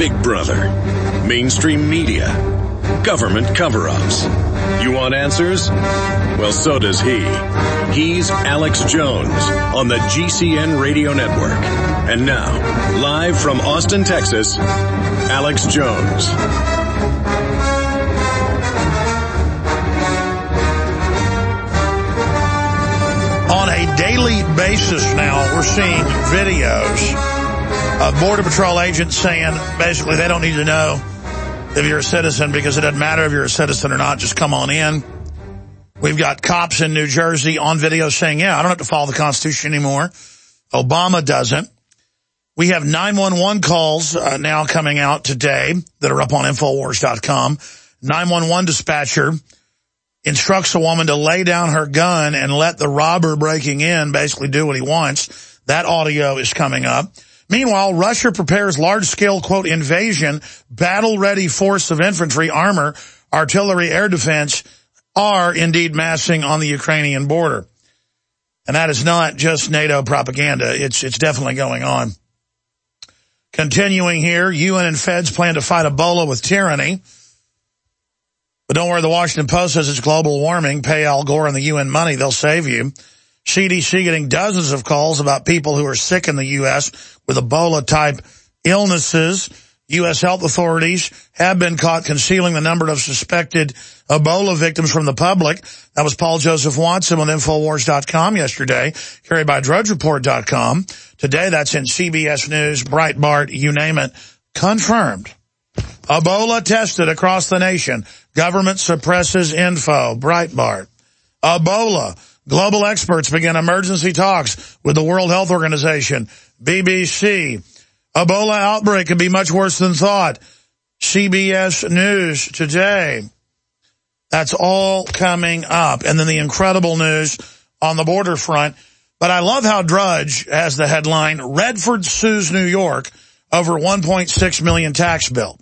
Big Brother, mainstream media, government cover-ups. You want answers? Well, so does he. He's Alex Jones on the GCN Radio Network. And now, live from Austin, Texas, Alex Jones. On a daily basis now, we're seeing videos of Border Patrol agents saying basically they don't need to know if you're a citizen because it doesn't matter if you're a citizen or not, just come on in. We've got cops in New Jersey on video saying, yeah, I don't have to follow the Constitution anymore. Obama doesn't. We have 911 calls now coming out today that are up on Infowars.com. 911 dispatcher instructs a woman to lay down her gun and let the robber breaking in basically do what he wants. That audio is coming up. Meanwhile, Russia prepares large-scale, quote, invasion, battle-ready force of infantry, armor, artillery, air defense are indeed massing on the Ukrainian border. And that is not just NATO propaganda. It's definitely going on. Continuing here, UN and feds plan to fight Ebola with tyranny. But don't worry, the Washington Post says it's global warming. Pay Al Gore and the UN money, they'll save you. CDC getting dozens of calls about people who are sick in the U.S. with Ebola-type illnesses. U.S. health authorities have been caught concealing the number of suspected Ebola victims from the public. That was Paul Joseph Watson on Infowars.com yesterday, carried by DrudgeReport.com. Today, that's in CBS News, Breitbart, you name it, confirmed. Ebola tested across the nation. Government suppresses info. Breitbart. Ebola. Global experts begin emergency talks with the World Health Organization. BBC. Ebola outbreak could be much worse than thought. CBS News today. That's all coming up. And then the incredible news on the border front. But I love how Drudge has the headline, Redford sues New York over $1.6 million tax bill.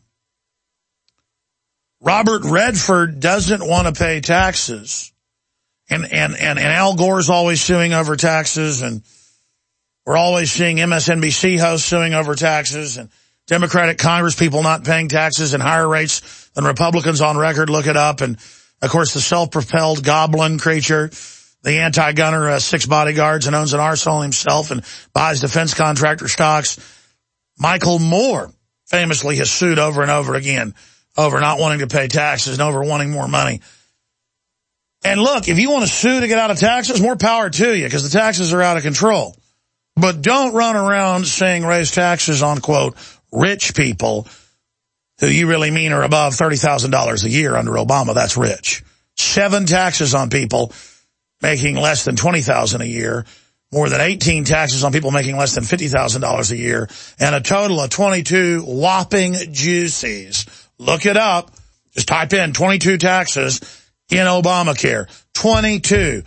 Robert Redford doesn't want to pay taxes. And Al Gore's always suing over taxes, and we're always seeing MSNBC hosts suing over taxes, and Democratic Congress people not paying taxes and higher rates than Republicans on record. Look it up. And, of course, the self-propelled goblin creature, the anti-gunner, 6 bodyguards and owns an arsenal himself and buys defense contractor stocks. Michael Moore famously has sued over and over again over not wanting to pay taxes and over wanting more money. And look, if you want to sue to get out of taxes, more power to you, because the taxes are out of control. But don't run around saying raise taxes on, quote, rich people who you really mean are above $30,000 a year under Obama. That's rich. 7 taxes on people making less than $20,000 a year, more than 18 taxes on people making less than $50,000 a year, and a total of 22 whopping juicies. Look it up. Just type in 22 taxes in Obamacare. 22.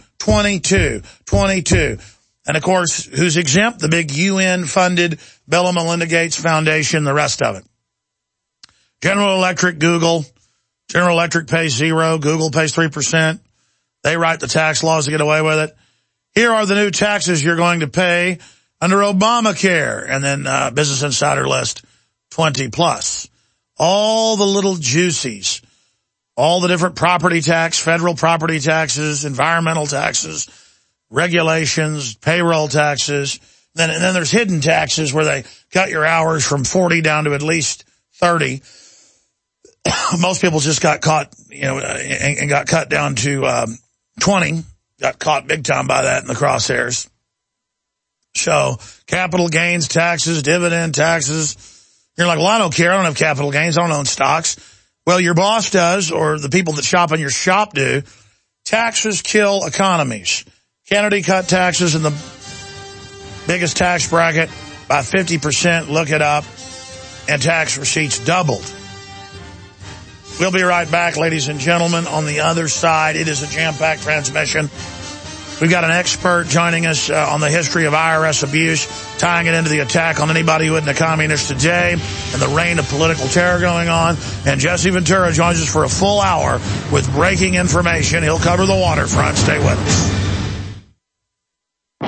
And, of course, who's exempt? The big UN-funded Bill and Melinda Gates Foundation, the rest of it. General Electric, Google. General Electric pays 0. Google pays 3%. They write the tax laws to get away with it. Here are the new taxes you're going to pay under Obamacare. And then Business Insider list 20 plus. All the little juicies. All the different property tax, federal property taxes, environmental taxes, regulations, payroll taxes. And then there's hidden taxes where they cut your hours from 40 down to at least 30. Most people just got caught, and got cut down to 20. Got caught big time by that in the crosshairs. So capital gains taxes, dividend taxes. You're like, well, I don't care. I don't have capital gains. I don't own stocks. Well, your boss does, or the people that shop in your shop do. Taxes kill economies. Kennedy cut taxes in the biggest tax bracket by 50%. Look it up. And tax receipts doubled. We'll be right back, ladies and gentlemen. On the other side, it is a jam-packed transmission. We've got an expert joining us on the history of IRS abuse, tying it into the attack on anybody who isn't a communist today and the reign of political terror going on. And Jesse Ventura joins us for a full hour with breaking information. He'll cover the waterfront. Stay with us.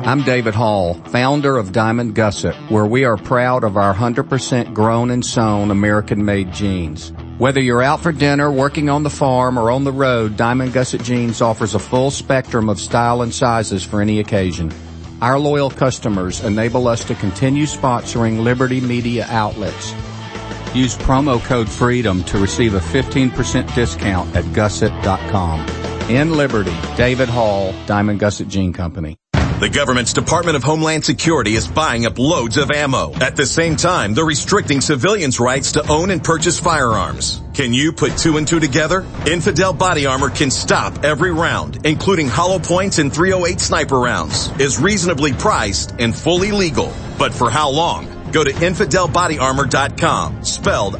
I'm David Hall, founder of Diamond Gusset, where we are proud of our 100% grown and sewn American-made jeans. Whether you're out for dinner, working on the farm, or on the road, Diamond Gusset Jeans offers a full spectrum of style and sizes for any occasion. Our loyal customers enable us to continue sponsoring Liberty Media outlets. Use promo code FREEDOM to receive a 15% discount at gusset.com. In Liberty, David Hall, Diamond Gusset Jean Company. The government's Department of Homeland Security is buying up loads of ammo. At the same time, they're restricting civilians' rights to own and purchase firearms. Can you put two and two together? Infidel Body Armor can stop every round, including hollow points and .308 sniper rounds, is reasonably priced and fully legal. But for how long? Go to InfidelBodyArmor.com, spelled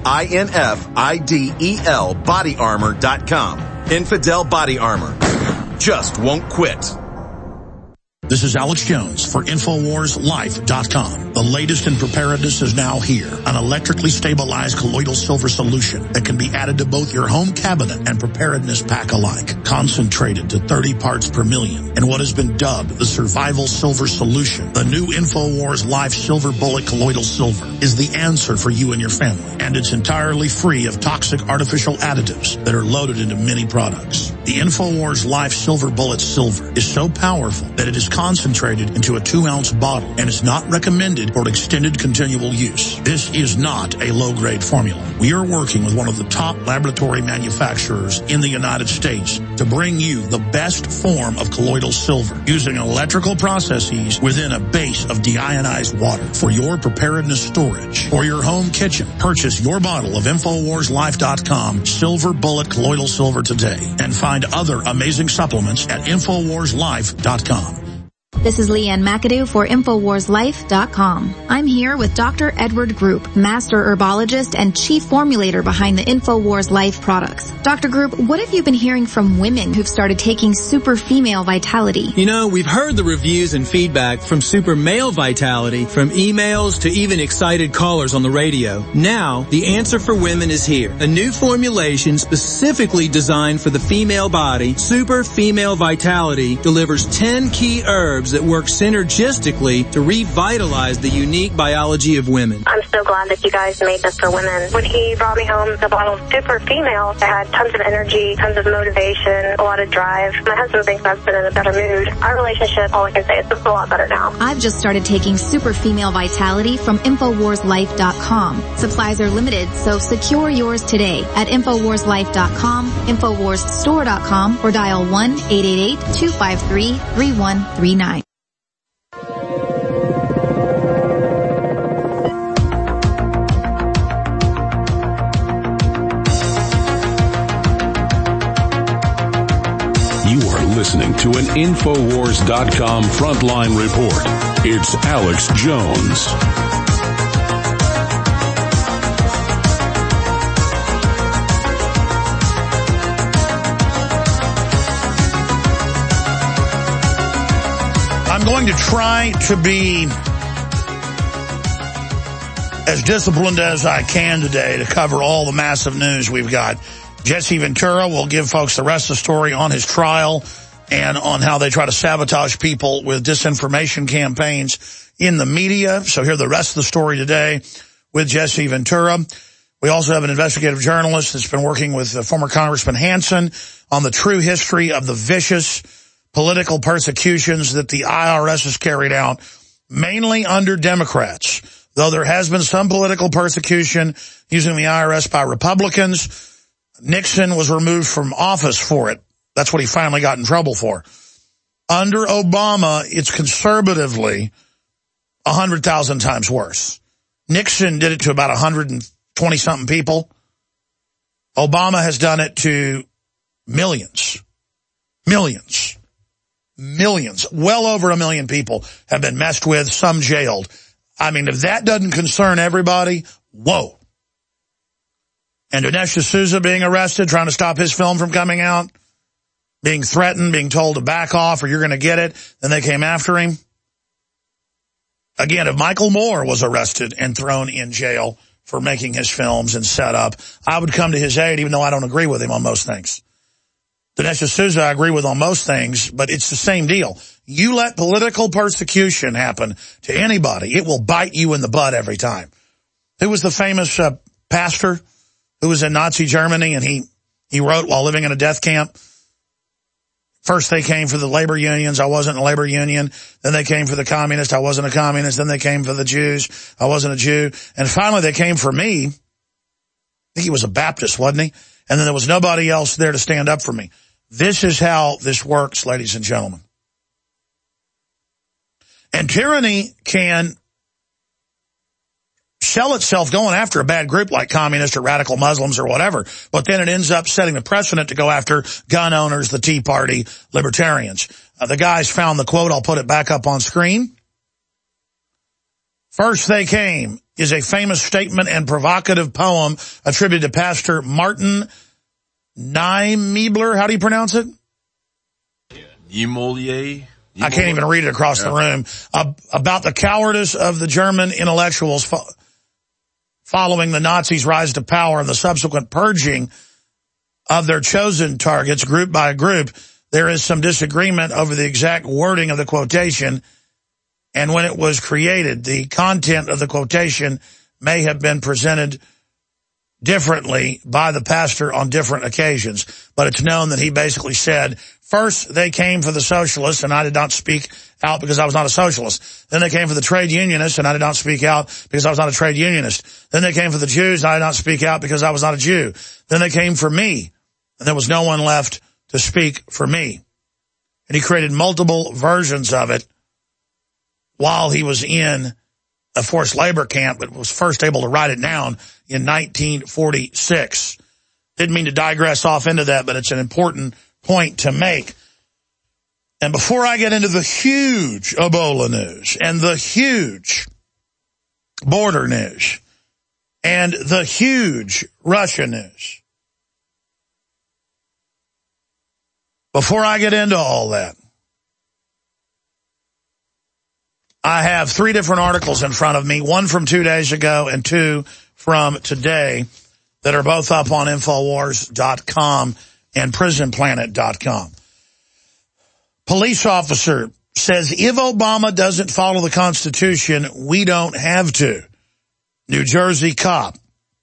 INFIDEL bodyarmor.com. Infidel Body Armor. Just won't quit. This is Alex Jones for InfoWarsLife.com. The latest in preparedness is now here. An electrically stabilized colloidal silver solution that can be added to both your home cabinet and preparedness pack alike. Concentrated to 30 parts per million in what has been dubbed the survival silver solution. The new InfoWars Life Silver Bullet Colloidal Silver is the answer for you and your family. And it's entirely free of toxic artificial additives that are loaded into many products. The InfoWars Life Silver Bullet Silver is so powerful that it is concentrated into a 2-ounce bottle and is not recommended for extended continual use. This is not a low-grade formula. We are working with one of the top laboratory manufacturers in the United States to bring you the best form of colloidal silver using electrical processes within a base of deionized water for your preparedness storage or your home kitchen. Purchase your bottle of InfoWarsLife.com Silver Bullet Colloidal Silver today and find other amazing supplements at InfoWarsLife.com. This is Leanne McAdoo for InfoWarsLife.com. I'm here with Dr. Edward Group, Master Herbologist and Chief Formulator behind the InfoWars Life products. Dr. Group, what have you been hearing from women who've started taking Super Female Vitality? You know, we've heard the reviews and feedback from Super Male Vitality, from emails to even excited callers on the radio. Now, the answer for women is here. A new formulation specifically designed for the female body, Super Female Vitality, delivers 10 key herbs that work synergistically to revitalize the unique biology of women. I'm so glad that you guys made this for women. When he brought me home the bottle of Super Female, I had tons of energy, tons of motivation, a lot of drive. My husband thinks I've been in a better mood. Our relationship, all I can say is it's a lot better now. I've just started taking Super Female Vitality from InfoWarsLife.com. Supplies are limited, so secure yours today at InfoWarsLife.com, InfoWarsStore.com, or dial 1-888-253-3139. You are listening to an InfoWars.com Frontline Report. It's Alex Jones. I'm going to try to be as disciplined as I can today to cover all the massive news we've got. Jesse Ventura will give folks the rest of the story on his trial and on how they try to sabotage people with disinformation campaigns in the media. So hear the rest of the story today with Jesse Ventura. We also have an investigative journalist that's been working with former Congressman Hansen on the true history of the vicious political persecutions that the IRS has carried out, mainly under Democrats. Though there has been some political persecution using the IRS by Republicans, Nixon was removed from office for it. That's what he finally got in trouble for. Under Obama, it's conservatively 100,000 times worse. Nixon did it to about 120-something people. Obama has done it to millions. Millions. Millions. Well over 1 million people have been messed with, some jailed. I mean, if that doesn't concern everybody, whoa. And Dinesh D'Souza being arrested, trying to stop his film from coming out, being threatened, being told to back off or you're going to get it. Then they came after him. Again, if Michael Moore was arrested and thrown in jail for making his films and set up, I would come to his aid even though I don't agree with him on most things. Dinesh D'Souza I agree with on most things, but it's the same deal. You let political persecution happen to anybody, it will bite you in the butt every time. Who was the famous pastor who was in Nazi Germany, and he wrote while living in a death camp? First they came for the labor unions, I wasn't in a labor union. Then they came for the communists, I wasn't a communist. Then they came for the Jews, I wasn't a Jew. And finally they came for me. I think he was a Baptist, wasn't he? And then there was nobody else there to stand up for me. This is how this works, ladies and gentlemen. And tyranny can sell itself going after a bad group like communists or radical Muslims or whatever, but then it ends up setting the precedent to go after gun owners, the Tea Party, libertarians. The guys found the quote. I'll put it back up on screen. First they came is a famous statement and provocative poem attributed to Pastor Martin Niemöller. How do you pronounce it? Niemöller. I can't even read it across the room. About the cowardice of the German intellectuals following the Nazis' rise to power and the subsequent purging of their chosen targets group by group. There is some disagreement over the exact wording of the quotation and when it was created. The content of the quotation may have been presented differently by the pastor on different occasions, but it's known that he basically said, first they came for the socialists and I did not speak out because I was not a socialist. Then they came for the trade unionists and I did not speak out because I was not a trade unionist. Then they came for the Jews and I did not speak out because I was not a Jew. Then they came for me and there was no one left to speak for me. And he created multiple versions of it while he was in a forced labor camp, but was first able to write it down in 1946. Didn't mean to digress off into that, but it's an important point to make. And before I get into the huge Ebola news and the huge border news and the huge Russia news, before I get into all that, I have 3 different articles in front of me, one from 2 days ago and 2 from today that are both up on Infowars.com and PrisonPlanet.com. Police officer says if Obama doesn't follow the Constitution, we don't have to. New Jersey cop.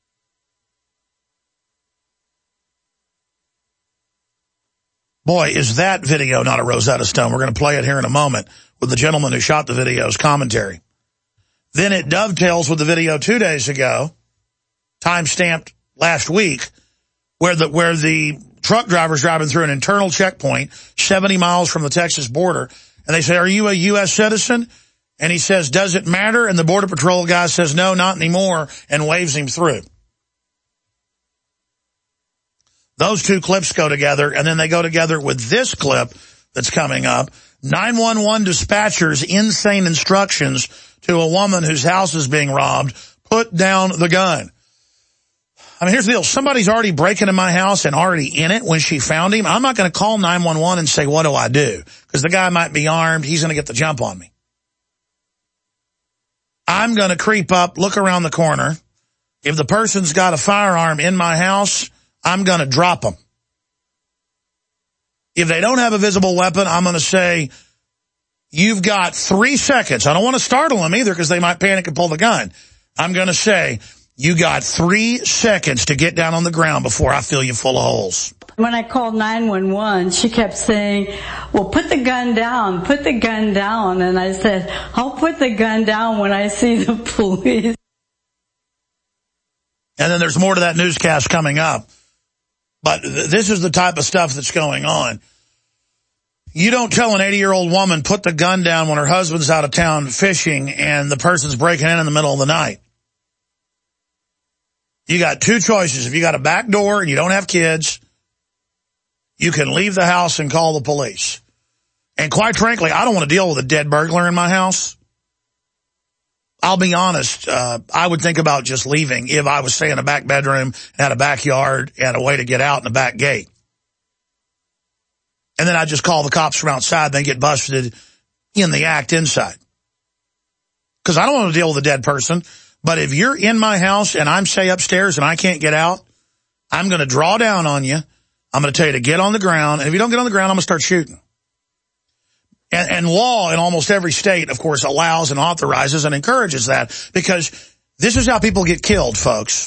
Boy, is that video not a Rosetta Stone. We're going to play it here in a moment with the gentleman who shot the video's commentary. Then it dovetails with the video 2 days ago, time-stamped last week, where the truck driver's driving through an internal checkpoint 70 miles from the Texas border, and they say, are you a U.S. citizen? And he says, does it matter? And the Border Patrol guy says, no, not anymore, and waves him through. Those 2 clips go together, and then they go together with this clip that's coming up. 911 dispatchers insane instructions to a woman whose house is being robbed. Put down the gun. I mean, here's the deal. Somebody's already breaking in my house and already in it when she found him. I'm not going to call 911 and say, what do I do? Because the guy might be armed. He's going to get the jump on me. I'm going to creep up, look around the corner. If the person's got a firearm in my house, I'm going to drop them. If they don't have a visible weapon, I'm going to say, you've got 3 seconds. I don't want to startle them either because they might panic and pull the gun. I'm going to say, you got 3 seconds to get down on the ground before I fill you full of holes. When I called 911, she kept saying, well, put the gun down, put the gun down. And I said, I'll put the gun down when I see the police. And then there's more to that newscast coming up. But this is the type of stuff that's going on. You don't tell an 80-year-old woman, put the gun down when her husband's out of town fishing and the person's breaking in the middle of the night. You got 2 choices. If you got a back door and you don't have kids, you can leave the house and call the police. And quite frankly, I don't want to deal with a dead burglar in my house. I'll be honest, I would think about just leaving if I was, say, in a back bedroom, had a backyard, and a way to get out in the back gate. And then I'd just call the cops from outside, and they get busted in the act inside. Because I don't want to deal with a dead person. But if you're in my house and I'm, say, upstairs and I can't get out, I'm going to draw down on you. I'm going to tell you to get on the ground. And if you don't get on the ground, I'm going to start shooting. And law in almost every state, of course, allows and authorizes and encourages that, because this is how people get killed, folks.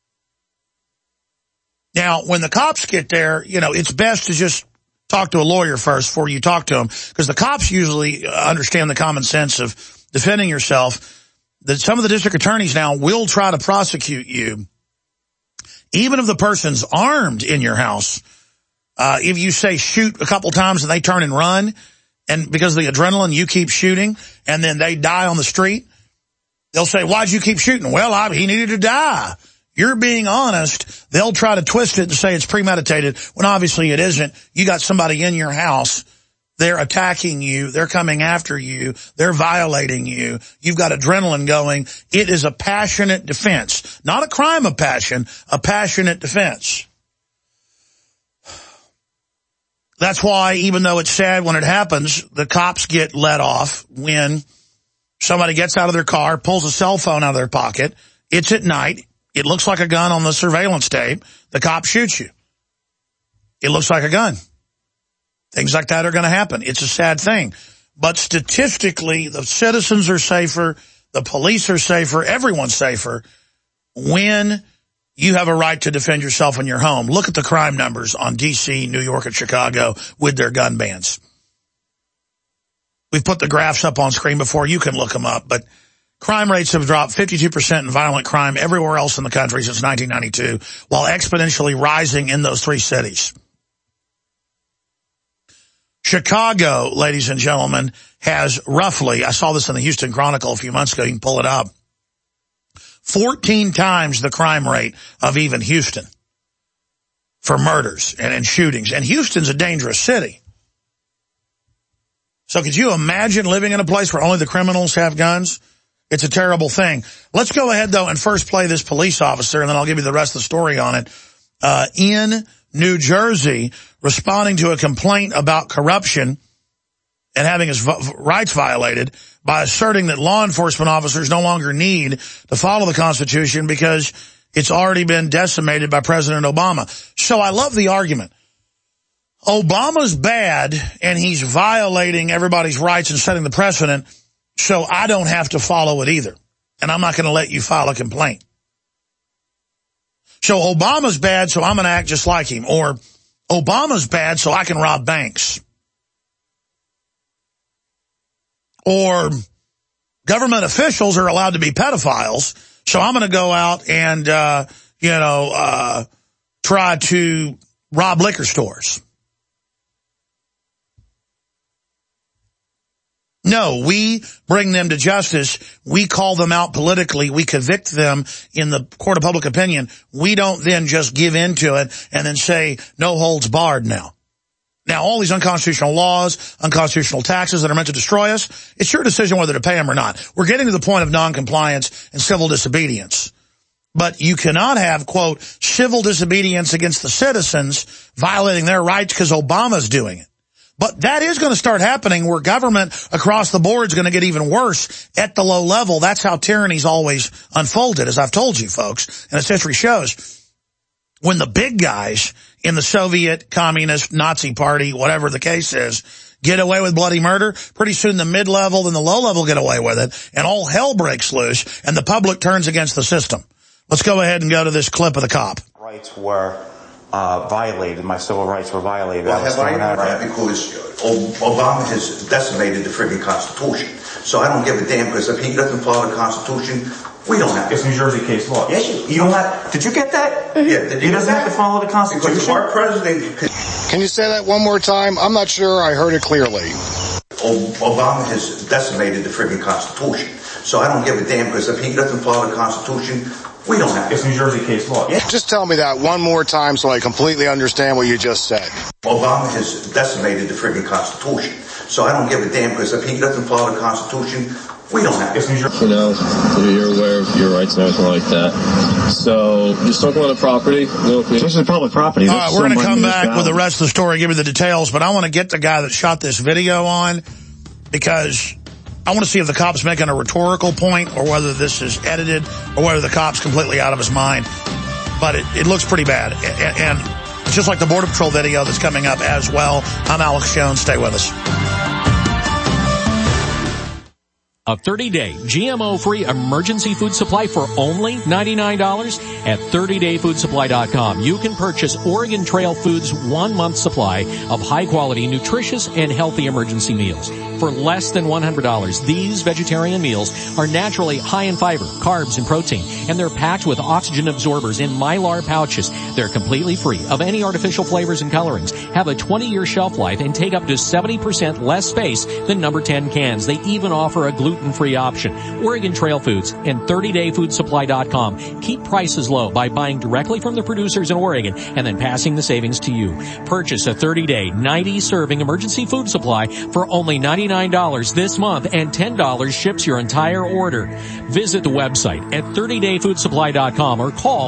Now, when the cops get there, you know, it's best to just talk to a lawyer first before you talk to them, because the cops usually understand the common sense of defending yourself. That some of the district attorneys now will try to prosecute you, even if the person's armed in your house. If you say shoot a couple times and they turn and run, and because of the adrenaline, you keep shooting, and then they die on the street, they'll say, why'd you keep shooting? Well, he needed to die. You're being honest. They'll try to twist it and say it's premeditated, when obviously it isn't. You got somebody in your house. They're attacking you. They're coming after you. They're violating you. You've got adrenaline going. It is a passionate defense. Not a crime of passion, a passionate defense. That's why, even though it's sad when it happens, the cops get let off when somebody gets out of their car, pulls a cell phone out of their pocket. It's at night. It looks like a gun on the surveillance tape. The cop shoots you. It looks like a gun. Things like that are going to happen. It's a sad thing. But statistically, the citizens are safer. The police are safer. Everyone's safer when you have a right to defend yourself in your home. Look at the crime numbers on D.C., New York, and Chicago with their gun bans. We've put the graphs up on screen before. You can look them up. But crime rates have dropped 52% in violent crime everywhere else in the country since 1992, while exponentially rising in those three cities. Chicago, ladies and gentlemen, has roughly, I saw this in the Houston Chronicle a few months ago, you can pull it up, 14 times the crime rate of even Houston for murders and shootings. And Houston's a dangerous city. So could you imagine living in a place where only the criminals have guns? It's a terrible thing. Let's go ahead, though, and first play this police officer, and then I'll give you the rest of the story on it. In New Jersey, responding to a complaint about corruption and having his rights violated by asserting that law enforcement officers no longer need to follow the Constitution because it's already been decimated by President Obama. So I love the argument. Obama's bad, and he's violating everybody's rights and setting the precedent, so I don't have to follow it either. And I'm not going to let you file a complaint. So Obama's bad, so I'm going to act just like him. Or Obama's bad, so I can rob banks. Or government officials are allowed to be pedophiles, so I'm going to go out and, try to rob liquor stores. No, we bring them to justice. We call them out politically. We convict them in the court of public opinion. We don't then just give in to it and then say, no holds barred now. Now, all these unconstitutional laws, unconstitutional taxes that are meant to destroy us, it's your decision whether to pay them or not. We're getting to the point of noncompliance and civil disobedience. But you cannot have, quote, civil disobedience against the citizens violating their rights because Obama's doing it. But that is going to start happening where government across the board is going to get even worse at the low level. That's how tyranny's always unfolded, as I've told you, folks, and as history shows. When the big guys in the Soviet, Communist, Nazi Party, whatever the case is, get away with bloody murder, pretty soon the mid-level and the low-level get away with it, and all hell breaks loose, and the public turns against the system. Let's go ahead and go to this clip of the cop. Rights were violated. My civil rights were violated. Well, have I ever that? Because Obama has decimated the friggin' Constitution. So I don't give a damn, because if he doesn't follow the Constitution, we don't have to. It's New Jersey case law. Yes, you don't have. Did you get that? Yeah. He doesn't have to follow the Constitution. Because our president. Can you say that one more time? I'm not sure I heard it clearly. Obama has decimated the friggin' Constitution. So I don't give a damn, because if he doesn't follow the Constitution, we don't have to. It's New Jersey case law. Yeah. Just tell me that one more time so I completely understand what you just said. Obama has decimated the friggin' Constitution. So I don't give a damn, because if he doesn't follow the Constitution, we don't have to. It's New Jersey. You know, you're aware of your rights and everything like that. So just talking about the property. This is public property. All right, we're going to come back with the rest of the story, give you the details, but I want to get the guy that shot this video on, because I want to see if the cop's making a rhetorical point or whether this is edited or whether the cop's completely out of his mind. But it looks pretty bad. And It's just like the Border Patrol video that's coming up as well. I'm Alex Jones. Stay with us. A 30-day GMO-free emergency food supply for only $99 at 30dayfoodsupply.com. You can purchase Oregon Trail Foods 1 month supply of high-quality, nutritious, and healthy emergency meals for less than $100. These vegetarian meals are naturally high in fiber, carbs, and protein, and they're packed with oxygen absorbers in Mylar pouches. They're completely free of any artificial flavors and colorings, have a 20-year shelf life, and take up to 70% less space than number 10 cans. They even offer a gluten-free option. Oregon Trail Foods and 30dayfoodsupply.com keep prices low by buying directly from the producers in Oregon and then passing the savings to you. Purchase a 30-day, 90-serving emergency food supply for only $99 this month, and $10 ships your entire order. Visit the website at 30dayfoodsupply.com or call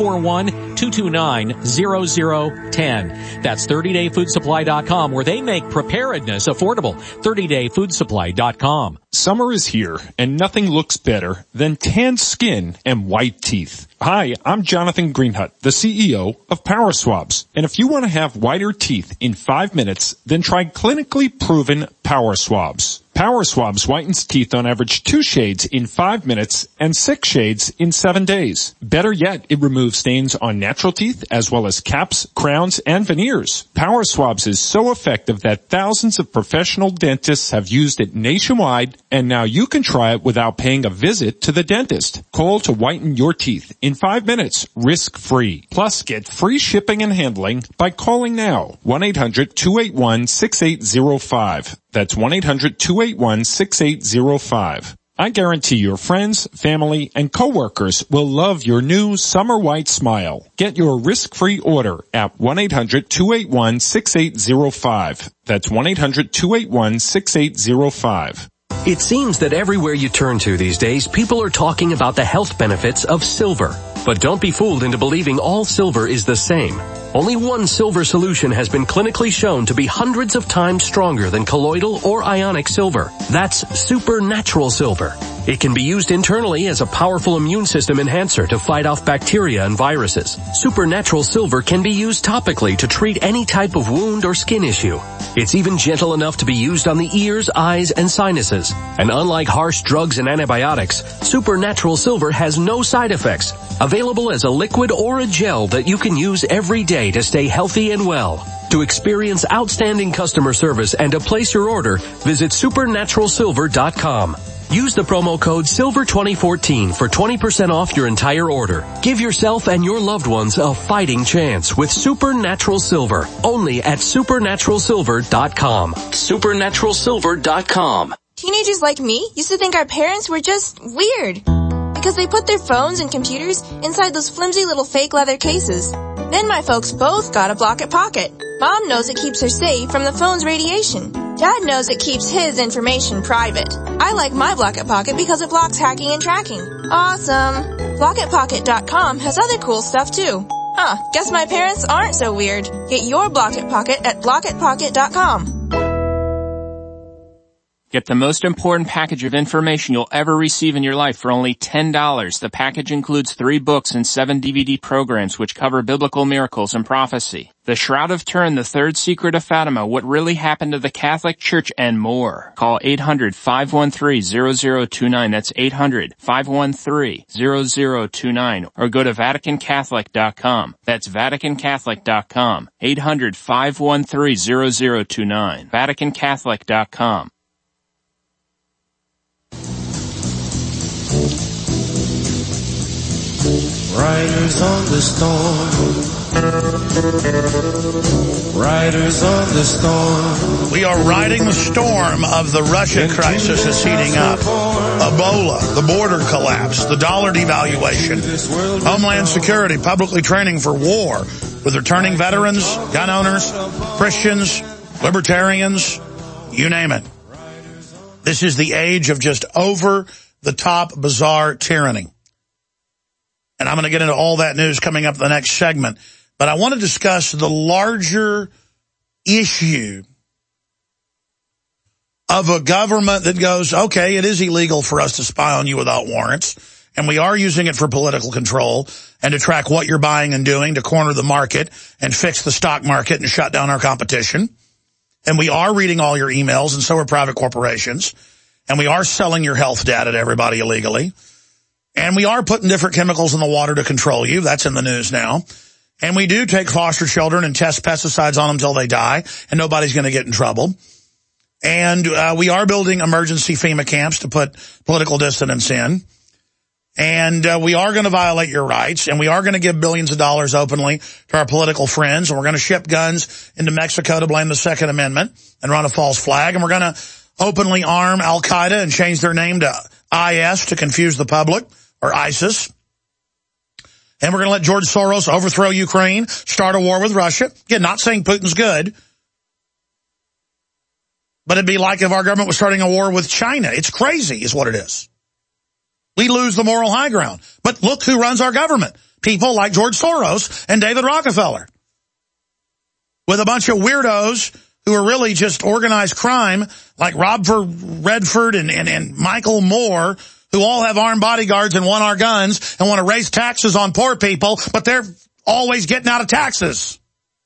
541-229-0010. That's 30dayfoodsupply.com, where they make preparedness affordable. 30dayfoodsupply.com. Summer is here, and nothing looks better than tanned skin and white teeth. Hi, I'm Jonathan Greenhut, the CEO of Power Swabs. And if you want to have whiter teeth in 5 minutes, then try clinically proven Power Swabs. Power Swabs whitens teeth on average 2 shades in 5 minutes and 6 shades in 7 days. Better yet, it removes stains on natural teeth as well as caps, crowns, and veneers. Power Swabs is so effective that thousands of professional dentists have used it nationwide, and now you can try it without paying a visit to the dentist. Call to whiten your teeth in 5 minutes, risk-free. Plus, get free shipping and handling by calling now. 1-800-281-6805. That's 1-800-281-6805. I guarantee your friends, family, and coworkers will love your new Summer White Smile. Get your risk-free order at 1-800-281-6805. That's 1-800-281-6805. It seems that everywhere you turn to these days, people are talking about the health benefits of silver. But don't be fooled into believing all silver is the same. Only one silver solution has been clinically shown to be hundreds of times stronger than colloidal or ionic silver. That's supernatural silver. It can be used internally as a powerful immune system enhancer to fight off bacteria and viruses. Supernatural silver can be used topically to treat any type of wound or skin issue. It's even gentle enough to be used on the ears, eyes, and sinuses. And unlike harsh drugs and antibiotics, supernatural silver has no side effects. Available as a liquid or a gel that you can use every day to stay healthy and well. To experience outstanding customer service and to place your order, visit supernaturalsilver.com. Use the promo code SILVER2014 for 20% off your entire order. Give yourself and your loved ones a fighting chance with Supernatural Silver. Only at supernaturalsilver.com. Supernaturalsilver.com. Teenagers like me used to think our parents were just weird because they put their phones and computers inside those flimsy little fake leather cases. Then my folks both got a Block-It Pocket. Mom knows it keeps her safe from the phone's radiation. Dad knows it keeps his information private. I like my Block-It Pocket because it blocks hacking and tracking. Awesome. Blockitpocket.com has other cool stuff too. Guess my parents aren't so weird. Get your Block-It Pocket at blockitpocket.com. Get the most important package of information you'll ever receive in your life for only $10. The package includes 3 books and 7 DVD programs which cover biblical miracles and prophecy. The Shroud of Turin, The Third Secret of Fatima, What Really Happened to the Catholic Church, and more. Call 800-513-0029. That's 800-513-0029. Or go to VaticanCatholic.com. That's VaticanCatholic.com. 800-513-0029. VaticanCatholic.com. Riders on the storm. Riders on the storm. We are riding the storm of the Russia crisis is heating up. Ebola, the border collapse, the dollar devaluation, Homeland Security publicly training for war with returning veterans, gun owners, Christians, libertarians, you name it. This is the age of just over-the-top bizarre tyranny. And I'm going to get into all that news coming up in the next segment. But I want to discuss the larger issue of a government that goes, okay, it is illegal for us to spy on you without warrants. And we are using it for political control and to track what you're buying and doing to corner the market and fix the stock market and shut down our competition. And we are reading all your emails, and so are private corporations. And we are selling your health data to everybody illegally. And we are putting different chemicals in the water to control you. That's in the news now. And we do take foster children and test pesticides on them until they die, and nobody's going to get in trouble. And we are building emergency FEMA camps to put political dissidents in. And we are going to violate your rights, and we are going to give billions of dollars openly to our political friends, and we're going to ship guns into Mexico to blame the Second Amendment and run a false flag, and we're going to openly arm Al-Qaeda and change their name to IS to confuse the public, or ISIS. And we're going to let George Soros overthrow Ukraine, start a war with Russia. Again, not saying Putin's good, but it'd be like if our government was starting a war with China. It's crazy is what it is. We lose the moral high ground. But look who runs our government. People like George Soros and David Rockefeller. With a bunch of weirdos who are really just organized crime, like Robert Redford and Michael Moore, who all have armed bodyguards and want our guns and want to raise taxes on poor people, but they're always getting out of taxes.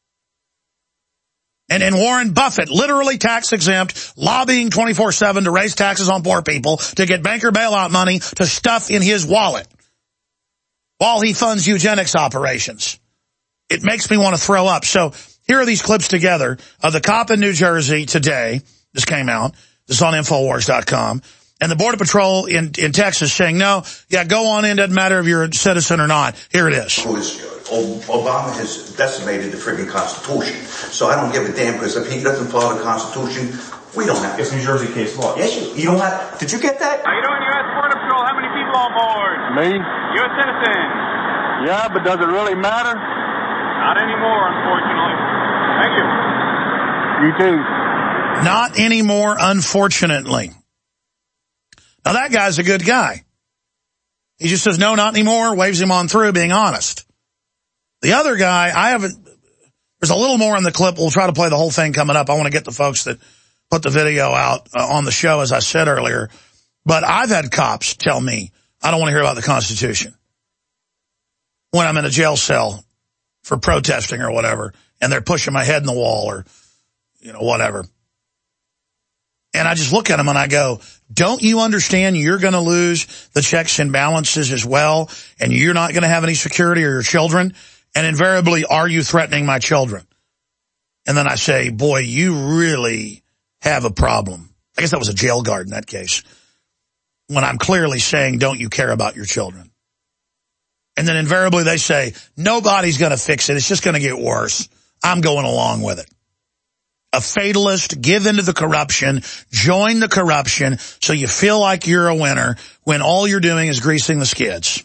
And Warren Buffett, literally tax exempt, lobbying 24/7 to raise taxes on poor people to get banker bailout money to stuff in his wallet while he funds eugenics operations. It makes me want to throw up. So here are these clips together of the cop in New Jersey today. This came out. This is on Infowars.com. And the Border Patrol in Texas saying, no, yeah, go on in, doesn't matter if you're a citizen or not. Here it is. Obama has decimated the friggin' Constitution. So I don't give a damn, because if he doesn't follow the Constitution, we don't have. It's New Jersey case law. Yes, you don't have. Did you get that? How you doing, U.S. Border Patrol? How many people on board? Me? You're a citizen. Yeah, but does it really matter? Not anymore, unfortunately. Thank you. You too. Not anymore, unfortunately. Now, that guy's a good guy. He just says, no, not anymore, waves him on through, being honest. The other guy, there's a little more in the clip. We'll try to play the whole thing coming up. I want to get the folks that put the video out on the show, as I said earlier. But I've had cops tell me, I don't want to hear about the Constitution when I'm in a jail cell for protesting or whatever, and they're pushing my head in the wall or, whatever. And I just look at them and I go, don't you understand you're going to lose the checks and balances as well, and you're not going to have any security or your children? And invariably, are you threatening my children? And then I say, boy, you really have a problem. I guess that was a jail guard in that case. When I'm clearly saying, don't you care about your children? And then invariably they say, nobody's going to fix it. It's just going to get worse. I'm going along with it. A fatalist, give into the corruption, join the corruption so you feel like you're a winner when all you're doing is greasing the skids.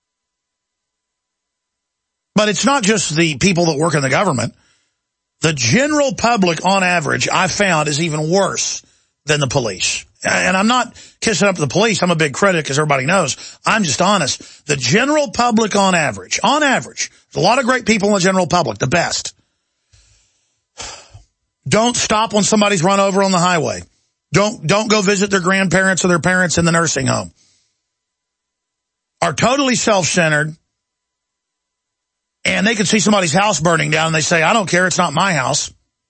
But it's not just the people that work in the government. The general public, on average, I found, is even worse than the police. And I'm not kissing up the police. I'm a big critic, as everybody knows. I'm just honest. The general public, on average, there's a lot of great people in the general public, the best. Don't stop when somebody's run over on the highway. Don't go visit their grandparents or their parents in the nursing home. Are totally self-centered. And they can see somebody's house burning down and they say, I don't care, it's not my house.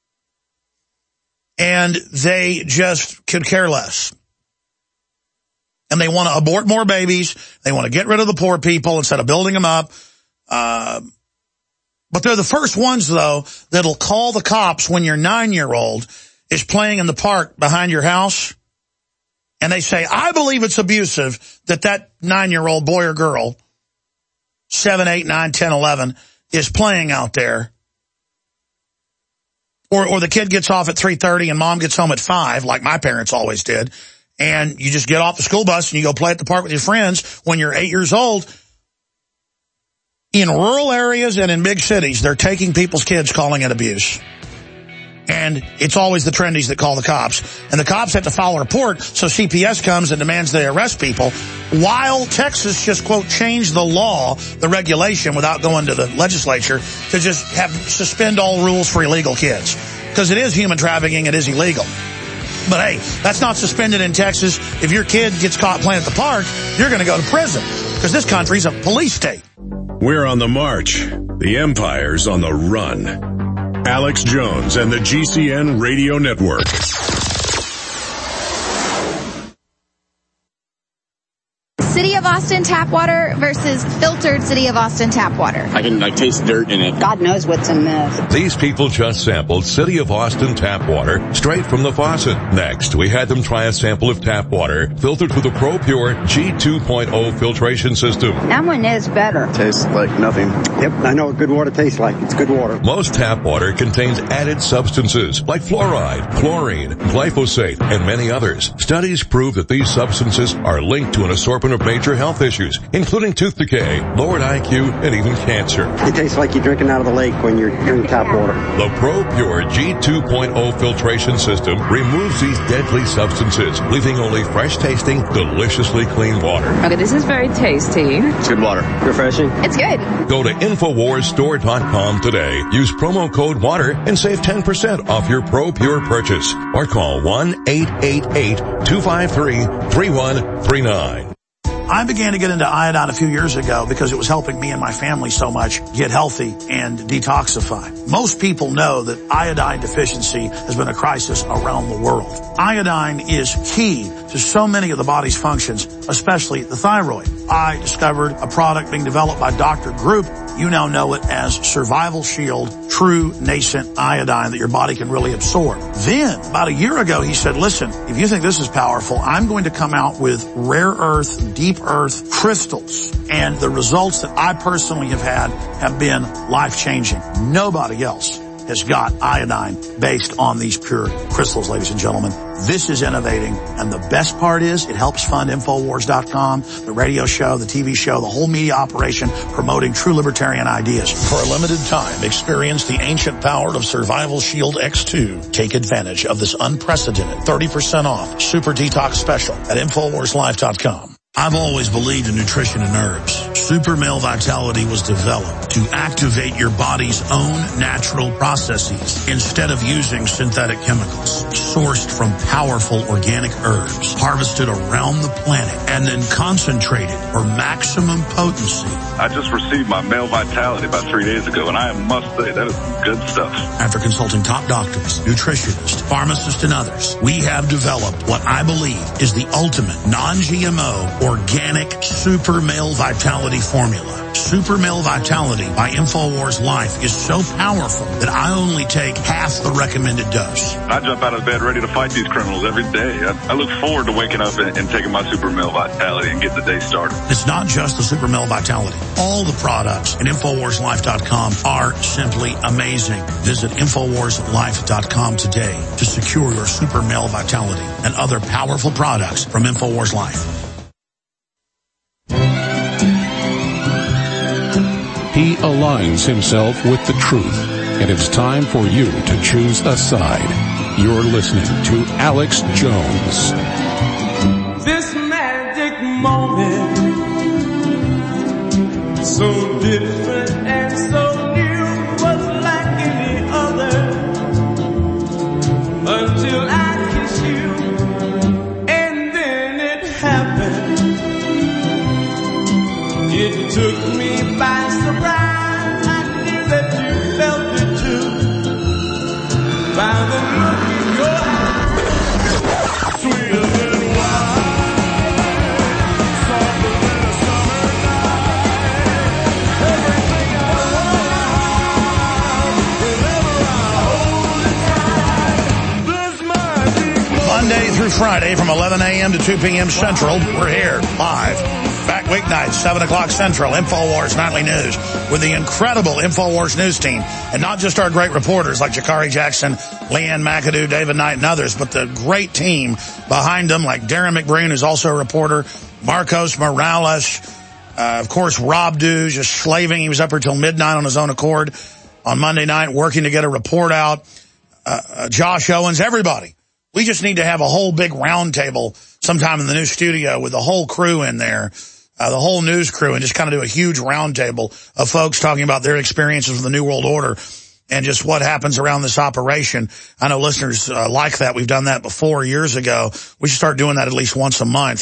And they just could care less. And they want to abort more babies. They want to get rid of the poor people instead of building them up. But they're the first ones, though, that'll call the cops when your 9-year-old is playing in the park behind your house. And they say, I believe it's abusive that 9-year-old boy or girl, 7, 8, 9, 10, 11, is playing out there. Or the kid gets off at 3:30 and mom gets home at 5, like my parents always did. And you just get off the school bus and you go play at the park with your friends when you're 8 years old. In rural areas and in big cities, they're taking people's kids, calling it abuse. And it's always the trendies that call the cops. And the cops have to file a report, so CPS comes and demands they arrest people. While Texas just, quote, changed the law, the regulation, without going to the legislature, to just suspend all rules for illegal kids. Because it is human trafficking, it is illegal. But hey, that's not suspended in Texas. If your kid gets caught playing at the park, you're going to go to prison. because this country's a police state. We're on the march. The empire's on the run. Alex Jones and the GCN Radio Network. City of Austin tap water versus filtered City of Austin tap water. I can taste dirt in it. God knows what's in this. These people just sampled City of Austin tap water straight from the faucet. Next, we had them try a sample of tap water filtered with the ProPure G2.0 filtration system. That one is better. Tastes like nothing. Yep, I know what good water tastes like. It's good water. Most tap water contains added substances like fluoride, chlorine, glyphosate, and many others. Studies prove that these substances are linked to an assortment of major health issues, including tooth decay, lowered IQ, and even cancer. It tastes like you're drinking out of the lake when you're drinking tap water. The ProPure G2.0 filtration system removes these deadly substances, leaving only fresh-tasting, deliciously clean water. Okay, this is very tasty. It's good water. Refreshing. It's good. Go to InfoWarsStore.com today. Use promo code WATER and save 10% off your ProPure purchase. Or call 1-888-253-3139. I began to get into iodine a few years ago because it was helping me and my family so much get healthy and detoxify. Most people know that iodine deficiency has been a crisis around the world. Iodine is key to so many of the body's functions, especially the thyroid. I discovered a product being developed by Dr. Group. You now know it as Survival Shield True Nascent Iodine that your body can really absorb. Then, about a year ago, he said, listen, if you think this is powerful, I'm going to come out with rare earth, deep earth crystals. And the results that I personally have had have been life-changing. Nobody else has got iodine based on these pure crystals, ladies and gentlemen. This is innovating, and the best part is it helps fund Infowars.com, the radio show, the TV show, the whole media operation promoting true libertarian ideas. For a limited time, experience the ancient power of Survival Shield X2. Take advantage of this unprecedented 30% off super detox special at InfoWarsLife.com. I've always believed in nutrition and herbs. Super Male Vitality was developed to activate your body's own natural processes instead of using synthetic chemicals. Sourced from powerful organic herbs, harvested around the planet, and then concentrated for maximum potency. I just received my Male Vitality about 3 days ago, and I must say that is good stuff. After consulting top doctors, nutritionists, pharmacists, and others, we have developed what I believe is the ultimate non-GMO organic Super Male Vitality formula. Super Male Vitality by InfoWars Life is so powerful that I only take half the recommended dose. I jump out of bed ready to fight these criminals every day. I look forward to waking up and taking my Super Male Vitality and getting the day started. It's not just the Super Male Vitality. All the products at InfoWarsLife.com are simply amazing. Visit InfoWarsLife.com today to secure your Super Male Vitality and other powerful products from InfoWars Life. He aligns himself with the truth, and it's time for you to choose a side. You're listening to Alex Jones. This magic moment, so different and so new, was like any other, until I kissed you, and then it happened. It took me by surprise. I knew that you felt it too. By the look in your eyes, sweeter than wine, softer than a summer night. Everything I want, whenever I hold it tight. This magic Monday through Friday from 11 a.m. to 2 p.m. Central, we're here live. Back weeknights, 7 o'clock Central, InfoWars Nightly News, with the incredible InfoWars News team. And not just our great reporters like Jakari Jackson, Leanne McAdoo, David Knight, and others, but the great team behind them like Darren McBreen, who's also a reporter, Marcos Morales, of course, Rob Dew, just slaving. He was up here till midnight on his own accord on Monday night, working to get a report out. Josh Owens, everybody. We just need to have a whole big round table sometime in the new studio with the whole crew in there. The whole news crew, and just kind of do a huge roundtable of folks talking about their experiences with the New World Order and just what happens around this operation. I know listeners like that. We've done that before years ago. We should start doing that at least once a month.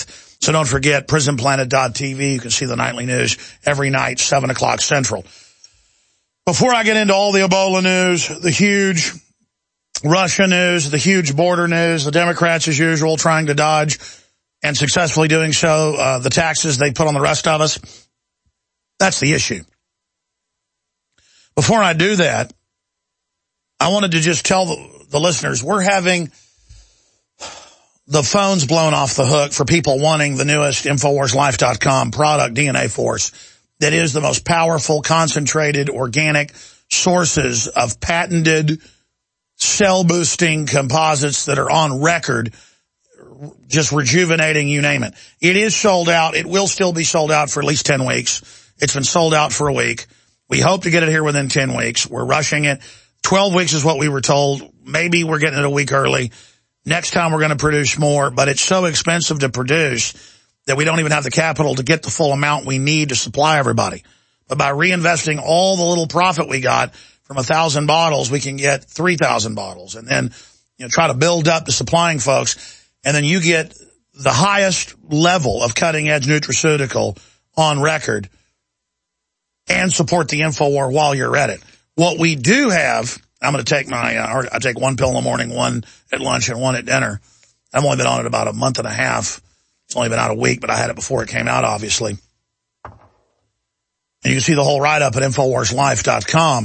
So don't forget, prisonplanet.tv. You can see the nightly news every night, 7 o'clock Central. Before I get into all the Ebola news, the huge Russia news, the huge border news, the Democrats, as usual, trying to dodge and successfully doing so, the taxes they put on the rest of us, that's the issue. Before I do that, I wanted to just tell the listeners, we're having the phones blown off the hook for people wanting the newest InfoWarsLife.com product, DNA Force, that is the most powerful, concentrated, organic sources of patented cell-boosting composites that are on record, just rejuvenating, you name it. It is sold out. It will still be sold out for at least 10 weeks. It's been sold out for a week. We hope to get it here within 10 weeks. We're rushing it. 12 weeks is what we were told. Maybe we're getting it a week early. Next time we're going to produce more, but it's so expensive to produce that we don't even have the capital to get the full amount we need to supply everybody. But by reinvesting all the little profit we got from 1,000 bottles, we can get 3,000 bottles and then, try to build up to supplying folks. And then you get the highest level of cutting-edge nutraceutical on record and support the InfoWar while you're at it. What we do have, I'm going to take I take one pill in the morning, one at lunch, and one at dinner. I've only been on it about a month and a half. It's only been out a week, but I had it before it came out, obviously. And you can see the whole write-up at InfoWarsLife.com.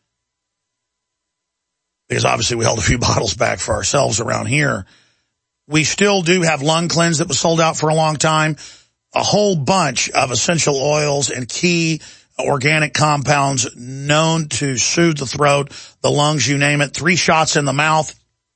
Because obviously we held a few bottles back for ourselves around here. We still do have Lung Cleanse that was sold out for a long time. A whole bunch of essential oils and key organic compounds known to soothe the throat, the lungs, you name it. 3 shots in the mouth.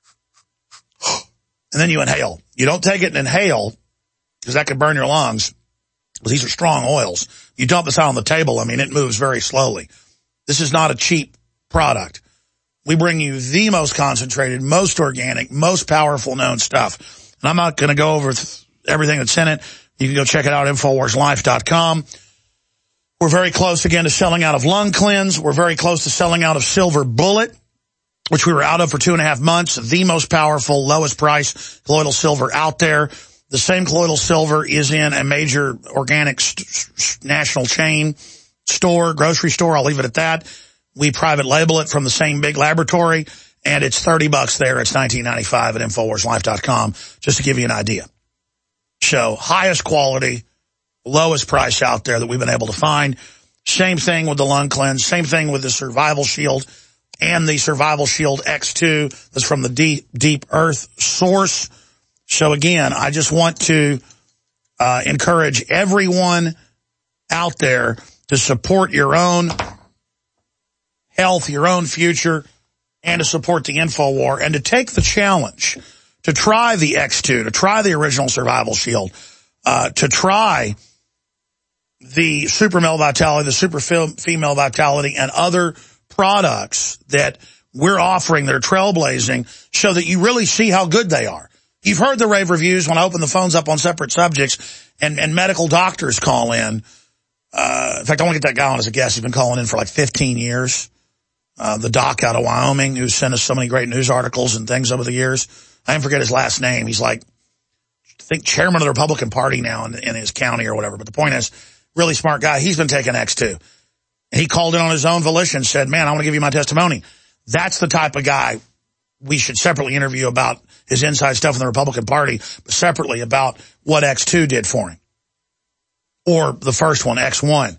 And then you inhale. You don't take it and inhale because that could burn your lungs. Because these are strong oils. You dump this out on the table, it moves very slowly. This is not a cheap product. We bring you the most concentrated, most organic, most powerful known stuff. And I'm not going to go over everything that's in it. You can go check it out at InfoWarsLife.com. We're very close, again, to selling out of Lung Cleanse. We're very close to selling out of Silver Bullet, which we were out of for 2.5 months. The most powerful, lowest price colloidal silver out there. The same colloidal silver is in a major organic national chain store, grocery store. I'll leave it at that. We private label it from the same big laboratory, and it's $30 there. It's $19.95 at InfoWarsLife.com, just to give you an idea. So highest quality, lowest price out there that we've been able to find. Same thing with the Lung Cleanse. Same thing with the Survival Shield and the Survival Shield X2 that's from the deep earth source. So again, I just want to encourage everyone out there to support your own health, your own future, and to support the InfoWar, and to take the challenge to try the X2, to try the original Survival Shield, to try the Super Male Vitality, the Super Female Vitality, and other products that we're offering that are trailblazing so that you really see how good they are. You've heard the rave reviews when I open the phones up on separate subjects and medical doctors call in. In fact, I want to get that guy on as a guest. He's been calling in for like 15 years. The doc out of Wyoming who sent us so many great news articles and things over the years. I didn't forget his last name. He's like, I think chairman of the Republican Party now in his county or whatever. But the point is, really smart guy. He's been taking X2. And he called in on his own volition, said, man, I want to give you my testimony. That's the type of guy we should separately interview about his inside stuff in the Republican Party, but separately about what X2 did for him. Or the first one, X1.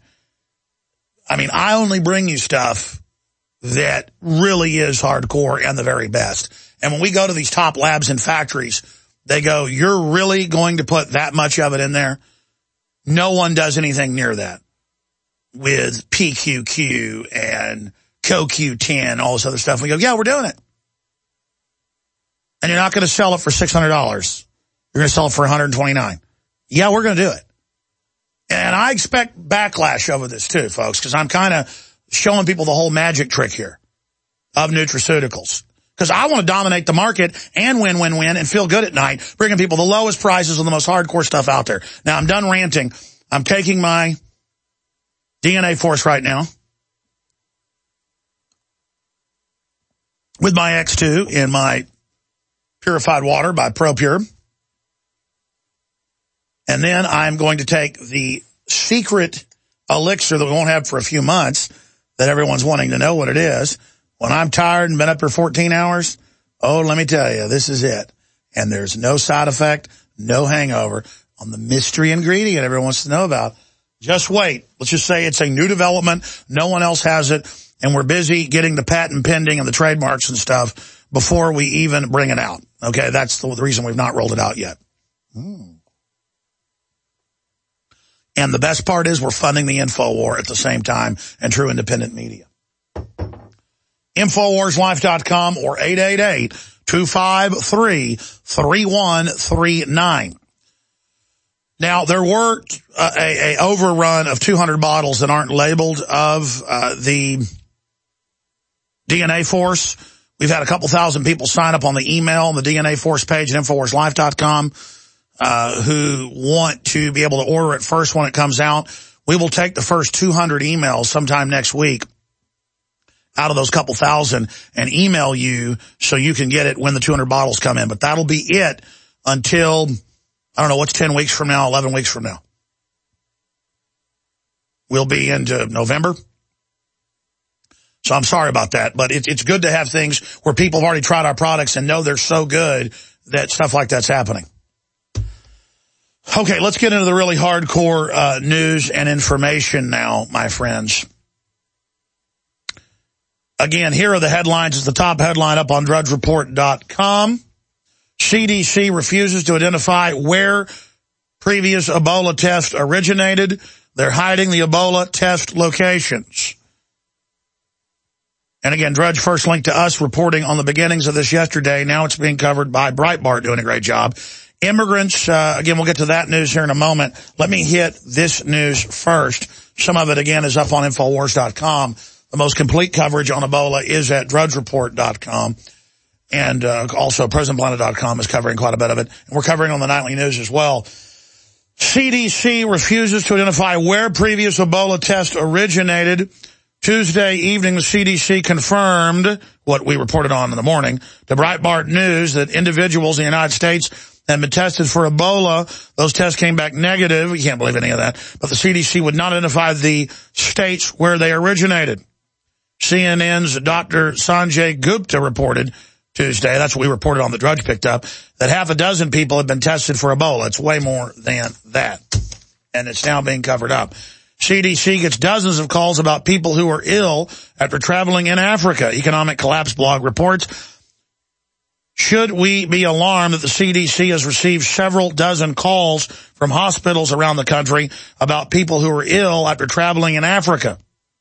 I only bring you stuff that really is hardcore and the very best. And when we go to these top labs and factories, they go, you're really going to put that much of it in there? No one does anything near that with PQQ and CoQ10, all this other stuff. We go, yeah, we're doing it. And you're not going to sell it for $600. You're going to sell it for $129. Yeah, we're going to do it. And I expect backlash over this too, folks, because I'm kind of showing people the whole magic trick here of nutraceuticals. Because I want to dominate the market and win, and feel good at night, bringing people the lowest prices and the most hardcore stuff out there. Now, I'm done ranting. I'm taking my DNA Force right now with my X2 in my purified water by ProPure. And then I'm going to take the secret elixir that we won't have for a few months that everyone's wanting to know what it is. When I'm tired and been up for 14 hours, oh, let me tell you, this is it. And there's no side effect, no hangover on the mystery ingredient everyone wants to know about. Just wait. Let's just say it's a new development. No one else has it. And we're busy getting the patent pending and the trademarks and stuff before we even bring it out. Okay, that's the reason we've not rolled it out yet. And the best part is we're funding the InfoWar at the same time and true independent media. InfoWarsLife.com or 888-253-3139. Now, there were a overrun of 200 bottles that aren't labeled of the DNA Force. We've had a couple thousand people sign up on the email on the DNA Force page at InfoWarsLife.com who want to be able to order it first when it comes out. We will take the first 200 emails sometime next week out of those couple thousand and email you so you can get it when the 200 bottles come in. But that'll be it until, I don't know, what's 10 weeks from now, 11 weeks from now? We'll be into November. So I'm sorry about that, but it's good to have things where people have already tried our products and know they're so good that stuff like that's happening. Okay, let's get into the really hardcore news and information now, my friends. Again, here are the headlines. It's the top headline up on DrudgeReport.com. CDC refuses to identify where previous Ebola test originated. They're hiding the Ebola test locations. And again, Drudge first linked to us reporting on the beginnings of this yesterday. Now it's being covered by Breitbart doing a great job. Immigrants, again, we'll get to that news here in a moment. Let me hit this news first. Some of it, again, is up on Infowars.com. The most complete coverage on Ebola is at DrudgeReport.com. And also PresidentPlanet.com is covering quite a bit of it. And we're covering on the nightly news as well. CDC refuses to identify where previous Ebola test originated. Tuesday evening, the CDC confirmed what we reported on in the morning to Breitbart News that individuals in the United States had been tested for Ebola. Those tests came back negative. We can't believe any of that. But the CDC would not identify the states where they originated. CNN's Dr. Sanjay Gupta reported Tuesday, that's what we reported on the Drudge picked up, that half a dozen people had been tested for Ebola. It's way more than that. And it's now being covered up. CDC gets dozens of calls about people who are ill after traveling in Africa. Economic Collapse blog reports, should we be alarmed that the CDC has received several dozen calls from hospitals around the country about people who are ill after traveling in Africa?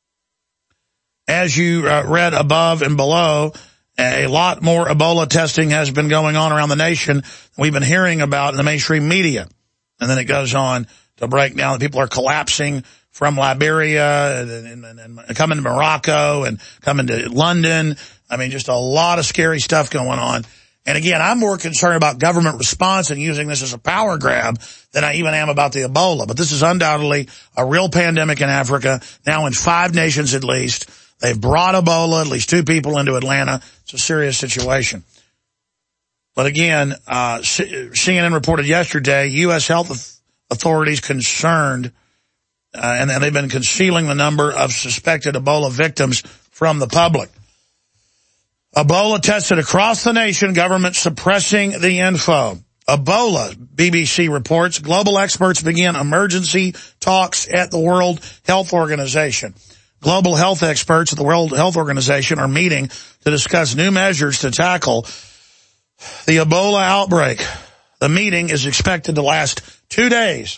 As you read above and below, a lot more Ebola testing has been going on around the nation than we've been hearing about in the mainstream media. And then it goes on to break down that people are collapsing from Liberia and coming to Morocco and coming to London. I mean, just a lot of scary stuff going on. And again, I'm more concerned about government response and using this as a power grab than I even am about the Ebola. But this is undoubtedly a real pandemic in Africa, now in 5 nations at least. They've brought Ebola, at least 2 people, into Atlanta. It's a serious situation. But again, CNN reported yesterday, U.S. health authorities concerned, and they've been concealing the number of suspected Ebola victims from the public. Ebola tested across the nation, government suppressing the info. Ebola, BBC reports, global experts begin emergency talks at the World Health Organization. Global health experts at the World Health Organization are meeting to discuss new measures to tackle the Ebola outbreak. The meeting is expected to last 2 days.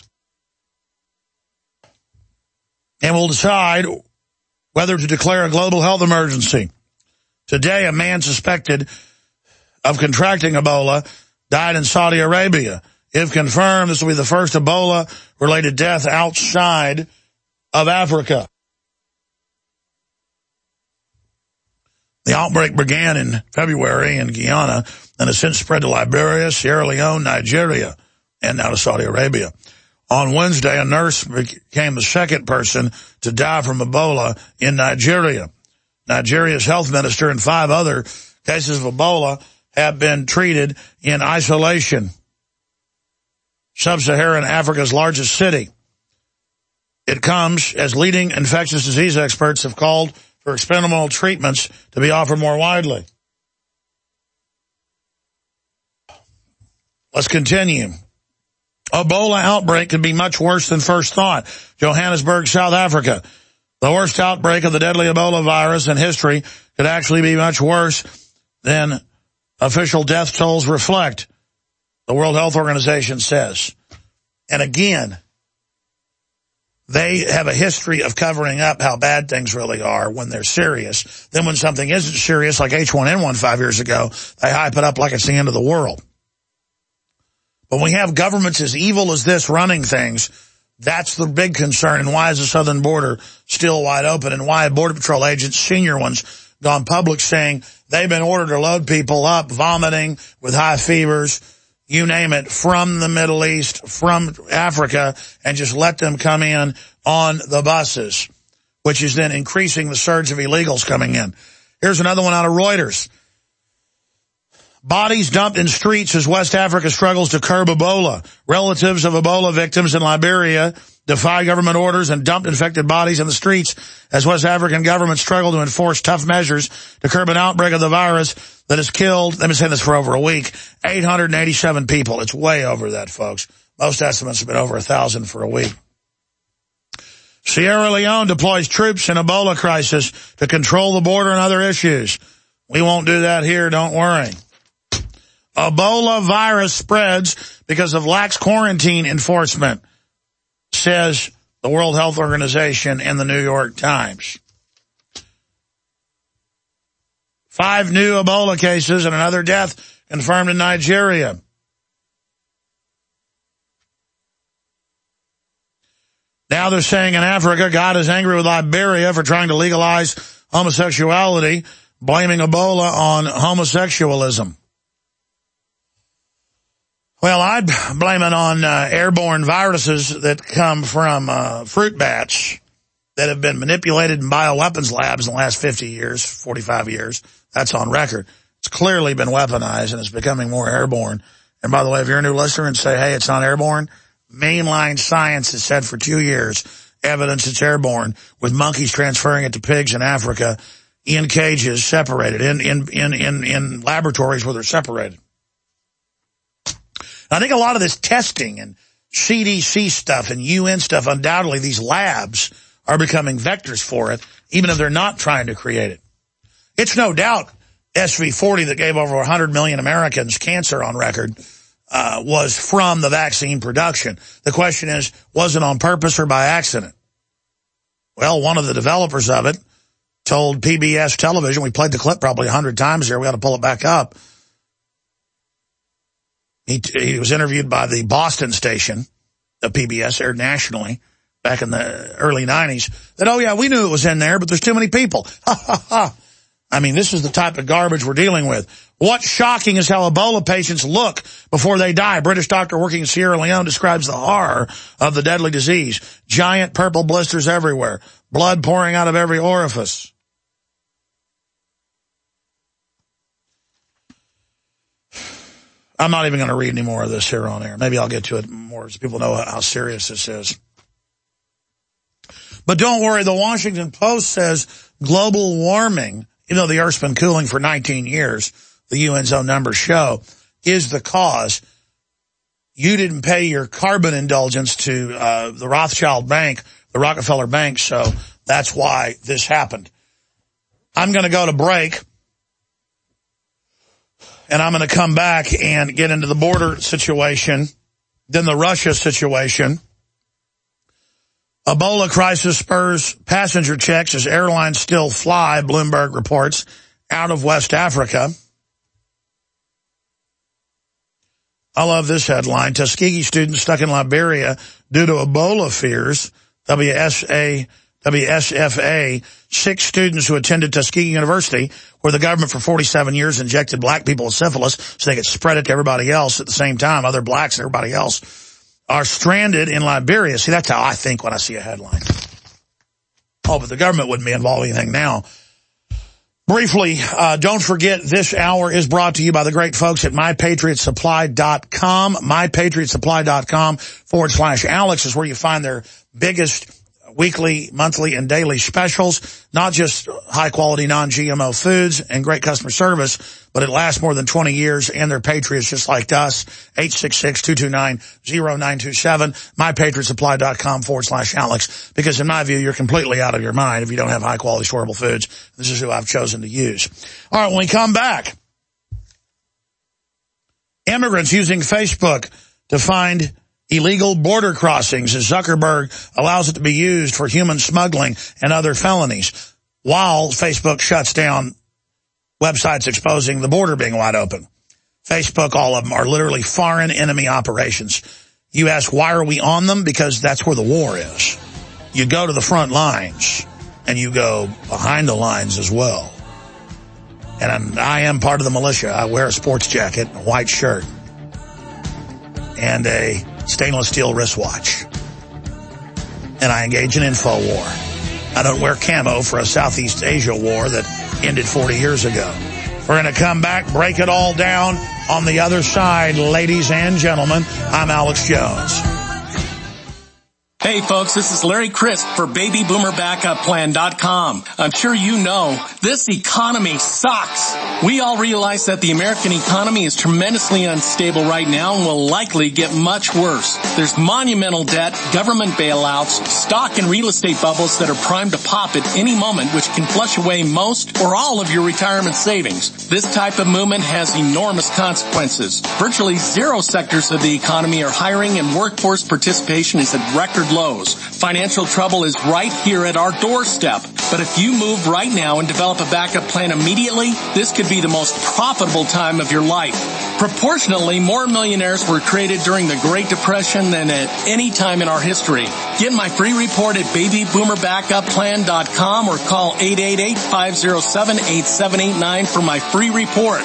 And will decide whether to declare a global health emergency. Today, a man suspected of contracting Ebola died in Saudi Arabia. If confirmed, this will be the first Ebola-related death outside of Africa. The outbreak began in February in Guyana and has since spread to Liberia, Sierra Leone, Nigeria, and now to Saudi Arabia. On Wednesday, a nurse became the second person to die from Ebola in Nigeria. Nigeria's health minister and 5 other cases of Ebola have been treated in isolation. sub-Saharan Africa's largest city. It comes as leading infectious disease experts have called for experimental treatments to be offered more widely. Let's continue. Ebola outbreak could be much worse than first thought. Johannesburg, South Africa. The worst outbreak of the deadly Ebola virus in history could actually be much worse than official death tolls reflect, the World Health Organization says. And again, they have a history of covering up how bad things really are when they're serious. Then when something isn't serious, like H1N1 5 years ago, they hype it up like it's the end of the world. But when we have governments as evil as this running things, that's the big concern. And why is the southern border still wide open? And why have Border Patrol agents, senior ones, gone public saying they've been ordered to load people up, vomiting, with high fevers, you name it, from the Middle East, from Africa, and just let them come in on the buses, which is then increasing the surge of illegals coming in. Here's another one out of Reuters. Bodies dumped in streets as West Africa struggles to curb Ebola. Relatives of Ebola victims in Liberia defy government orders and dumped infected bodies in the streets as West African governments struggle to enforce tough measures to curb an outbreak of the virus that has killed, let me say this for over a week, 887 people. It's way over that, folks. Most estimates have been over 1,000 for a week. Sierra Leone deploys troops in Ebola crisis to control the border and other issues. We won't do that here, don't worry. Ebola virus spreads because of lax quarantine enforcement, says the World Health Organization and the New York Times. 5 new Ebola cases and another death confirmed in Nigeria. Now they're saying in Africa, God is angry with Liberia for trying to legalize homosexuality, blaming Ebola on homosexualism. Well, I'd blame it on airborne viruses that come from fruit bats that have been manipulated in bioweapons labs in the last 50 years, 45 years. That's on record. It's clearly been weaponized and it's becoming more airborne. And by the way, if you're a new listener and say, hey, it's not airborne, mainline science has said for 2 years, evidence it's airborne, with monkeys transferring it to pigs in Africa in cages separated, in laboratories where they're separated. I think a lot of this testing and CDC stuff and UN stuff, undoubtedly these labs are becoming vectors for it, even if they're not trying to create it. It's no doubt SV40 that gave over 100 million Americans cancer on record was from the vaccine production. The question is, was it on purpose or by accident? Well, one of the developers of it told PBS television, we played the clip probably 100 times here, we got to pull it back up. He was interviewed by the Boston station, the PBS, aired nationally back in the early 90s, that, oh, yeah, we knew it was in there, but there's too many people. Ha, ha, ha. I mean, this is the type of garbage we're dealing with. What's shocking is how Ebola patients look before they die. A British doctor working in Sierra Leone describes the horror of the deadly disease. Giant purple blisters everywhere. Blood pouring out of every orifice. I'm not even going to read any more of this here on air. Maybe I'll get to it more so people know how serious this is. But don't worry, the Washington Post says global warming, even though the Earth's been cooling for 19 years, the UN's own numbers show, is the cause. You didn't pay your carbon indulgence to the Rothschild Bank, the Rockefeller Bank, so that's why this happened. I'm going to go to break. And I'm going to come back and get into the border situation, then the Russia situation. Ebola crisis spurs passenger checks as airlines still fly, Bloomberg reports, out of West Africa. I love this headline. Tuskegee students stuck in Liberia due to Ebola fears. WSFA, 6 students who attended Tuskegee University, where the government for 47 years injected black people with syphilis so they could spread it to everybody else at the same time, other blacks and everybody else, are stranded in Liberia. See, that's how I think when I see a headline. Oh, but the government wouldn't be involved in anything now. Briefly, don't forget this hour is brought to you by the great folks at MyPatriotSupply.com. MyPatriotSupply.com/Alex is where you find their biggest weekly, monthly, and daily specials. Not just high-quality, non-GMO foods and great customer service, but it lasts more than 20 years, and they're patriots just like us. 866-229-0927, MyPatriotSupply.com/Alex, because in my view, you're completely out of your mind if you don't have high-quality, storable foods. This is who I've chosen to use. All right, when we come back, immigrants using Facebook to find illegal border crossings as Zuckerberg allows it to be used for human smuggling and other felonies, while Facebook shuts down websites exposing the border being wide open. Facebook, all of them, are literally foreign enemy operations. You ask, why are we on them? Because that's where the war is. You go to the front lines, and you go behind the lines as well. And I am part of the militia. I wear a sports jacket, a white shirt, and a stainless steel wristwatch. And I engage in info war. I don't wear camo for a Southeast Asia war that ended 40 years ago. We're going to come back, break it all down on the other side, ladies and gentlemen. I'm Alex Jones. Hey folks, this is Larry Crisp for BabyBoomerBackupPlan.com. I'm sure you know, this economy sucks. We all realize that the American economy is tremendously unstable right now and will likely get much worse. There's monumental debt, government bailouts, stock and real estate bubbles that are primed to pop at any moment, which can flush away most or all of your retirement savings. This type of movement has enormous consequences. Virtually zero sectors of the economy are hiring, and workforce participation is at record lows. Financial trouble is right here at our doorstep. But if you move right now and develop a backup plan immediately, this could be the most profitable time of your life. Proportionally, more millionaires were created during the Great Depression than at any time in our history. Get my free report at BabyBoomerBackupPlan.com or call 888-507-8789 for my free report.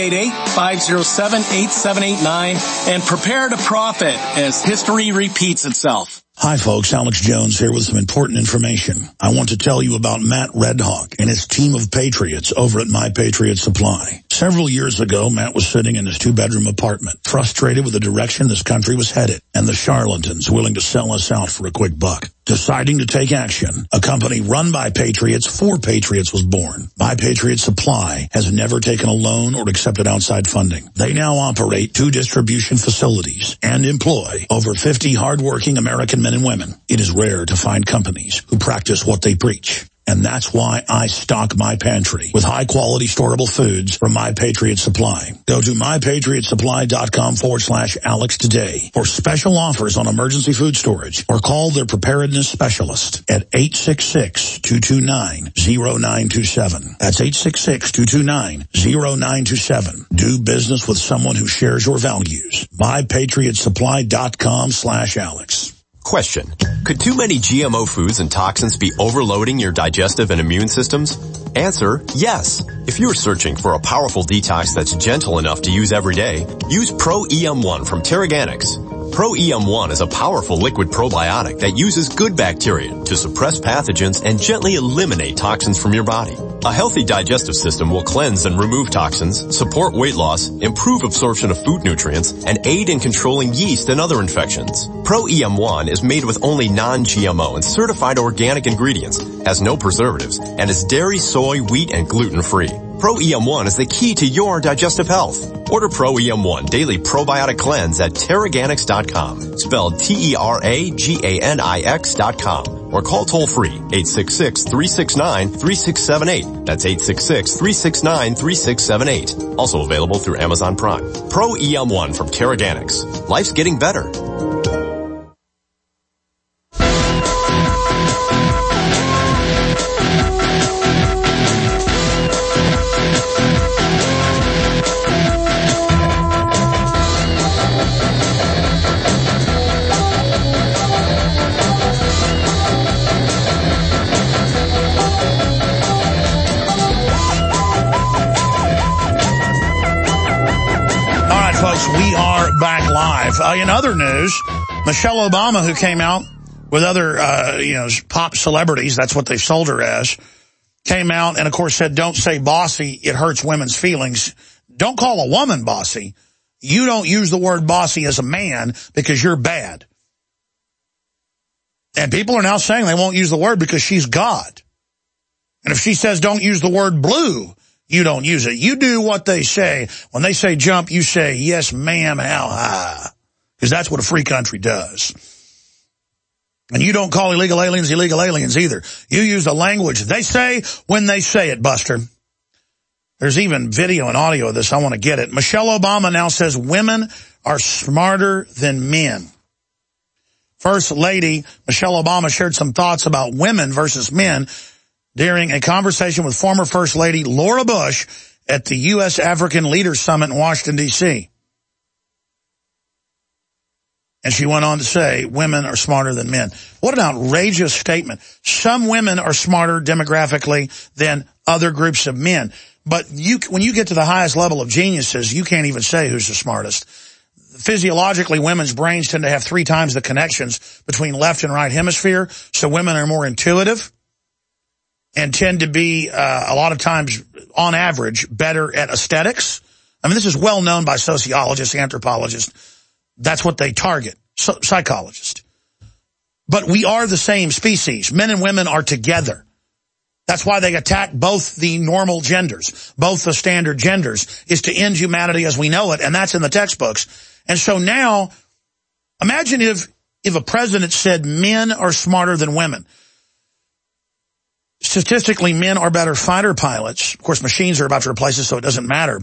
888-507-8789 and prepare to profit as history repeats itself. Hi folks, Alex Jones here with some important information. I want to tell you about Matt Redhawk and his team of patriots over at My Patriot Supply. Several years ago, Matt was sitting in his 2-bedroom apartment, frustrated with the direction this country was headed and the charlatans willing to sell us out for a quick buck. Deciding to take action, a company run by patriots for patriots was born. My Patriot Supply has never taken a loan or accepted outside funding. They now operate 2 distribution facilities and employ over 50 hardworking American men and women. It is rare to find companies who practice what they preach. And that's why I stock my pantry with high-quality storable foods from My Patriot Supply. Go to MyPatriotSupply.com/Alex today for special offers on emergency food storage, or call their preparedness specialist at 866-229-0927. That's 866-229-0927. Do business with someone who shares your values. MyPatriotSupply.com/Alex. Question. Could too many GMO foods and toxins be overloading your digestive and immune systems? Answer, yes. If you're searching for a powerful detox that's gentle enough to use every day, use Pro-EM1 from Teraganix. Pro-EM1 is a powerful liquid probiotic that uses good bacteria to suppress pathogens and gently eliminate toxins from your body. A healthy digestive system will cleanse and remove toxins, support weight loss, improve absorption of food nutrients, and aid in controlling yeast and other infections. Pro-EM1 is made with only non-GMO and certified organic ingredients, has no preservatives, and is dairy, soy, wheat, and gluten-free. Pro-EM1 is the key to your digestive health. Order Pro-EM1 Daily Probiotic Cleanse at Teraganix.com, spelled Teraganix.com, or call toll-free 866-369-3678. That's 866-369-3678. Also available through Amazon Prime. Pro-EM1 from Teraganix. Life's getting better. We are back live. In other news, Michelle Obama, who came out with other, pop celebrities, that's what they sold her as, came out and, of course, said, don't say bossy, it hurts women's feelings. Don't call a woman bossy. You don't use the word bossy as a man because you're bad. And people are now saying they won't use the word because she's God. And if she says don't use the word blue, you don't use it. You do what they say. When they say jump, you say, yes, ma'am, how high? Because that's what a free country does. And you don't call illegal aliens either. You use the language they say when they say it, Buster. There's even video and audio of this. I want to get it. Michelle Obama now says women are smarter than men. First Lady Michelle Obama shared some thoughts about women versus men during a conversation with former First Lady Laura Bush at the U.S. African Leaders Summit in Washington, D.C. And she went on to say, women are smarter than men. What an outrageous statement. Some women are smarter demographically than other groups of men. But when you get to the highest level of geniuses, you can't even say who's the smartest. Physiologically, women's brains tend to have 3 times the connections between left and right hemisphere, so women are more intuitive and tend to be, a lot of times, on average, better at aesthetics. I mean, this is well known by sociologists, anthropologists. That's what they target, psychologists. But we are the same species. Men and women are together. That's why they attack both the normal genders, both the standard genders, is to end humanity as we know it, and that's in the textbooks. And so now, imagine if a president said men are smarter than women. Statistically, men are better fighter pilots. Of course, machines are about to replace us, so it doesn't matter.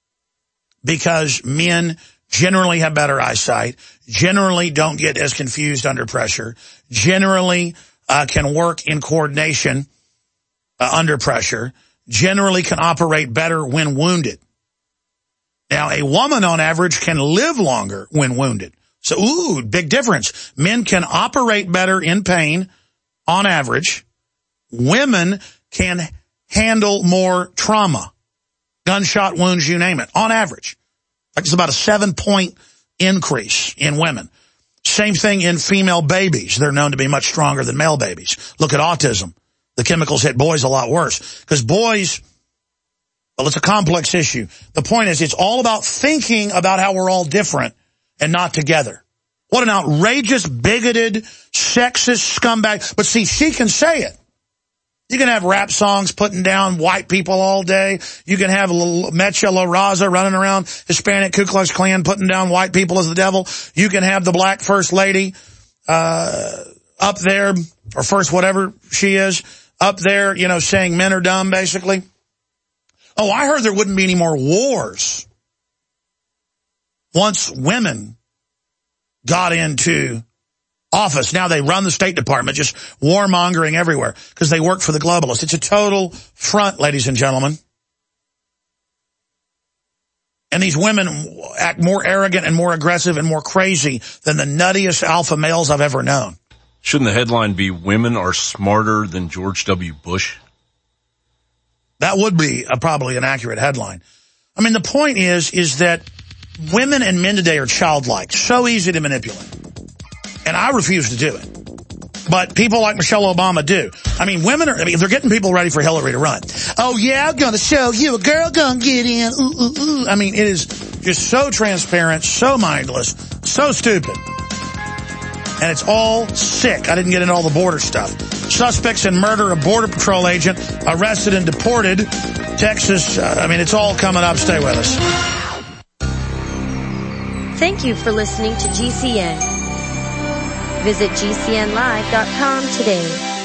Because men generally have better eyesight, generally don't get as confused under pressure, generally can work in coordination under pressure, generally can operate better when wounded. Now, a woman on average can live longer when wounded. So, big difference. Men can operate better in pain on average. Women can handle more trauma, gunshot wounds, you name it, on average. Like it's about a 7-point increase in women. Same thing in female babies. They're known to be much stronger than male babies. Look at autism. The chemicals hit boys a lot worse. Because boys, well, it's a complex issue. The point is, it's all about thinking about how we're all different and not together. What an outrageous, bigoted, sexist scumbag. But see, she can say it. You can have rap songs putting down white people all day. You can have Mecha La Raza running around Hispanic Ku Klux Klan putting down white people as the devil. You can have the black first lady up there, or first whatever she is, up there, you know, saying men are dumb, basically. Oh, I heard there wouldn't be any more wars once women got into office. Now they run the State Department, just warmongering everywhere because they work for the globalists. It's a total front, ladies and gentlemen. And these women act more arrogant and more aggressive and more crazy than the nuttiest alpha males I've ever known. Shouldn't the headline be women are smarter than George W. Bush? That would be probably an accurate headline. I mean, the point is that women and men today are childlike, so easy to manipulate. And I refuse to do it. But people like Michelle Obama do. I mean, they're getting people ready for Hillary to run. Oh, yeah, I'm going to show you a girl going to get in. Ooh, ooh, ooh. I mean, it is just so transparent, so mindless, so stupid. And it's all sick. I didn't get into all the border stuff. Suspects in murder of Border Patrol agent arrested and deported. Texas, it's all coming up. Stay with us. Thank you for listening to GCN. Visit GCNlive.com today.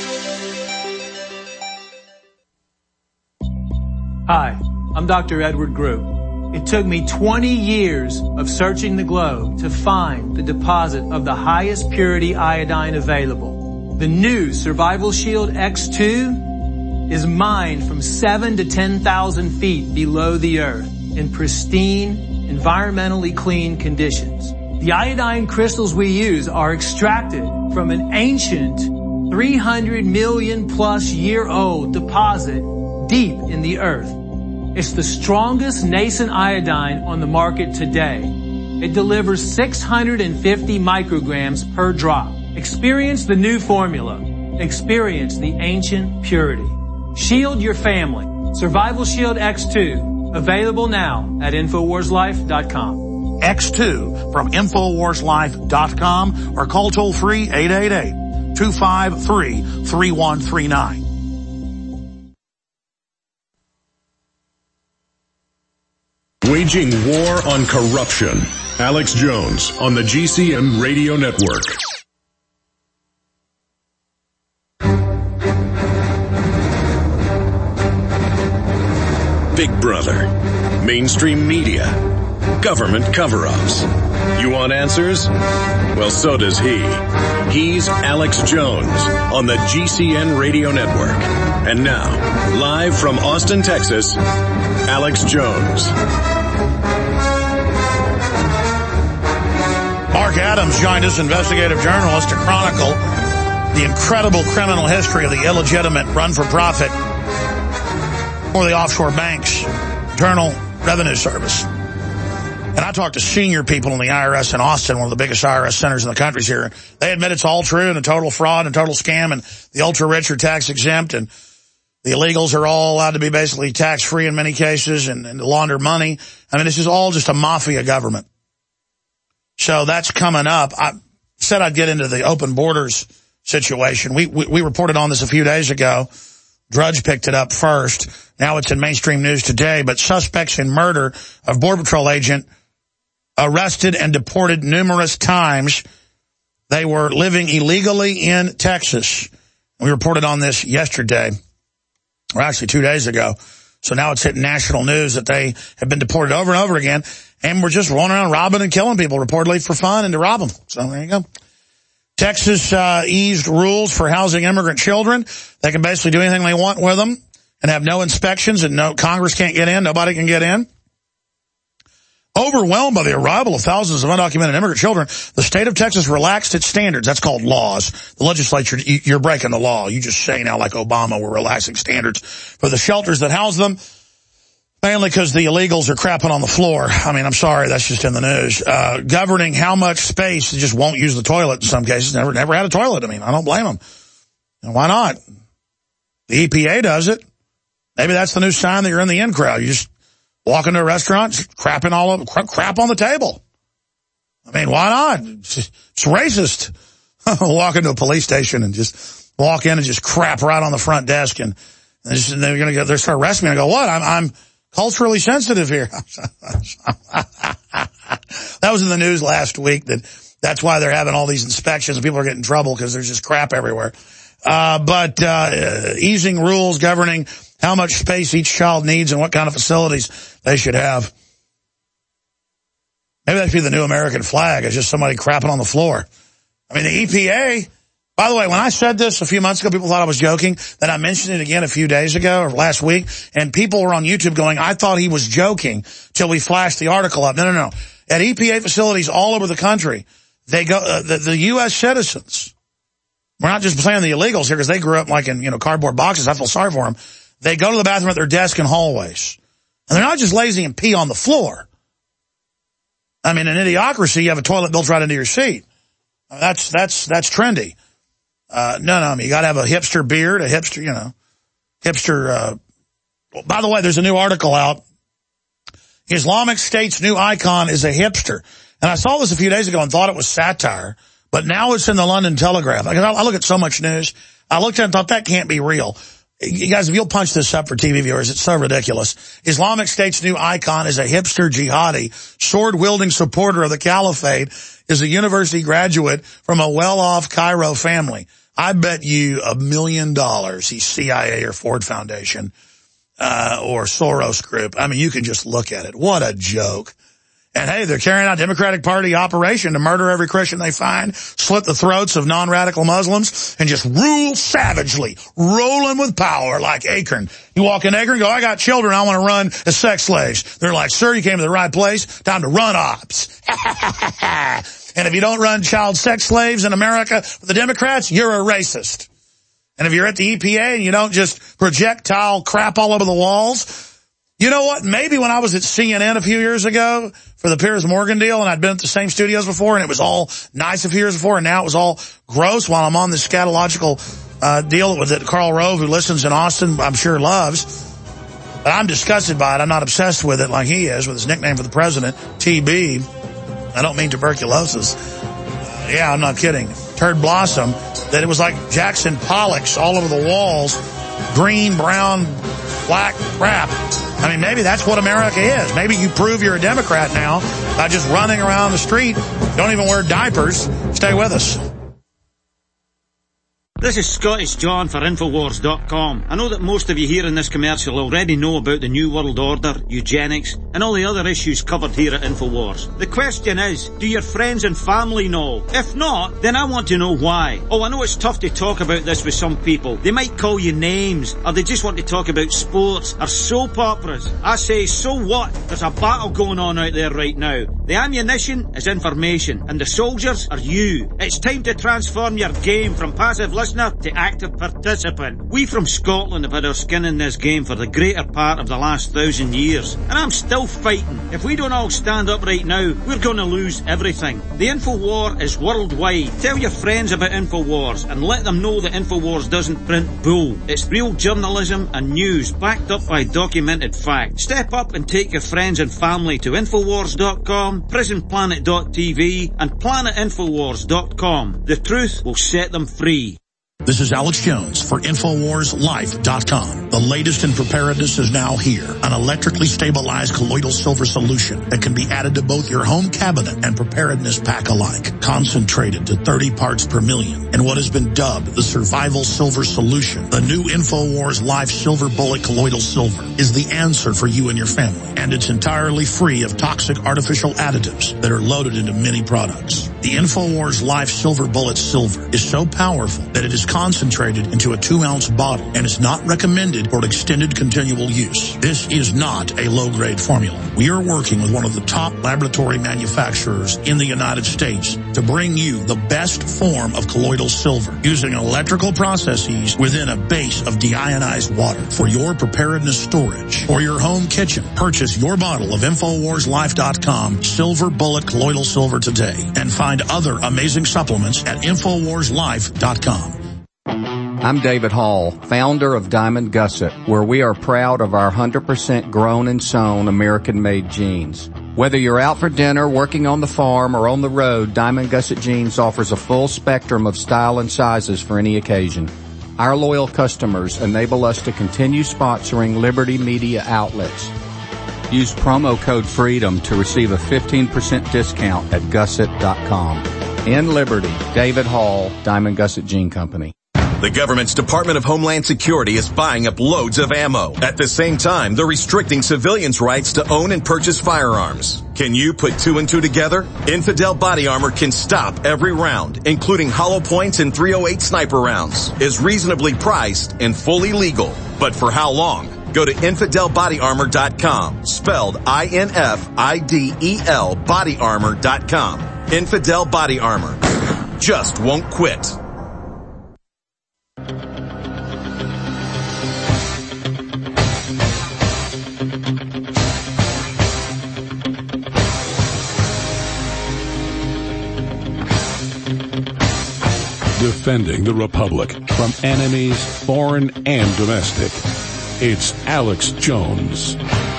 Hi, I'm Dr. Edward Group. It took me 20 years of searching the globe to find the deposit of the highest purity iodine available. The new Survival Shield X2 is mined from 7 to 10,000 feet below the earth in pristine, environmentally clean conditions. The iodine crystals we use are extracted from an ancient 300 million plus year old deposit deep in the earth. It's the strongest nascent iodine on the market today. It delivers 650 micrograms per drop. Experience the new formula. Experience the ancient purity. Shield your family. Survival Shield X2. Available now at InfoWarsLife.com. X2 from InfoWarsLife.com or call toll free 888-253-3139. Waging war on corruption. Alex Jones on the GCN Radio Network. Big Brother. Mainstream media. Government cover-ups. You want answers? Well, so does he. He's Alex Jones on the GCN Radio Network. And now, live from Austin, Texas, Alex Jones. Mark Adams joined us, investigative journalist, to chronicle the incredible criminal history of the illegitimate run-for-profit for the offshore banks, Internal Revenue Service. And I talked to senior people in the IRS in Austin, one of the biggest IRS centers in the country here. They admit it's all true and a total fraud and a total scam, and the ultra-rich are tax-exempt, and the illegals are all allowed to be basically tax-free in many cases and launder money. I mean, this is all just a mafia government. So that's coming up. I said I'd get into the open borders situation. We reported on this a few days ago. Drudge picked it up first. Now it's in mainstream news today. But suspects in murder of Border Patrol agent arrested and deported numerous times. They were living illegally in Texas. We reported on this yesterday, or actually 2 days ago. So now it's hitting national news that they have been deported over and over again, and we're just rolling around robbing and killing people, reportedly for fun and to rob them. So there you go. Texas eased rules for housing immigrant children. They can basically do anything they want with them and have no inspections, and no Congress can't get in, nobody can get in. Overwhelmed by the arrival of thousands of undocumented immigrant children, the state of Texas relaxed its standards. That's called laws. The legislature, you're breaking the law. You just say now, like Obama, we're relaxing standards for the shelters that house them, mainly because the illegals are crapping on the floor. I mean, I'm sorry, that's just in the news. Governing how much space, they just won't use the toilet in some cases. Never had a toilet. I mean, I don't blame them. And why not? The EPA does it. Maybe that's the new sign that you're in the in crowd. You just walk into a restaurant, crapping all over, crap on the table. I mean, why not? It's racist. Walk into a police station and just walk in and just crap right on the front desk, and they're going to they're start arresting me. I go, what? I'm culturally sensitive here. That was in the news last week. That's why they're having all these inspections and people are getting in trouble because there's just crap everywhere. But easing rules governing how much space each child needs and what kind of facilities they should have. Maybe that should be the new American flag. It's just somebody crapping on the floor. I mean, the EPA, by the way, when I said this a few months ago, people thought I was joking. Then I mentioned it again a few days ago or last week, and people were on YouTube going, I thought he was joking till we flashed the article up. No. At EPA facilities all over the country, they go, the U.S. citizens, we're not just playing the illegals here because they grew up like in, cardboard boxes. I feel sorry for them. They go to the bathroom at their desk in hallways. And they're not just lazy and pee on the floor. I mean, in Idiocracy, you have a toilet built right into your seat. That's trendy. No, you gotta have a hipster beard, a hipster, hipster, by the way, there's a new article out. Islamic State's new icon is a hipster. And I saw this a few days ago and thought it was satire, but now it's in the London Telegraph. I look at so much news. I looked at it and thought that can't be real. You guys, if you'll punch this up for TV viewers, it's so ridiculous. Islamic State's new icon is a hipster jihadi, sword-wielding supporter of the caliphate, is a university graduate from a well-off Cairo family. I bet you $1 million he's CIA or Ford Foundation, or Soros Group. I mean, you can just look at it. What a joke. And hey, they're carrying out Democratic Party operation to murder every Christian they find, slit the throats of non-radical Muslims, and just rule savagely, rolling with power like Akron. You walk in Akron and go, I got children I want to run as sex slaves. They're like, sir, you came to the right place. Time to run ops. And if you don't run child sex slaves in America for the Democrats, you're a racist. And if you're at the EPA and you don't just projectile crap all over the walls, you know what? Maybe when I was at CNN a few years ago for the Piers Morgan deal, and I'd been at the same studios before, and it was all nice a few years before, and now it was all gross while I'm on this scatological deal with it. Karl Rove, who listens in Austin, I'm sure loves. But I'm disgusted by it. I'm not obsessed with it like he is, with his nickname for the president, TB. I don't mean tuberculosis. Yeah, I'm not kidding. Turd Blossom, that it was like Jackson Pollock's all over the walls, green, brown, black crap. I mean, maybe that's what America is. Maybe you prove you're a Democrat now by just running around the street. Don't even wear diapers. Stay with us. This is Scottish John for Infowars.com. I know that most of you here in this commercial already know about the New World Order, eugenics, and all the other issues covered here at Infowars. The question is, do your friends and family know? If not, then I want to know why. Oh, I know it's tough to talk about this with some people. They might call you names, or they just want to talk about sports or soap operas. I say, so what? There's a battle going on out there right now. The ammunition is information, and the soldiers are you. It's time to transform your game from passive listener to active participant. We from Scotland have had our skin in this game for the greater part of the last 1,000 years, and I'm still fighting. If we don't all stand up right now, we're going to lose everything. The Infowar is worldwide. Tell your friends about Infowars and let them know that Infowars doesn't print bull. It's real journalism and news backed up by documented fact. Step up and take your friends and family to Infowars.com, PrisonPlanet.tv, and PlanetInfowars.com. The truth will set them free. This is Alex Jones for InfoWarsLife.com. The latest in preparedness is now here. An electrically stabilized colloidal silver solution that can be added to both your home cabinet and preparedness pack alike. Concentrated to 30 parts per million in what has been dubbed the survival silver solution. The new InfoWars Life Silver Bullet Colloidal Silver is the answer for you and your family. And it's entirely free of toxic artificial additives that are loaded into many products. The InfoWars Life Silver Bullet Silver is so powerful that it is concentrated into a 2-ounce bottle and is not recommended for extended continual use. This is not a low-grade formula. We are working with one of the top laboratory manufacturers in the United States to bring you the best form of colloidal silver using electrical processes within a base of deionized water for your preparedness storage or your home kitchen. Purchase your bottle of InfoWarsLife.com Silver Bullet Colloidal Silver today and find other amazing supplements at InfoWarsLife.com. I'm David Hall, founder of Diamond Gusset, where we are proud of our 100% grown and sewn American-made jeans. Whether you're out for dinner, working on the farm, or on the road, Diamond Gusset Jeans offers a full spectrum of style and sizes for any occasion. Our loyal customers enable us to continue sponsoring Liberty Media outlets. Use promo code FREEDOM to receive a 15% discount at Gusset.com. In Liberty, David Hall, Diamond Gusset Jean Company. The government's Department of Homeland Security is buying up loads of ammo. At the same time, they're restricting civilians' rights to own and purchase firearms. Can you put 2 and 2 together? Infidel Body Armor can stop every round, including hollow points and .308 sniper rounds, is reasonably priced and fully legal. But for how long? Go to InfidelBodyArmor.com, spelled INFIDEL bodyarmor.com. Infidel Body Armor. Just won't quit. Defending the Republic from enemies, foreign and domestic. It's Alex Jones.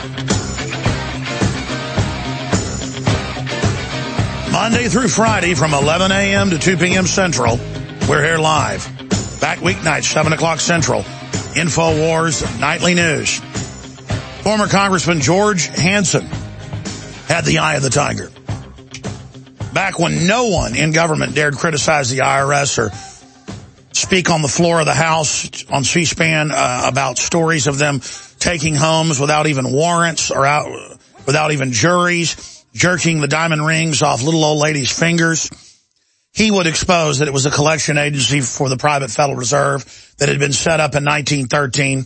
Monday through Friday from 11 a.m. to 2 p.m. Central, we're here live. Back weeknights, 7 o'clock Central. InfoWars Nightly News. Former Congressman George Hansen had the eye of the tiger. Back when no one in government dared criticize the IRS or speak on the floor of the House on C-SPAN about stories of them taking homes without even warrants or without even juries, jerking the diamond rings off little old ladies' fingers, he would expose that it was a collection agency for the private Federal Reserve that had been set up in 1913.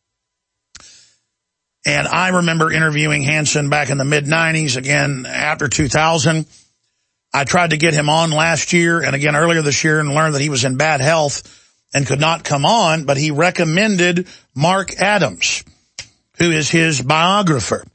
And I remember interviewing Hansen back in the mid-'90s, again after 2000. I tried to get him on last year and again earlier this year and learned that he was in bad health and could not come on, but he recommended Mark Adams, who is his biographer.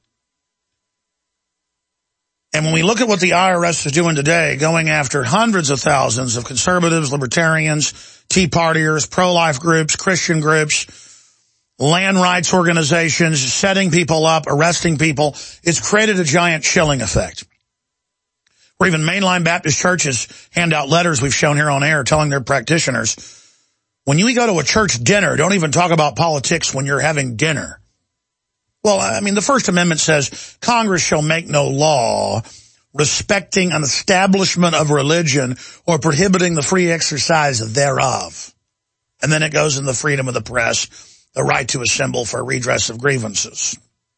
And when we look at what the IRS is doing today, going after hundreds of thousands of conservatives, libertarians, Tea Partiers, pro-life groups, Christian groups, land rights organizations, setting people up, arresting people. It's created a giant chilling effect. Or even mainline Baptist churches hand out letters we've shown here on air telling their practitioners, when you go to a church dinner, don't even talk about politics when you're having dinner. Well, I mean, the First Amendment says Congress shall make no law respecting an establishment of religion or prohibiting the free exercise thereof. And then it goes in the freedom of the press, the right to assemble for redress of grievances.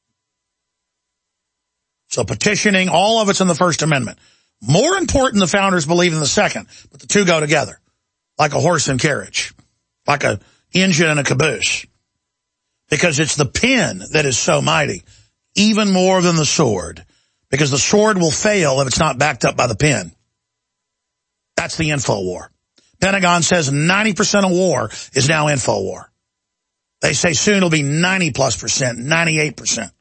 So petitioning, all of it's in the First Amendment. More important, the founders believe in the second, but the two go together, like a horse and carriage, like a engine and a caboose. Because it's the pen that is so mighty, even more than the sword. Because the sword will fail if it's not backed up by the pen. That's the info war. Pentagon says 90% of war is now info war. They say soon it'll be 90+%, 98%.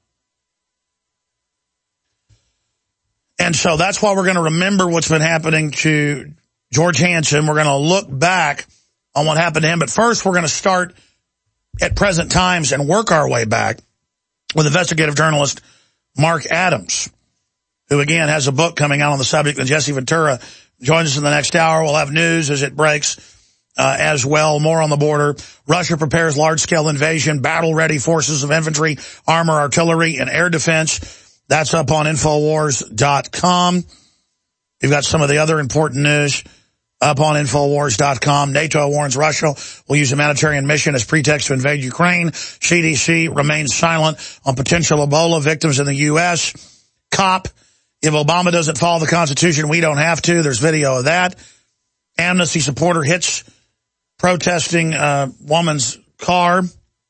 And so that's why we're going to remember what's been happening to George Hansen. We're going to look back on what happened to him. But first, we're going to start at present times and work our way back with investigative journalist Mark Adams, who, again, has a book coming out on the subject. And Jesse Ventura joins us in the next hour. We'll have news as it breaks as well. More on the border. Russia prepares large-scale invasion, battle-ready forces of infantry, armor, artillery, and air defense. That's up on Infowars.com. You've got some of the other important news up on Infowars.com. NATO warns Russia will use humanitarian mission as pretext to invade Ukraine. CDC remains silent on potential Ebola victims in the U.S. COP. If Obama doesn't follow the Constitution, we don't have to. There's video of that. Amnesty supporter hits protesting woman's car.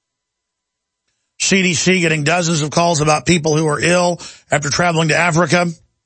CDC getting dozens of calls about people who are ill after traveling to Africa.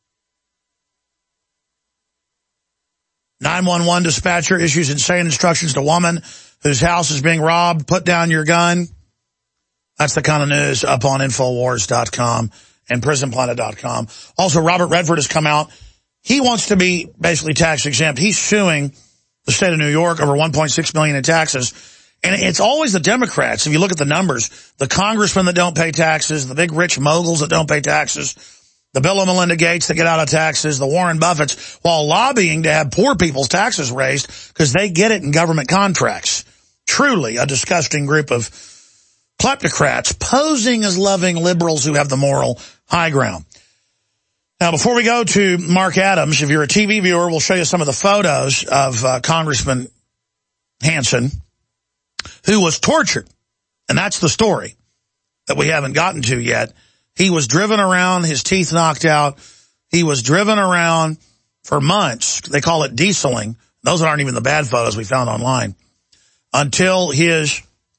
911 dispatcher issues insane instructions to woman whose house is being robbed. Put down your gun. That's the kind of news up on Infowars.com and PrisonPlanet.com. Also, Robert Redford has come out. He wants to be basically tax exempt. He's suing the state of New York over $1.6 million in taxes. And it's always the Democrats. If you look at the numbers, the congressmen that don't pay taxes, the big rich moguls that don't pay taxes, the Bill and Melinda Gates that get out of taxes, the Warren Buffetts, while lobbying to have poor people's taxes raised because they get it in government contracts. Truly a disgusting group of kleptocrats posing as loving liberals who have the moral high ground. Now, before we go to Mark Adams, if you're a TV viewer, we'll show you some of the photos of Congressman Hansen, who was tortured. And that's the story that we haven't gotten to yet. He was driven around, his teeth knocked out. He was driven around for months. They call it dieseling. Those aren't even the bad photos we found online. Until his,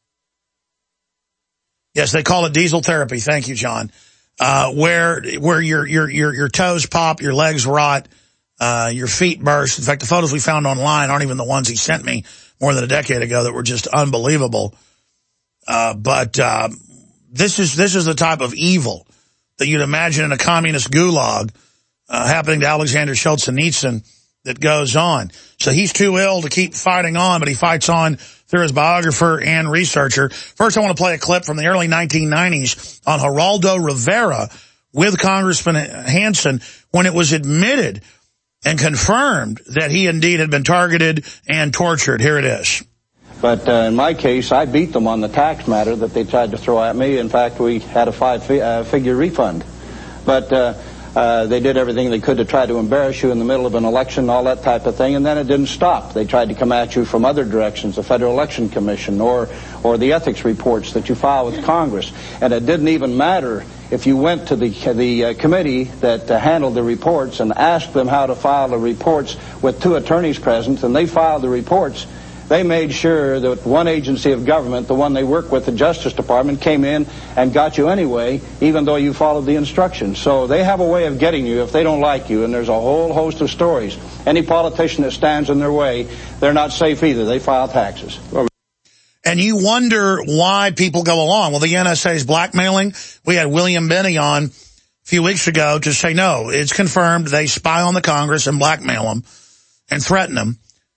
yes, they call it diesel therapy. Thank you, John. Where your toes pop, your legs rot, your feet burst. In fact, the photos we found online aren't even the ones he sent me more than a decade ago that were just unbelievable. But this is the type of evil that you'd imagine in a communist gulag happening to Alexander Solzhenitsyn that goes on. So he's too ill to keep fighting on, but he fights on through his biographer and researcher. First, I want to play a clip from the early 1990s on Geraldo Rivera with Congressman Hansen when it was admitted and confirmed that he indeed had been targeted and tortured. Here it is. But in my case, I beat them on the tax matter that they tried to throw at me. In fact, we had a five-figure refund. But they did everything they could to try to embarrass you in the middle of an election, all that type of thing, and then it didn't stop. They tried to come at you from other directions, the Federal Election Commission or the ethics reports that you file with Congress. And it didn't even matter if you went to the committee that handled the reports and asked them how to file the reports with two attorneys present, and they filed the reports. They made sure that one agency of government, the one they work with, the Justice Department, came in and got you anyway, even though you followed the instructions. So they have a way of getting you if they don't like you, and there's a whole host of stories. Any politician that stands in their way, they're not safe either. They file taxes. And you wonder why people go along. Well, the NSA is blackmailing. We had William Binney on a few weeks ago to say, no, it's confirmed they spy on the Congress and blackmail them and threaten them.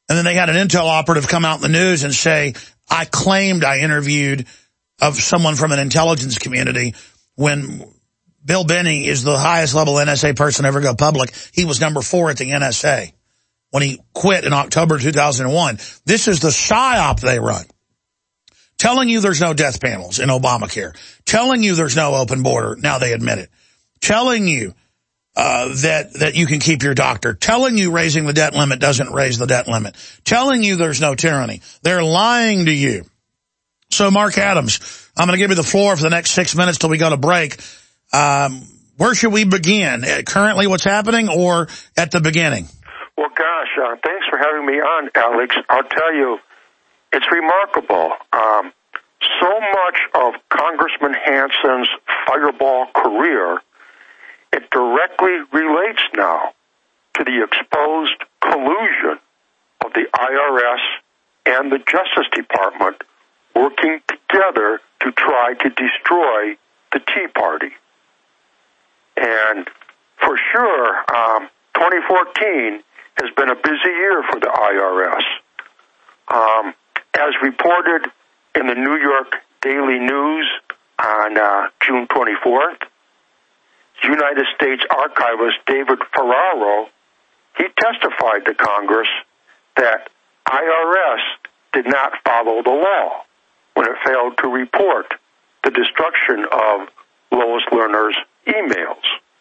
And then they had an intel operative come out in the news and say, I claimed I interviewed of someone from an intelligence community when Bill Binney is the highest level NSA person to ever go public. He was number 4 at the NSA when he quit in October 2001. This is the PSYOP they run. Telling you there's no death panels in Obamacare. Telling you there's no open border. Now they admit it. Telling you that you can keep your doctor. Telling you raising the debt limit doesn't raise the debt limit. Telling you there's no tyranny. They're lying to you. So, Mark Adams, I'm going to give you the floor for the next 6 minutes till we go to break. Where should we begin? Currently what's happening or at the beginning? Well, gosh, thanks for having me on, Alex. I'll tell you, it's remarkable. So much of Congressman Hansen's fireball career, it directly relates now to the exposed collusion of the IRS and the Justice Department working together to try to destroy the Tea Party. And for sure, 2014 has been a busy year for the IRS. As reported in the New York Daily News on June 24th, United States Archivist David Ferraro, he testified to Congress that IRS did not follow the law when it failed to report the destruction of Lois Lerner's emails.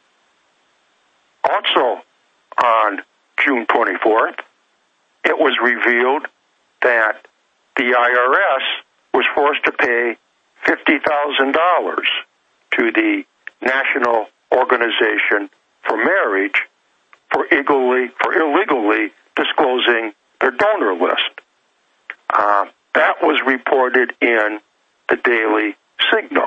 Also, on June 24th, it was revealed that the IRS was forced to pay $50,000 to the National Organization for Marriage for illegally disclosing their donor list. That was reported in the Daily Signal.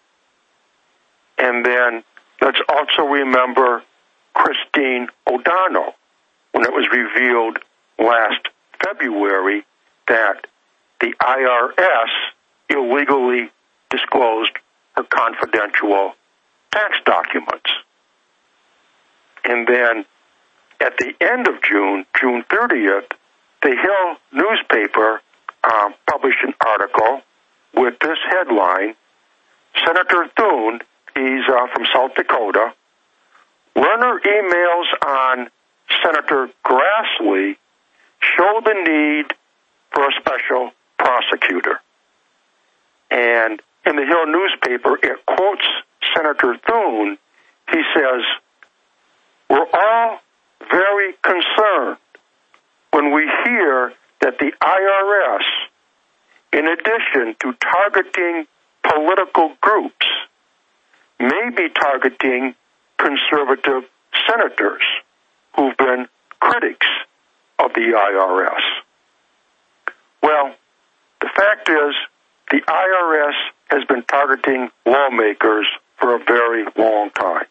And then let's also remember Christine O'Donnell, when it was revealed last February that the IRS illegally disclosed her confidential tax documents. And then at the end of June, June 30th, the Hill newspaper published an article with this headline, Senator Thune, he's from South Dakota, Lerner emails on Senator Grassley show the need for a special prosecutor. And in the Hill newspaper, it quotes Senator Thune. He says, we're all very concerned when we hear that the IRS, in addition to targeting political groups, may be targeting conservative senators who've been critics of the IRS. Well, the fact is, the IRS has been targeting lawmakers for a very long time.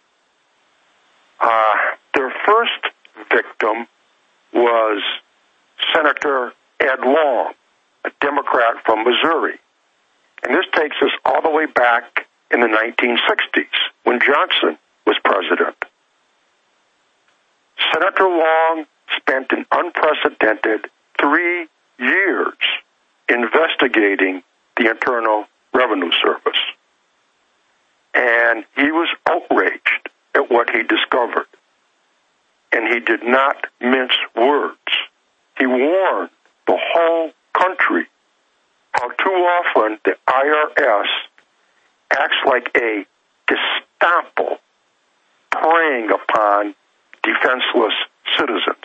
Their first victim was Senator Ed Long, a Democrat from Missouri. And this takes us all the way back in the 1960s when Johnson was president. Senator Long spent an unprecedented 3 years investigating the Internal Revenue Service. And he was outraged at what he discovered. And he did not mince words. He warned the whole country how too often the IRS acts like a Gestapo preying upon defenseless citizens.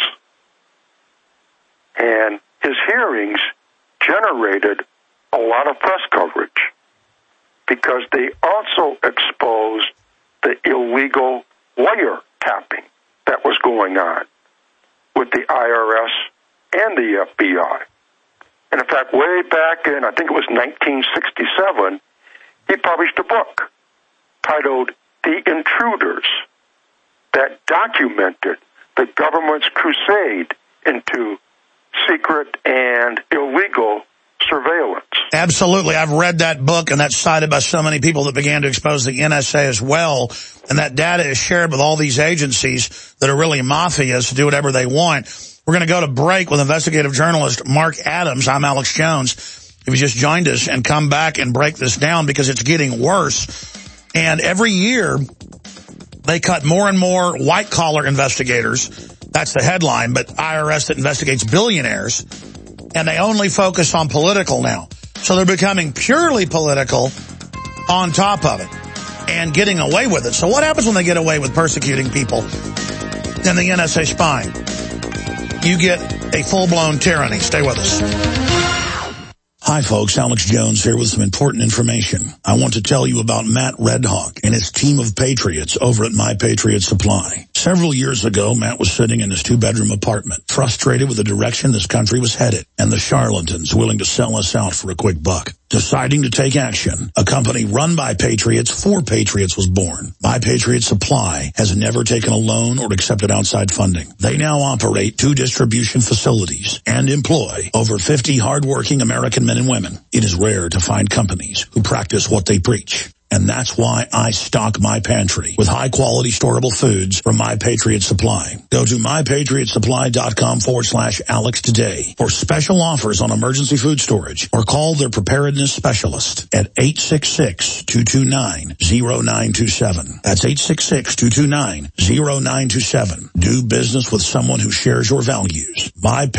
And his hearings generated a lot of press coverage because they also exposed the illegal wiretapping that was going on with the IRS and the FBI. And in fact, way back in, I think it was 1967, he published a book titled The Intruders that documented the government's crusade into secret and illegal surveillance. Absolutely. I've read that book, and that's cited by so many people that began to expose the NSA as well. And that data is shared with all these agencies that are really mafias to do whatever they want. We're going to go to break with investigative journalist Mark Adams. I'm Alex Jones. If you just joined us, and come back and break this down because it's getting worse. And every year, they cut more and more white-collar investigators. That's the headline, but IRS that investigates billionaires. And they only focus on political now. So they're becoming purely political on top of it and getting away with it. So what happens when they get away with persecuting people in the NSA spying? You get a full-blown tyranny. Stay with us. Hi, folks. Alex Jones here with some important information. I want to tell you about Matt Redhawk and his team of patriots over at My Patriot Supply. Several years ago, Matt was sitting in his 2-bedroom apartment, frustrated with the direction this country was headed and the charlatans willing to sell us out for a quick buck. Deciding to take action, a company run by patriots for patriots was born. My Patriot Supply has never taken a loan or accepted outside funding. They now operate 2 distribution facilities and employ over 50 hardworking American men and women. It is rare to find companies who practice what they preach. And that's why I stock my pantry with high-quality storable foods from My Patriot Supply. Go to mypatriotsupply.com/Alex today for special offers on emergency food storage, or call their preparedness specialist at 866-229-0927. That's 866-229-0927. Do business with someone who shares your values.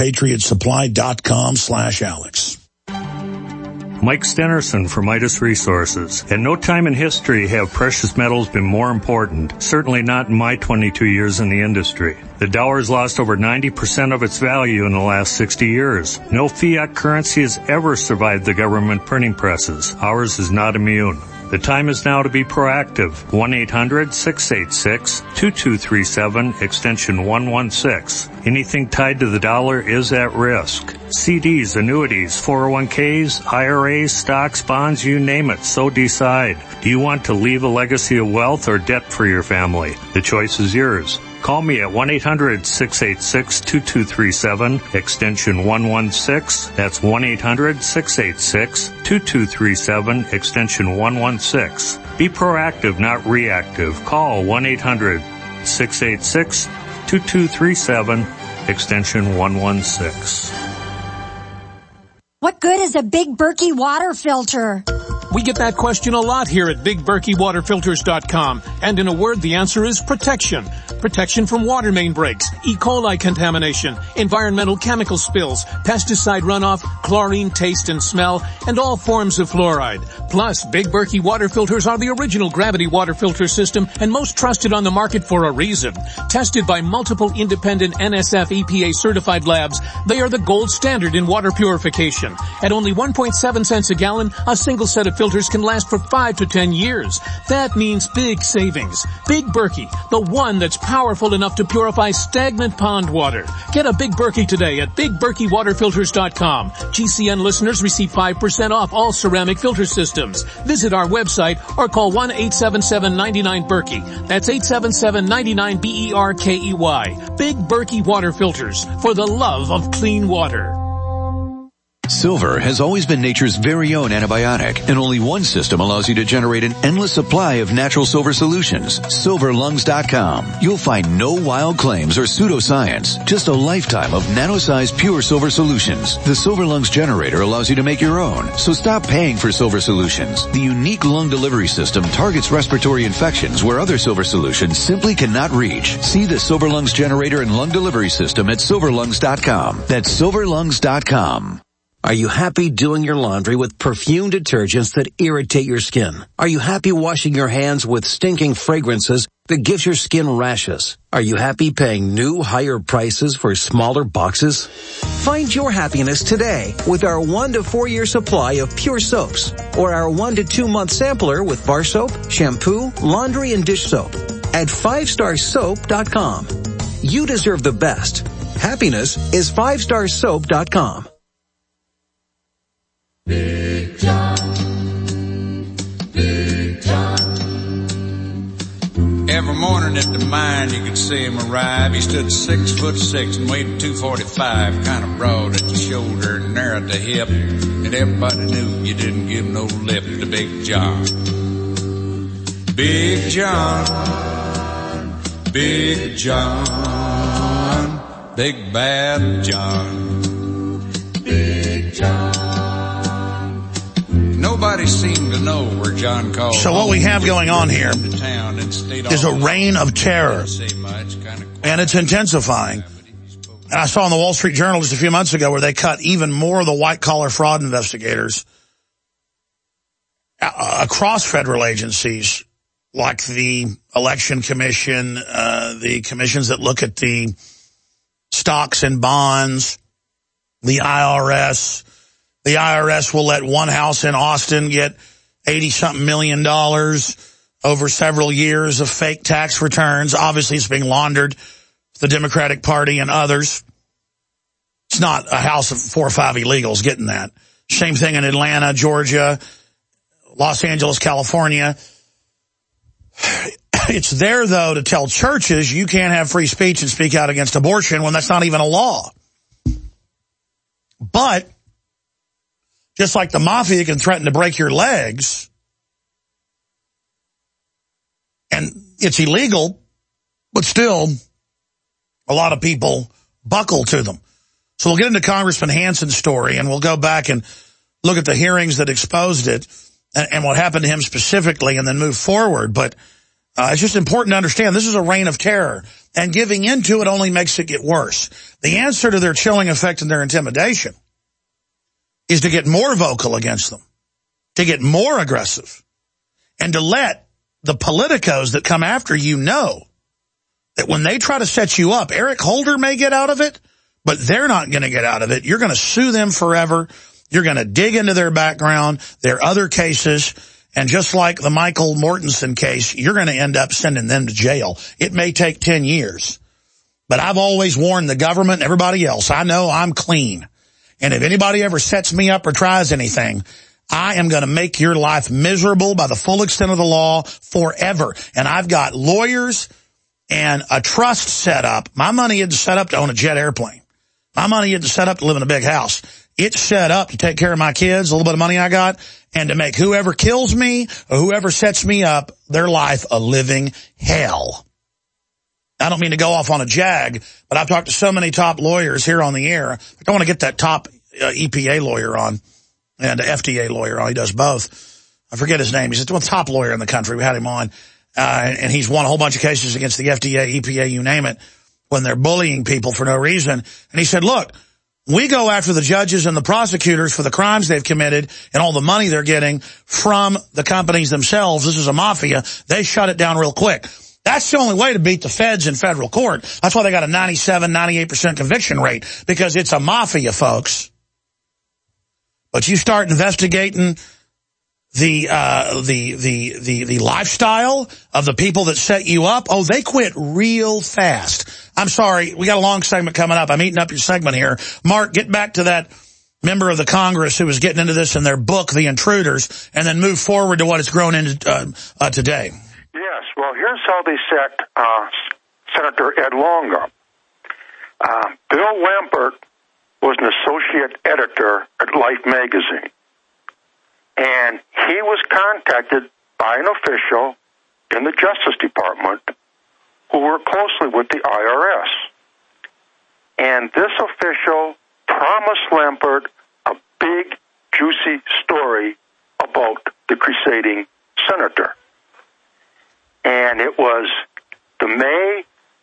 mypatriotsupply.com/Alex. Mike Stenerson from Midas Resources. At no time in history have precious metals been more important, certainly not in my 22 years in the industry. The dollar has lost over 90% of its value in the last 60 years. No fiat currency has ever survived the government printing presses. Ours is not immune. The time is now to be proactive. 1-800-686-2237, extension 116. Anything tied to the dollar is at risk. CDs, annuities, 401ks, IRAs, stocks, bonds, you name it, so decide. Do you want to leave a legacy of wealth or debt for your family? The choice is yours. Call me at 1-800-686-2237, extension 116. That's 1-800-686-2237, extension 116. Be proactive, not reactive. Call 1-800-686-2237, extension 116. What good is a Big Berkey water filter? We get that question a lot here at BigBerkeyWaterFilters.com. And in a word, the answer is protection. Protection from water main breaks, E. coli contamination, environmental chemical spills, pesticide runoff, chlorine taste and smell, and all forms of fluoride. Plus, Big Berkey water filters are the original gravity water filter system and most trusted on the market for a reason. Tested by multiple independent NSF EPA certified labs, they are the gold standard in water purification. At only 1.7 cents a gallon, a single set of filters can last for 5 to 10 years. That means big savings. Big Berkey, the one that's powerful enough to purify stagnant pond water. Get a Big Berkey today at BigBerkeyWaterFilters.com. GCN listeners receive 5% off all ceramic filter systems. Visit our website or call 1-877-99-BERKEY. That's 877-99-BERKEY. Big Berkey Water Filters, for the love of clean water. Silver has always been nature's very own antibiotic, and only one system allows you to generate an endless supply of natural silver solutions. SilverLungs.com. You'll find no wild claims or pseudoscience, just a lifetime of nano-sized pure silver solutions. The Silver Lungs generator allows you to make your own, so stop paying for silver solutions. The unique lung delivery system targets respiratory infections where other silver solutions simply cannot reach. See the Silver Lungs generator and lung delivery system at SilverLungs.com. That's SilverLungs.com. Are you happy doing your laundry with perfume detergents that irritate your skin? Are you happy washing your hands with stinking fragrances that gives your skin rashes? Are you happy paying new, higher prices for smaller boxes? Find your happiness today with our 1 to 4 year supply of pure soaps, or our 1 to 2 month sampler with bar soap, shampoo, laundry, and dish soap at 5starsoap.com. You deserve the best. Happiness is 5starsoap.com. Big John, Big John. Every morning at the mine you could see him arrive. He stood 6'6" and weighed 245, kind of broad at the shoulder and narrow at the hip. And everybody knew you didn't give no lip to Big John. Big John, Big John. Big Bad John. Big John. Nobody seemed to know where John called. So what we have going on here is a reign of terror, and it's intensifying. And I saw in the Wall Street Journal just a few months ago where they cut even more of the white-collar fraud investigators across federal agencies, like the Election Commission, the commissions that look at the stocks and bonds, the IRS. The IRS will let one house in Austin get $80-something million over several years of fake tax returns. Obviously, it's being laundered to the Democratic Party and others. It's not a house of 4 or 5 illegals getting that. Same thing in Atlanta, Georgia, Los Angeles, California. It's there, though, to tell churches you can't have free speech and speak out against abortion when that's not even a law. But just like the mafia can threaten to break your legs, and it's illegal, but still a lot of people buckle to them. So we'll get into Congressman Hanson's story, and we'll go back and look at the hearings that exposed it and what happened to him specifically, and then move forward. But it's just important to understand this is a reign of terror, and giving into it only makes it get worse. The answer to their chilling effect and their intimidation is to get more vocal against them, to get more aggressive, and to let the politicos that come after you know that when they try to set you up, Eric Holder may get out of it, but they're not going to get out of it. You're going to sue them forever. You're going to dig into their background, their other cases, and just like the Michael Mortensen case, you're going to end up sending them to jail. It may take 10 years, but I've always warned the government and everybody else, I know I'm clean. And if anybody ever sets me up or tries anything, I am going to make your life miserable by the full extent of the law forever. And I've got lawyers and a trust set up. My money isn't set up to own a jet airplane. My money isn't set up to live in a big house. It's set up to take care of my kids, a little bit of money I got, and to make whoever kills me or whoever sets me up, their life a living hell. I don't mean to go off on a jag, but I've talked to so many top lawyers here on the air. I don't want to get that top EPA lawyer on and FDA lawyer on. He does both. I forget his name. He's the top lawyer in the country. We had him on. And he's won a whole bunch of cases against the FDA, EPA, you name it, when they're bullying people for no reason. And he said, look, we go after the judges and the prosecutors for the crimes they've committed and all the money they're getting from the companies themselves. This is a mafia. They shut it down real quick. That's the only way to beat the feds in federal court. That's why they got a 97, 98% conviction rate, because it's a mafia, folks. But you start investigating the lifestyle of the people that set you up, oh, they quit real fast. I'm sorry, we got a long segment coming up. I'm eating up your segment here. Mark, get back to that member of the Congress who was getting into this in their book, The Intruders, and then move forward to what it's grown into today. Yes, well, here's how they set Senator Ed Long up. Bill Lampert was an associate editor at Life magazine, and he was contacted by an official in the Justice Department who worked closely with the IRS. And this official promised Lampert a big, juicy story about the crusading senator. And it was the May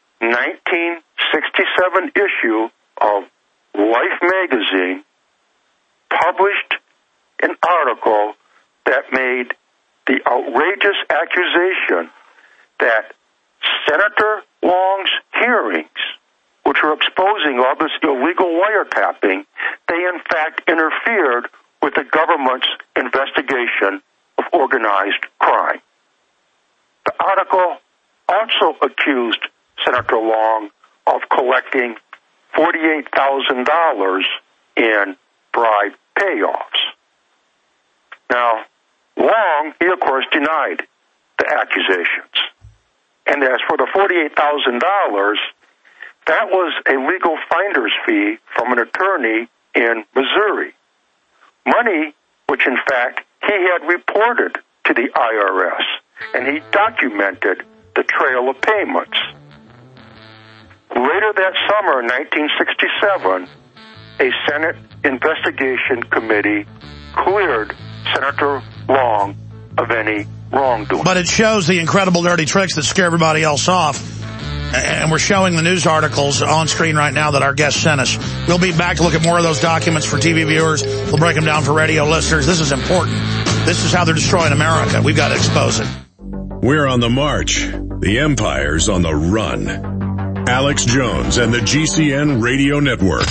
1967 issue of Life magazine published an article that made the outrageous accusation that Senator Long's hearings, which were exposing all this illegal wiretapping, they in fact interfered with the government's investigation of organized crime. The article also accused Senator Long of collecting $48,000 in bribe payoffs. Now, Long, he of course denied the accusations. And as for the $48,000, that was a legal finder's fee from an attorney in Missouri. Money which in fact he had reported to the IRS, and he documented the trail of payments. Later that summer, in 1967, a Senate investigation committee cleared Senator Long of any wrongdoing. But it shows the incredible dirty tricks that scare everybody else off. And we're showing the news articles on screen right now that our guest sent us. We'll be back to look at more of those documents for TV viewers. We'll break them down for radio listeners. This is important. This is how they're destroying America. We've got to expose it. We're on the march. The empire's on the run. Alex Jones and the GCN Radio Network.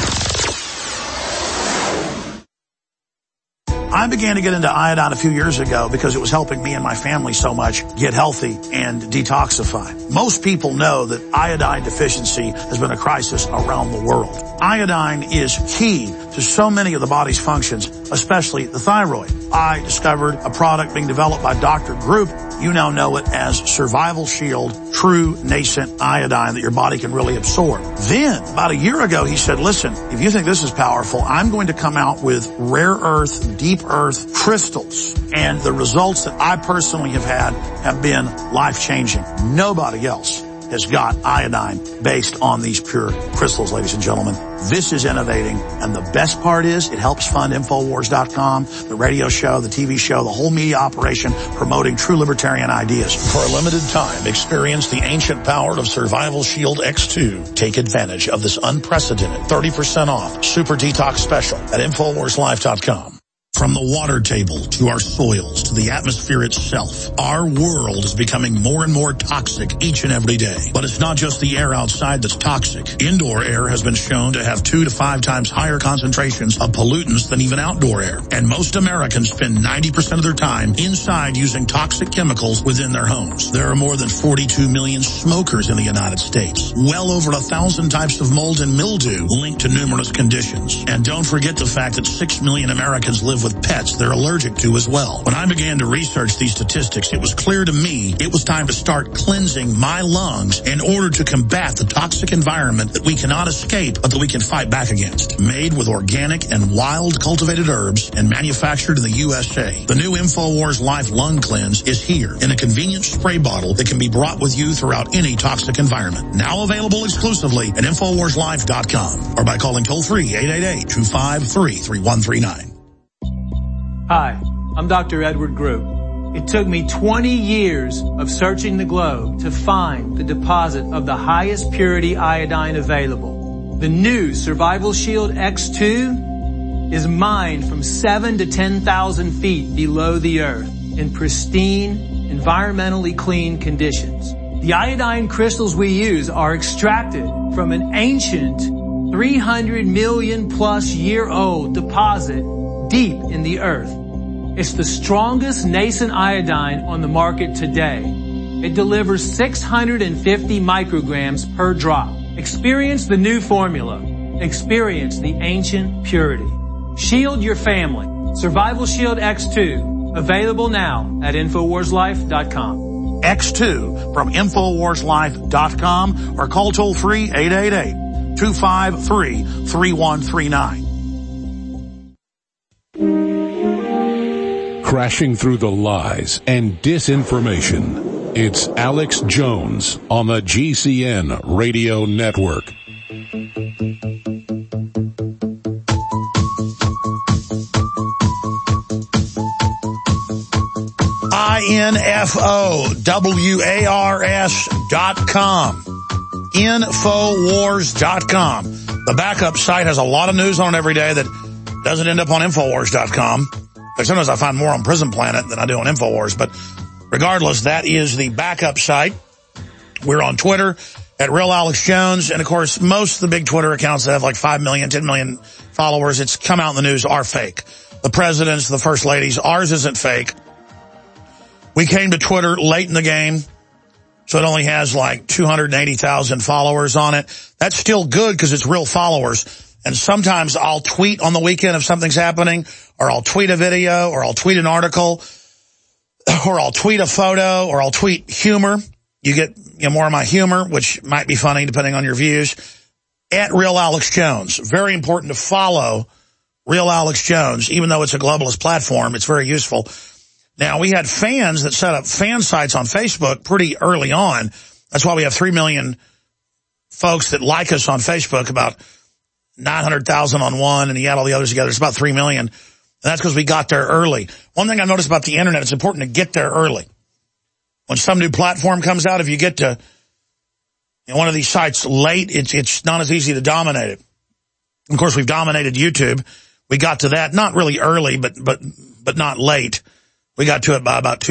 I began to get into iodine a few years ago because it was helping me and my family so much get healthy and detoxify. Most people know that iodine deficiency has been a crisis around the world. Iodine is key to so many of the body's functions, especially the thyroid. I discovered a product being developed by Dr. Group. You now know it as Survival Shield True Nascent Iodine that your body can really absorb. Then, about a year ago, he said, listen, if you think this is powerful, I'm going to come out with rare earth, deep earth crystals. And the results that I personally have had have been life-changing. Nobody else has got iodine based on these pure crystals, ladies and gentlemen. This is innovating, and the best part is it helps fund Infowars.com, the radio show, the TV show, the whole media operation promoting true libertarian ideas. For a limited time, experience the ancient power of Survival Shield X2. Take advantage of this unprecedented 30% off super detox special at InfoWarsLife.com. From the water table to our soils to the atmosphere itself, our world is becoming more and more toxic each and every day. But it's not just the air outside that's toxic. Indoor air has been shown to have 2 to 5 times higher concentrations of pollutants than even outdoor air. And most Americans spend 90% of their time inside using toxic chemicals within their homes. There are more than 42 million smokers in the United States. Well over 1,000 types of mold and mildew linked to numerous conditions. And don't forget the fact that 6 million Americans live with pets they're allergic to as well. When I began to research these statistics, it was clear to me it was time to start cleansing my lungs in order to combat the toxic environment that we cannot escape but that we can fight back against. Made with organic and wild cultivated herbs and manufactured in the USA, the new InfoWars Life Lung Cleanse is here in a convenient spray bottle that can be brought with you throughout any toxic environment. Now available exclusively at InfoWarsLife.com or by calling toll-free 888-253-3139. Hi, I'm Dr. Edward Group. It took me 20 years of searching the globe to find the deposit of the highest purity iodine available. The new Survival Shield X2 is mined from 7 to 10,000 feet below the earth in pristine, environmentally clean conditions. The iodine crystals we use are extracted from an ancient 300 million plus year old deposit deep in the earth. It's the strongest nascent iodine on the market today. It delivers 650 micrograms per drop. Experience the new formula. Experience the ancient purity. Shield your family. Survival Shield X2. Available now at InfoWarsLife.com. X2 from InfoWarsLife.com or call toll-free 888-253-3139. Crashing through the lies and disinformation. It's Alex Jones on the GCN Radio Network. InfoWars.com. Infowars.com. The backup site has a lot of news on it every day that doesn't end up on Infowars.com. Sometimes I find more on Prison Planet than I do on Infowars, but regardless, that is the backup site. We're on Twitter at Real Alex Jones, and of course, most of the big Twitter accounts that have like 5 million, 10 million followers, it's come out in the news, are fake. The presidents, the first ladies, ours isn't fake. We came to Twitter late in the game, so it only has like 280,000 followers on it. That's still good because it's real followers. And sometimes I'll tweet on the weekend if something's happening, or I'll tweet a video, or I'll tweet an article, or I'll tweet a photo, or I'll tweet humor. You get more of my humor, which might be funny depending on your views, at Real Alex Jones. Very important to follow Real Alex Jones. Even though it's a globalist platform, it's very useful. Now, we had fans that set up fan sites on Facebook pretty early on. That's why we have 3 million folks that like us on Facebook, about 900,000 on one, and he had all the others together. It's about 3 million. And that's because we got there early. One thing I noticed about the internet, it's important to get there early. When some new platform comes out, if you get to one of these sites late, it's not as easy to dominate it. Of course, we've dominated YouTube. We got to that, not really early, but not late. We got to it by about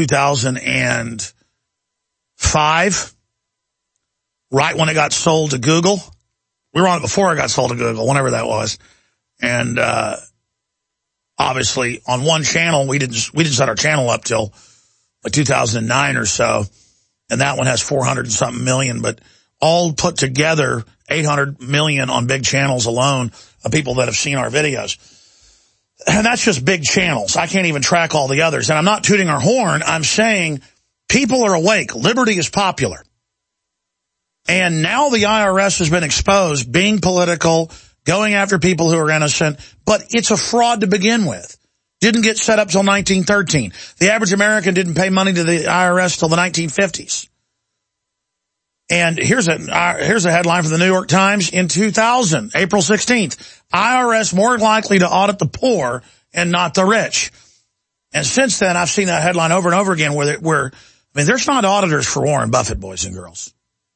2005, right when it got sold to Google. We were on it before it got sold to Google, whenever that was. And obviously, on one channel, we didn't set our channel up till like 2009 or so, and that one has 400 and something million, but all put together, 800 million on big channels alone of people that have seen our videos. And that's just big channels. I can't even track all the others. And I'm not tooting our horn. I'm saying people are awake. Liberty is popular. And now the IRS has been exposed, being political, going after people who are innocent, but it's a fraud to begin with. Didn't get set up till 1913. The average American didn't pay money to the IRS till the 1950s. And here's a headline from the New York Times in 2000, April 16th. IRS more likely to audit the poor and not the rich. And since then, I've seen that headline over and over again where there's not auditors for Warren Buffett, boys and girls.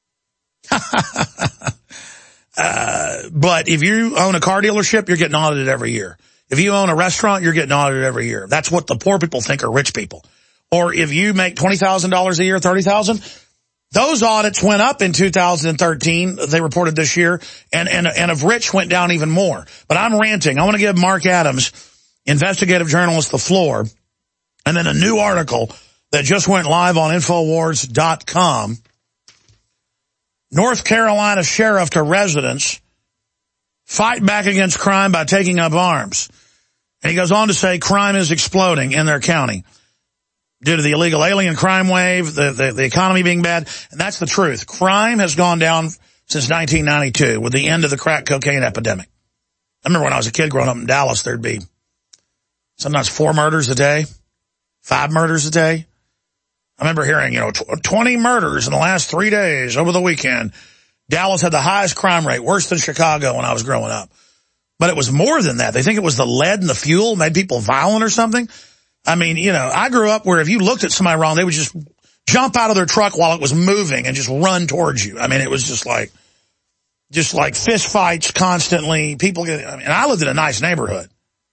But if you own a car dealership, you're getting audited every year. If you own a restaurant, you're getting audited every year. That's what the poor people think are rich people. Or if you make $20,000 a year, $30,000, those audits went up in 2013. They reported this year, and of rich went down even more. But I'm ranting. I want to give Mark Adams, investigative journalist, the floor, and then a new article that just went live on Infowars.com. North Carolina sheriff to residents fight back against crime by taking up arms. And he goes on to say crime is exploding in their county due to the illegal alien crime wave, the economy being bad. And that's the truth. Crime has gone down since 1992 with the end of the crack cocaine epidemic. I remember when I was a kid growing up in Dallas, there'd be sometimes 4 murders a day, 5 murders a day. I remember hearing, 20 murders in the last 3 days over the weekend. Dallas had the highest crime rate, worse than Chicago when I was growing up. But it was more than that. They think it was the lead and the fuel made people violent or something. I mean, I grew up where if you looked at somebody wrong, they would just jump out of their truck while it was moving and just run towards you. I mean, it was just like fist fights constantly. And I lived in a nice neighborhood.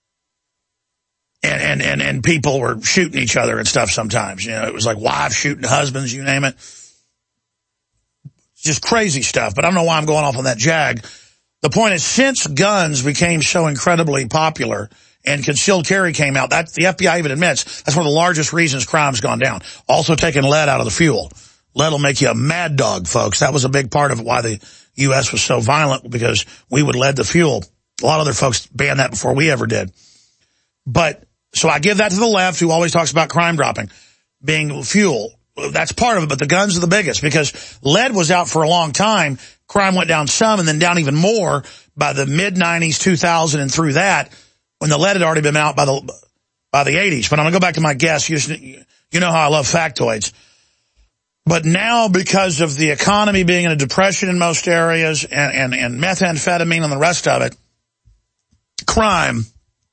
And people were shooting each other and stuff sometimes. It was like wives shooting husbands, you name it. Just crazy stuff. But I don't know why I'm going off on that jag. The point is, since guns became so incredibly popular and concealed carry came out, that the FBI even admits that's one of the largest reasons crime's gone down. Also taking lead out of the fuel. Lead will make you a mad dog, folks. That was a big part of why the U.S. was so violent, because we would lead the fuel. A lot of other folks banned that before we ever did. But so I give that to the left, who always talks about crime dropping being fuel. That's part of it, but the guns are the biggest, because lead was out for a long time. Crime went down some and then down even more by the mid-90s, 2000, and through that, when the lead had already been out by the 80s. But I'm going to go back to my guess. You know how I love factoids. But now, because of the economy being in a depression in most areas and methamphetamine and the rest of it, crime,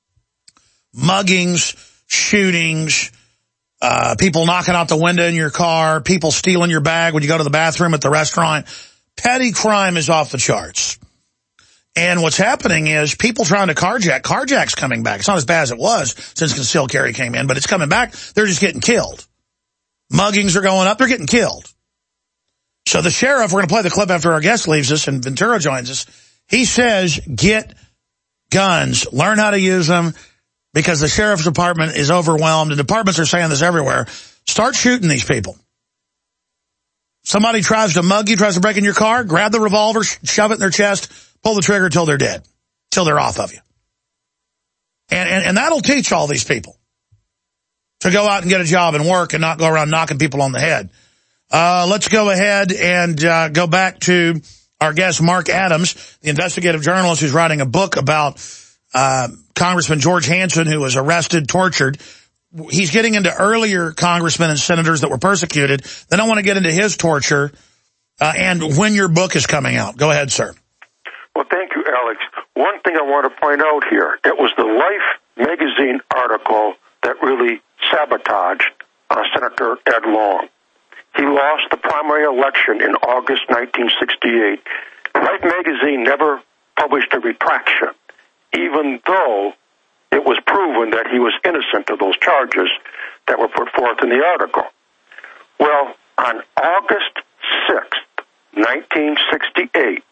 muggings, shootings, people knocking out the window in your car, people stealing your bag when you go to the bathroom at the restaurant. Petty crime is off the charts. And what's happening is people trying to carjack. Carjack's coming back. It's not as bad as it was since concealed carry came in, but it's coming back. They're just getting killed. Muggings are going up. They're getting killed. So the sheriff, we're going to play the clip after our guest leaves us and Ventura joins us. He says, get guns, learn how to use them, because the sheriff's department is overwhelmed, and departments are saying this everywhere. Start shooting these people. Somebody tries to mug you, tries to break in your car, grab the revolver, shove it in their chest, pull the trigger till they're dead, till they're off of you. And that'll teach all these people to go out and get a job and work and not go around knocking people on the head. Let's go ahead and go back to our guest, Mark Adams, the investigative journalist who's writing a book about Congressman George Hansen, who was arrested, tortured. He's getting into earlier congressmen and senators that were persecuted. Then I want to get into his torture and when your book is coming out. Go ahead, sir. Well, thank you, Alex. One thing I want to point out here, it was the Life magazine article that really sabotaged Senator Ed Long. He lost the primary election in August 1968. Life magazine never published a retraction, even though it was proven that he was innocent of those charges that were put forth in the article. Well, on August 6th, 1968,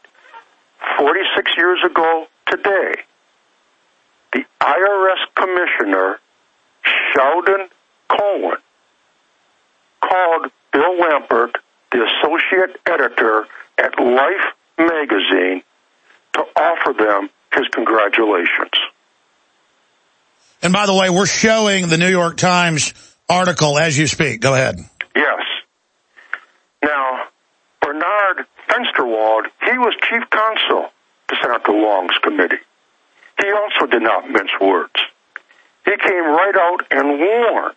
46 years ago today, the IRS Commissioner, Sheldon Cohen, called Bill Lampert, the associate editor at Life magazine, to offer them his congratulations. And by the way, we're showing the New York Times article as you speak. Go ahead. Yes. Now, Bernard Fensterwald, he was chief counsel to Senator Long's committee. He also did not mince words. He came right out and warned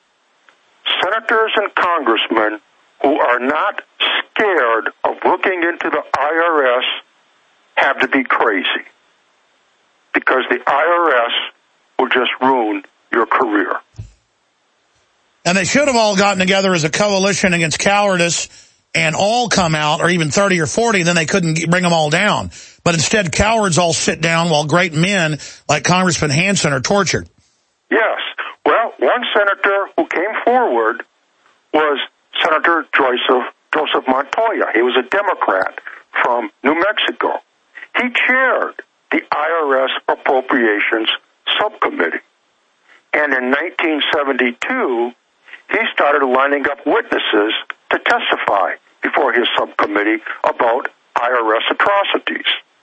senators and congressmen who are not scared of looking into the IRS have to be crazy, because the IRS will just ruin your career. And they should have all gotten together as a coalition against cowardice and all come out, or even 30 or 40, and then they couldn't bring them all down. But instead, cowards all sit down while great men like Congressman Hansen are tortured. Yes. Well, one senator who came forward was Senator Joseph Montoya. He was a Democrat from New Mexico. He chaired the IRS Appropriations Subcommittee. And in 1972, he started lining up witnesses to testify before his subcommittee about IRS atrocities.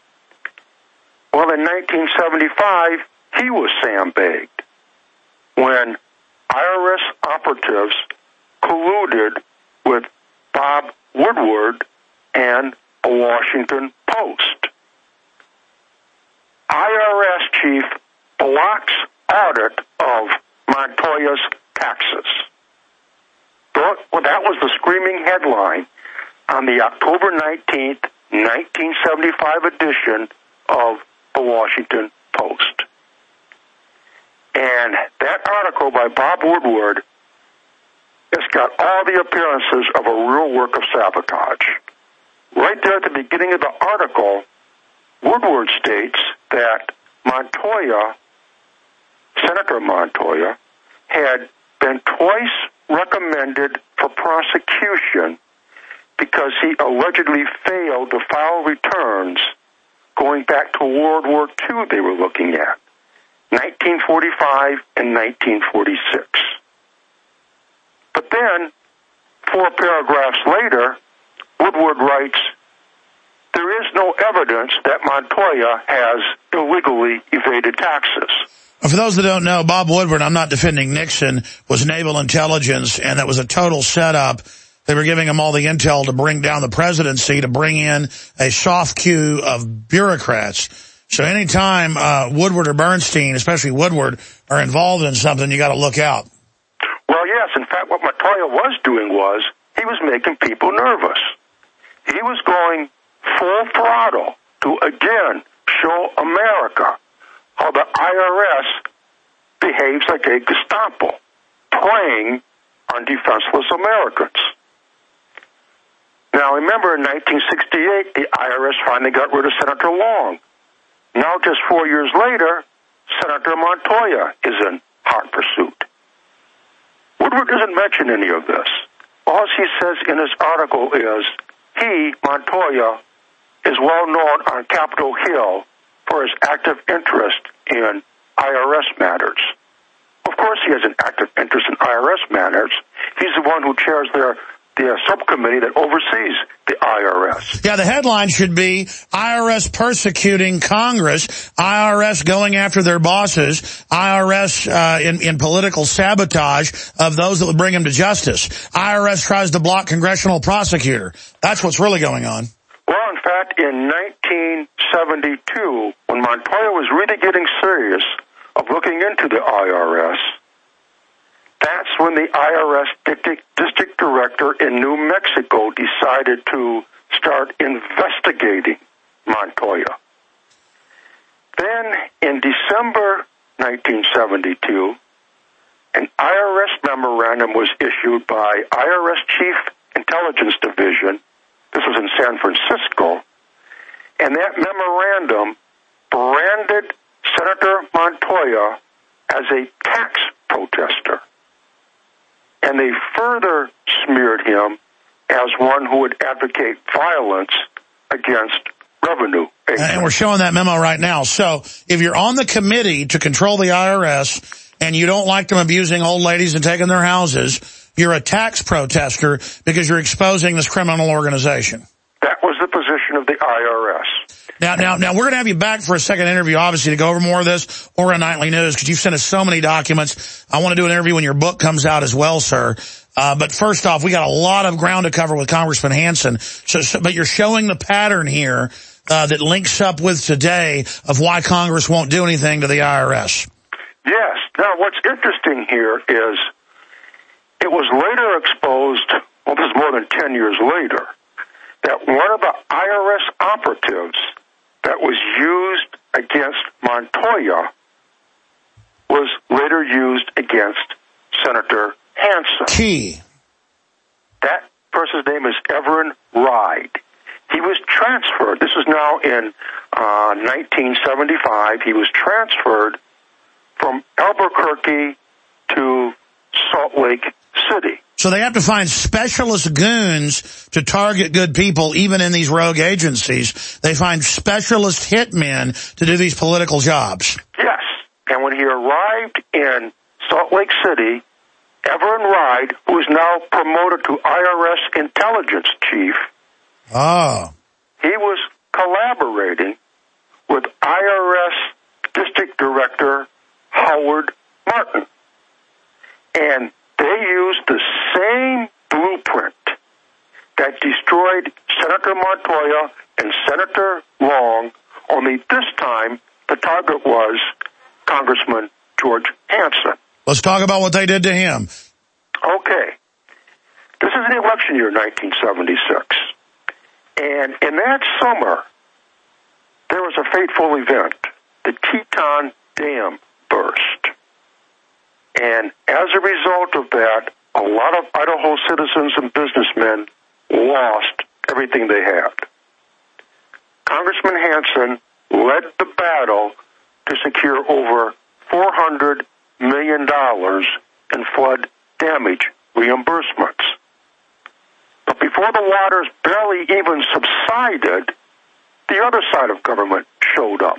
Well, in 1975, he was sandbagged when IRS operatives colluded with Bob Woodward and a Washington Post. IRS chief blocks audit of Montoya's taxes. Well, that was the screaming headline on the October 19th, 1975 edition of the Washington Post. And that article by Bob Woodward has got all the appearances of a real work of sabotage. Right there at the beginning of the article, Woodward states that Montoya, Senator Montoya, had been twice recommended for prosecution because he allegedly failed to file returns going back to World War II they were looking at, 1945 and 1946. But then, 4 paragraphs later, Woodward writes, there is no evidence that Montoya has illegally evaded taxes. For those that don't know, Bob Woodward, I'm not defending Nixon, was naval intelligence, and that was a total setup. They were giving him all the intel to bring down the presidency, to bring in a soft queue of bureaucrats. So anytime Woodward or Bernstein, especially Woodward, are involved in something, you got to look out. Well, yes. In fact, what Montoya was doing was he was making people nervous. He was going full throttle to, again, show America how the IRS behaves like a Gestapo, preying on defenseless Americans. Now, remember, in 1968, the IRS finally got rid of Senator Long. Now, just 4 years later, Senator Montoya is in hot pursuit. Woodward doesn't mention any of this. All he says in his article is he, Montoya, is well known on Capitol Hill for his active interest in IRS matters. Of course he has an active interest in IRS matters. He's the one who chairs the subcommittee that oversees the IRS. Yeah, the headline should be IRS persecuting Congress, IRS going after their bosses, IRS in political sabotage of those that would bring him to justice. IRS tries to block congressional prosecutor. That's what's really going on. Well, in fact, in 1972, when Montoya was really getting serious of looking into the IRS, that's when when the IRS district director in New Mexico decided to start investigating Montoya. Then, in December 1972, an IRS memorandum was issued by IRS Chief Intelligence Division. This was in San Francisco. And that memorandum branded Senator Montoya as a tax protester. And they further smeared him as one who would advocate violence against revenue agents. And we're showing that memo right now. So if you're on the committee to control the IRS and you don't like them abusing old ladies and taking their houses, you're a tax protester because you're exposing this criminal organization. That was the position of the IRS. Now, we're going to have you back for a second interview, obviously, to go over more of this, or a nightly news, because you've sent us so many documents. I want to do an interview when your book comes out as well, sir. But first off, we got a lot of ground to cover with Congressman Hansen. But you're showing the pattern here that links up with today of why Congress won't do anything to the IRS. Yes. Now, what's interesting here is it was later exposed, well, this is more than 10 years later, that one of the IRS operatives that was used against Montoya was later used against Senator Hansen. Key. That person's name is Everin Ride. He was transferred. This is now in 1975. He was transferred from Albuquerque to Salt Lake City. So they have to find specialist goons to target good people, even in these rogue agencies. They find specialist hitmen to do these political jobs. Yes. And when he arrived in Salt Lake City, Everin Ride, who is now promoted to IRS intelligence chief, he was collaborating with IRS District Director Howard Martin. And they used the same blueprint that destroyed Senator Montoya and Senator Long, only this time the target was Congressman George Hansen. Let's talk about what they did to him. Okay. This is the election year, 1976. And in that summer, there was a fateful event. The Teton Dam burst. And as a result of that, a lot of Idaho citizens and businessmen lost everything they had. Congressman Hansen led the battle to secure over $400 million in flood damage reimbursements. But before the waters barely even subsided, the other side of government showed up.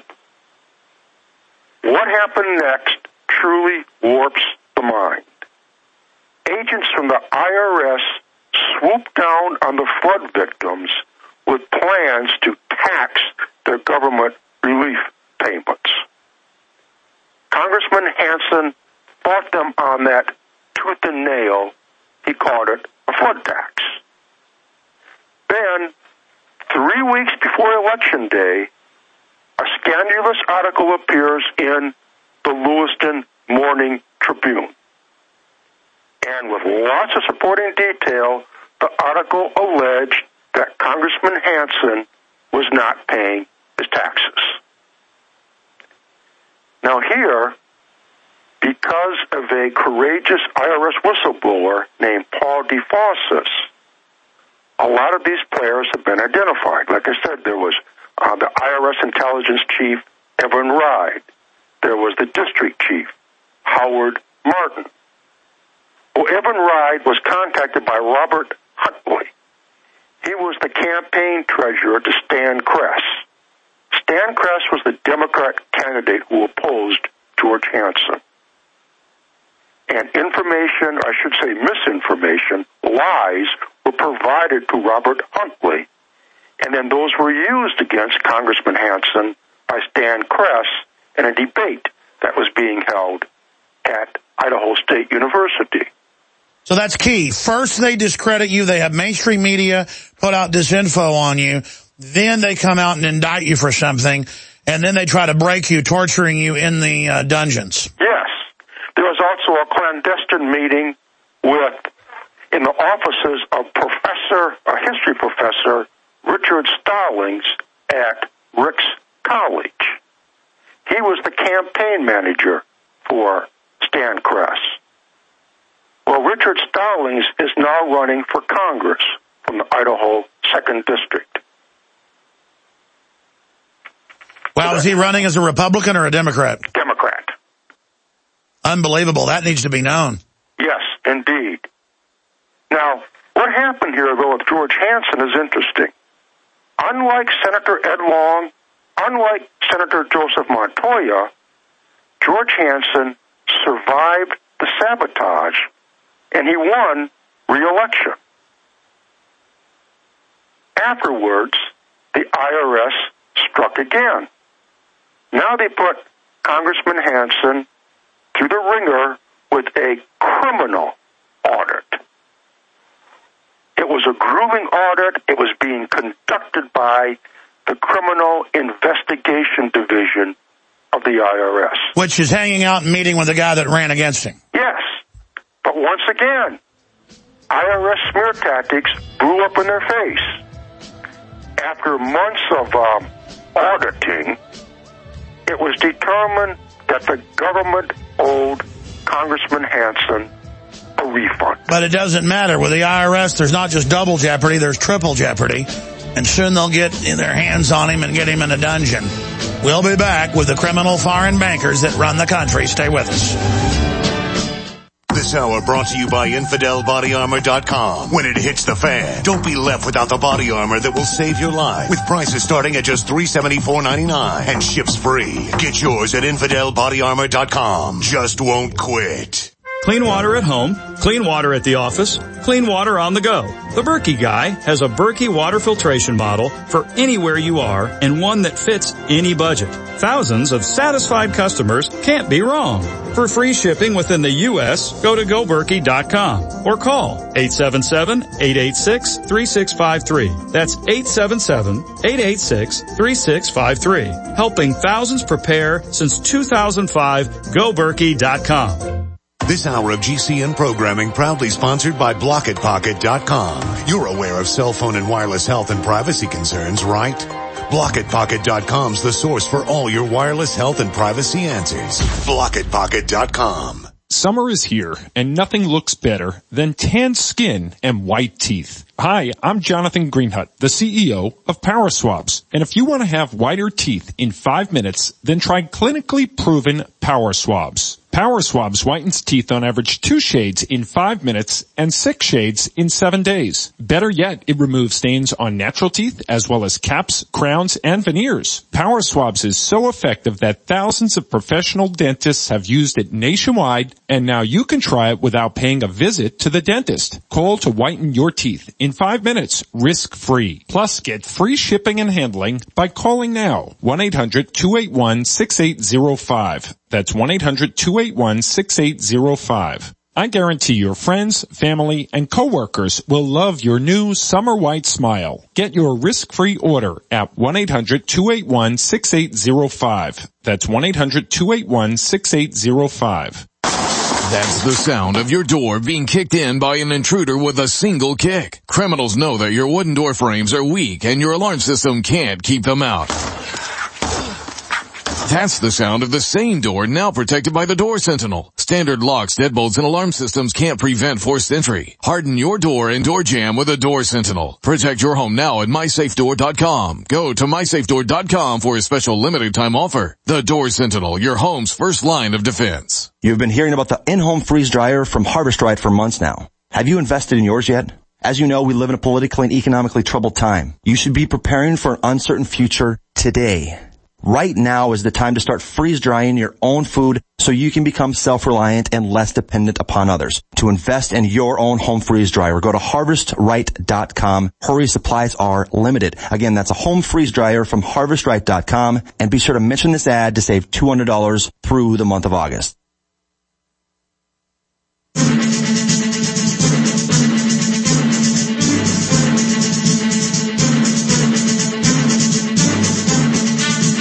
What happened next truly warps the mind. Agents from the IRS swooped down on the flood victims with plans to tax their government relief payments. Congressman Hansen fought them on that tooth and nail. He called it a flood tax. Then, 3 weeks before Election Day, a scandalous article appears in the Lewiston Morning Tribune. And with lots of supporting detail, the article alleged that Congressman Hansen was not paying his taxes. Now here, because of a courageous IRS whistleblower named Paul DeFossis, a lot of these players have been identified. Like I said, there was the IRS intelligence chief, Everin Ride. There was the district chief, Howard Martin. Well, Everin Ride was contacted by Robert Huntley. He was the campaign treasurer to Stan Kress. Stan Kress was the Democrat candidate who opposed George Hansen. And information, I should say misinformation, lies were provided to Robert Huntley. And then those were used against Congressman Hansen by Stan Kress in a debate that was being held at Idaho State University. So that's key. First, they discredit you. They have mainstream media put out disinfo on you. Then they come out and indict you for something. And then they try to break you, torturing you in the dungeons. Yes. There was also a clandestine meeting in the offices of a history professor, Richard Stallings at Ricks College. He was the campaign manager for Stan Kress. Well, Richard Stallings is now running for Congress from the Idaho 2nd District. Wow, is he running as a Republican or a Democrat? Democrat. Unbelievable. That needs to be known. Yes, indeed. Now, what happened here, though, with George Hansen is interesting. Unlike Senator Ed Long, unlike Senator Joseph Montoya, George Hansen survived the sabotage, and he won re-election. Afterwards, the IRS struck again. Now they put Congressman Hansen through the ringer with a criminal audit. It was a grueling audit. It was being conducted by the Criminal Investigation Division of the IRS. Which is hanging out and meeting with the guy that ran against him. Yes. But once again, IRS smear tactics blew up in their face. After months of auditing, it was determined that the government owed Congressman Hansen a refund. But it doesn't matter. With the IRS, there's not just double jeopardy, there's triple jeopardy. And soon they'll get their hands on him and get him in a dungeon. We'll be back with the criminal foreign bankers that run the country. Stay with us. This hour brought to you by InfidelBodyArmor.com. When it hits the fan, don't be left without the body armor that will save your life. With prices starting at just $374.99 and ships free. Get yours at InfidelBodyArmor.com. Just won't quit. Clean water at home, clean water at the office, clean water on the go. The Berkey Guy has a Berkey water filtration bottle for anywhere you are and one that fits any budget. Thousands of satisfied customers can't be wrong. For free shipping within the U.S., go to GoBerkey.com or call 877-886-3653. That's 877-886-3653. Helping thousands prepare since 2005, GoBerkey.com. This hour of GCN programming proudly sponsored by BlockitPocket.com. You're aware of cell phone and wireless health and privacy concerns, right? BlockitPocket.com's the source for all your wireless health and privacy answers. BlockitPocket.com. Summer is here, and nothing looks better than tanned skin and white teeth. Hi, I'm Jonathan Greenhut, the CEO of Power Swabs. And if you want to have whiter teeth in 5 minutes, then try clinically proven Power Swabs. Power Swabs whitens teeth on average 2 shades in 5 minutes and 6 shades in 7 days. Better yet, it removes stains on natural teeth as well as caps, crowns, and veneers. Power Swabs is so effective that thousands of professional dentists have used it nationwide, and now you can try it without paying a visit to the dentist. Call to whiten your teeth in 5 minutes, risk-free. Plus, get free shipping and handling by calling now. 1-800-281-6805. That's 1-800-281-6805. I guarantee your friends, family, and coworkers will love your new summer white smile. Get your risk-free order at 1-800-281-6805. That's 1-800-281-6805. That's the sound of your door being kicked in by an intruder with a single kick. Criminals know that your wooden door frames are weak and your alarm system can't keep them out. That's the sound of the same door now protected by the Door Sentinel. Standard locks, deadbolts, and alarm systems can't prevent forced entry. Harden your door and door jamb with a Door Sentinel. Protect your home now at MySafeDoor.com. Go to MySafeDoor.com for a special limited time offer. The Door Sentinel, your home's first line of defense. You've been hearing about the in-home freeze dryer from Harvest Right for months now. Have you invested in yours yet? As you know, we live in a politically and economically troubled time. You should be preparing for an uncertain future today. Right now is the time to start freeze drying your own food so you can become self-reliant and less dependent upon others. To invest in your own home freeze dryer, go to HarvestRight.com. Hurry, supplies are limited. Again, that's a home freeze dryer from HarvestRight.com, and be sure to mention this ad to save $200 through the month of August.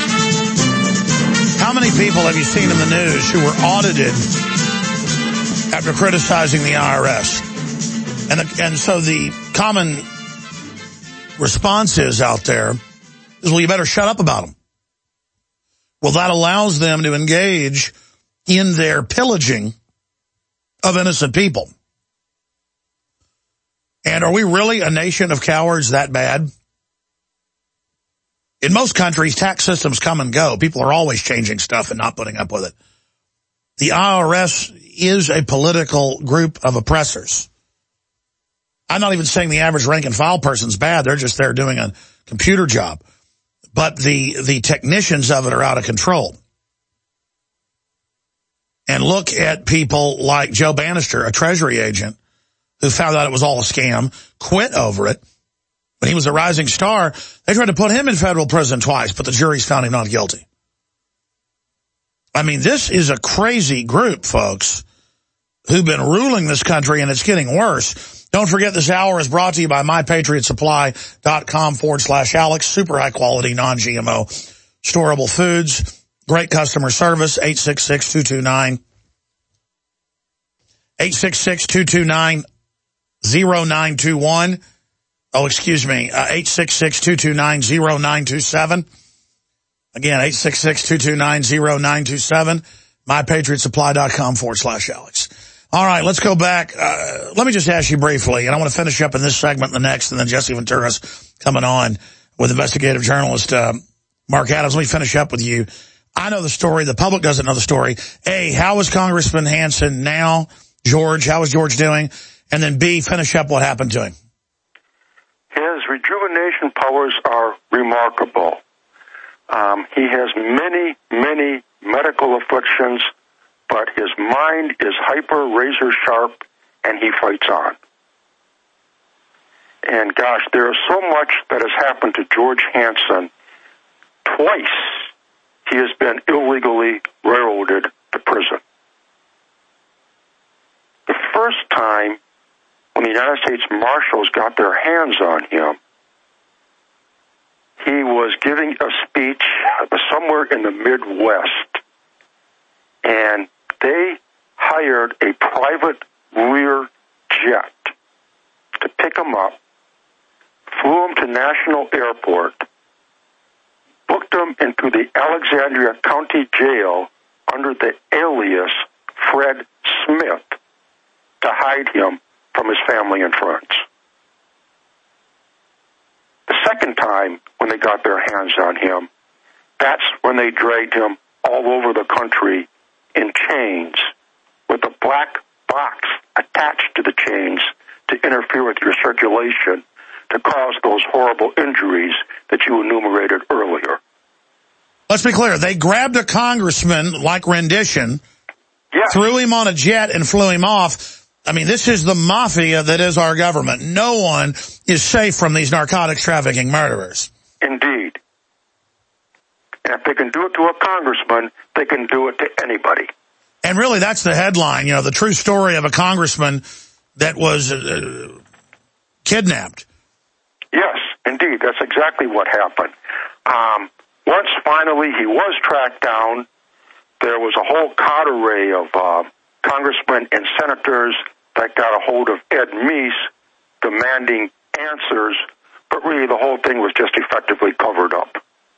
How many people have you seen in the news who were audited after criticizing the IRS. And so the common response is out there is, well, you better shut up about them. Well, that allows them to engage in their pillaging of innocent people. And are we really a nation of cowards that bad? In most countries, tax systems come and go. People are always changing stuff and not putting up with it. The IRS is a political group of oppressors. I'm not even saying the average rank and file person's bad. They're just there doing a computer job. But the technicians of it are out of control. And look at people like Joe Bannister, a Treasury agent, who found out it was all a scam, quit over it. When he was a rising star, they tried to put him in federal prison twice, but the jury's found him not guilty. I mean, this is a crazy group, folks, who've been ruling this country, and it's getting worse. Don't forget, this hour is brought to you by MyPatriotSupply.com/Alex. Super high quality, non-GMO, storable foods. Great customer service, 866-229-0921. Oh, excuse me, 866-229-0927. Again, 866-229-0927. MyPatriotSupply.com/Alex. All right, let's go back. Let me just ask you briefly, and I want to finish up in this segment and the next, and then Jesse Ventura's coming on with investigative journalist Mark Adams. Let me finish up with you. I know the story. The public doesn't know the story. A, how is Congressman Hansen now? George, how is George doing? And then B, finish up what happened to him. His rejuvenation powers are remarkable. He has many, many medical afflictions, but his mind is hyper razor sharp, and he fights on. And gosh, there is so much that has happened to George Hansen. Twice he has been illegally railroaded to prison. The first time, when the United States Marshals got their hands on him, he was giving a speech somewhere in the Midwest, and they hired a private rear jet to pick him up, flew him to National Airport, booked him into the Alexandria County Jail under the alias Fred Smith to hide him from his family and friends. The second time when they got their hands on him, that's when they dragged him all over the country in chains with a black box attached to the chains to interfere with your circulation to cause those horrible injuries that you enumerated earlier. Let's be clear. They grabbed a congressman like Rendition, threw him on a jet, and flew him off. I mean, this is the mafia that is our government. No one is safe from these narcotics trafficking murderers. Indeed. And if they can do it to a congressman, they can do it to anybody. And really, that's the headline, the true story of a congressman that was kidnapped. Yes, indeed. That's exactly what happened. Once finally he was tracked down, there was a whole cadre of congressmen and senators that got a hold of Ed Meese demanding answers, but really the whole thing was just effectively covered up.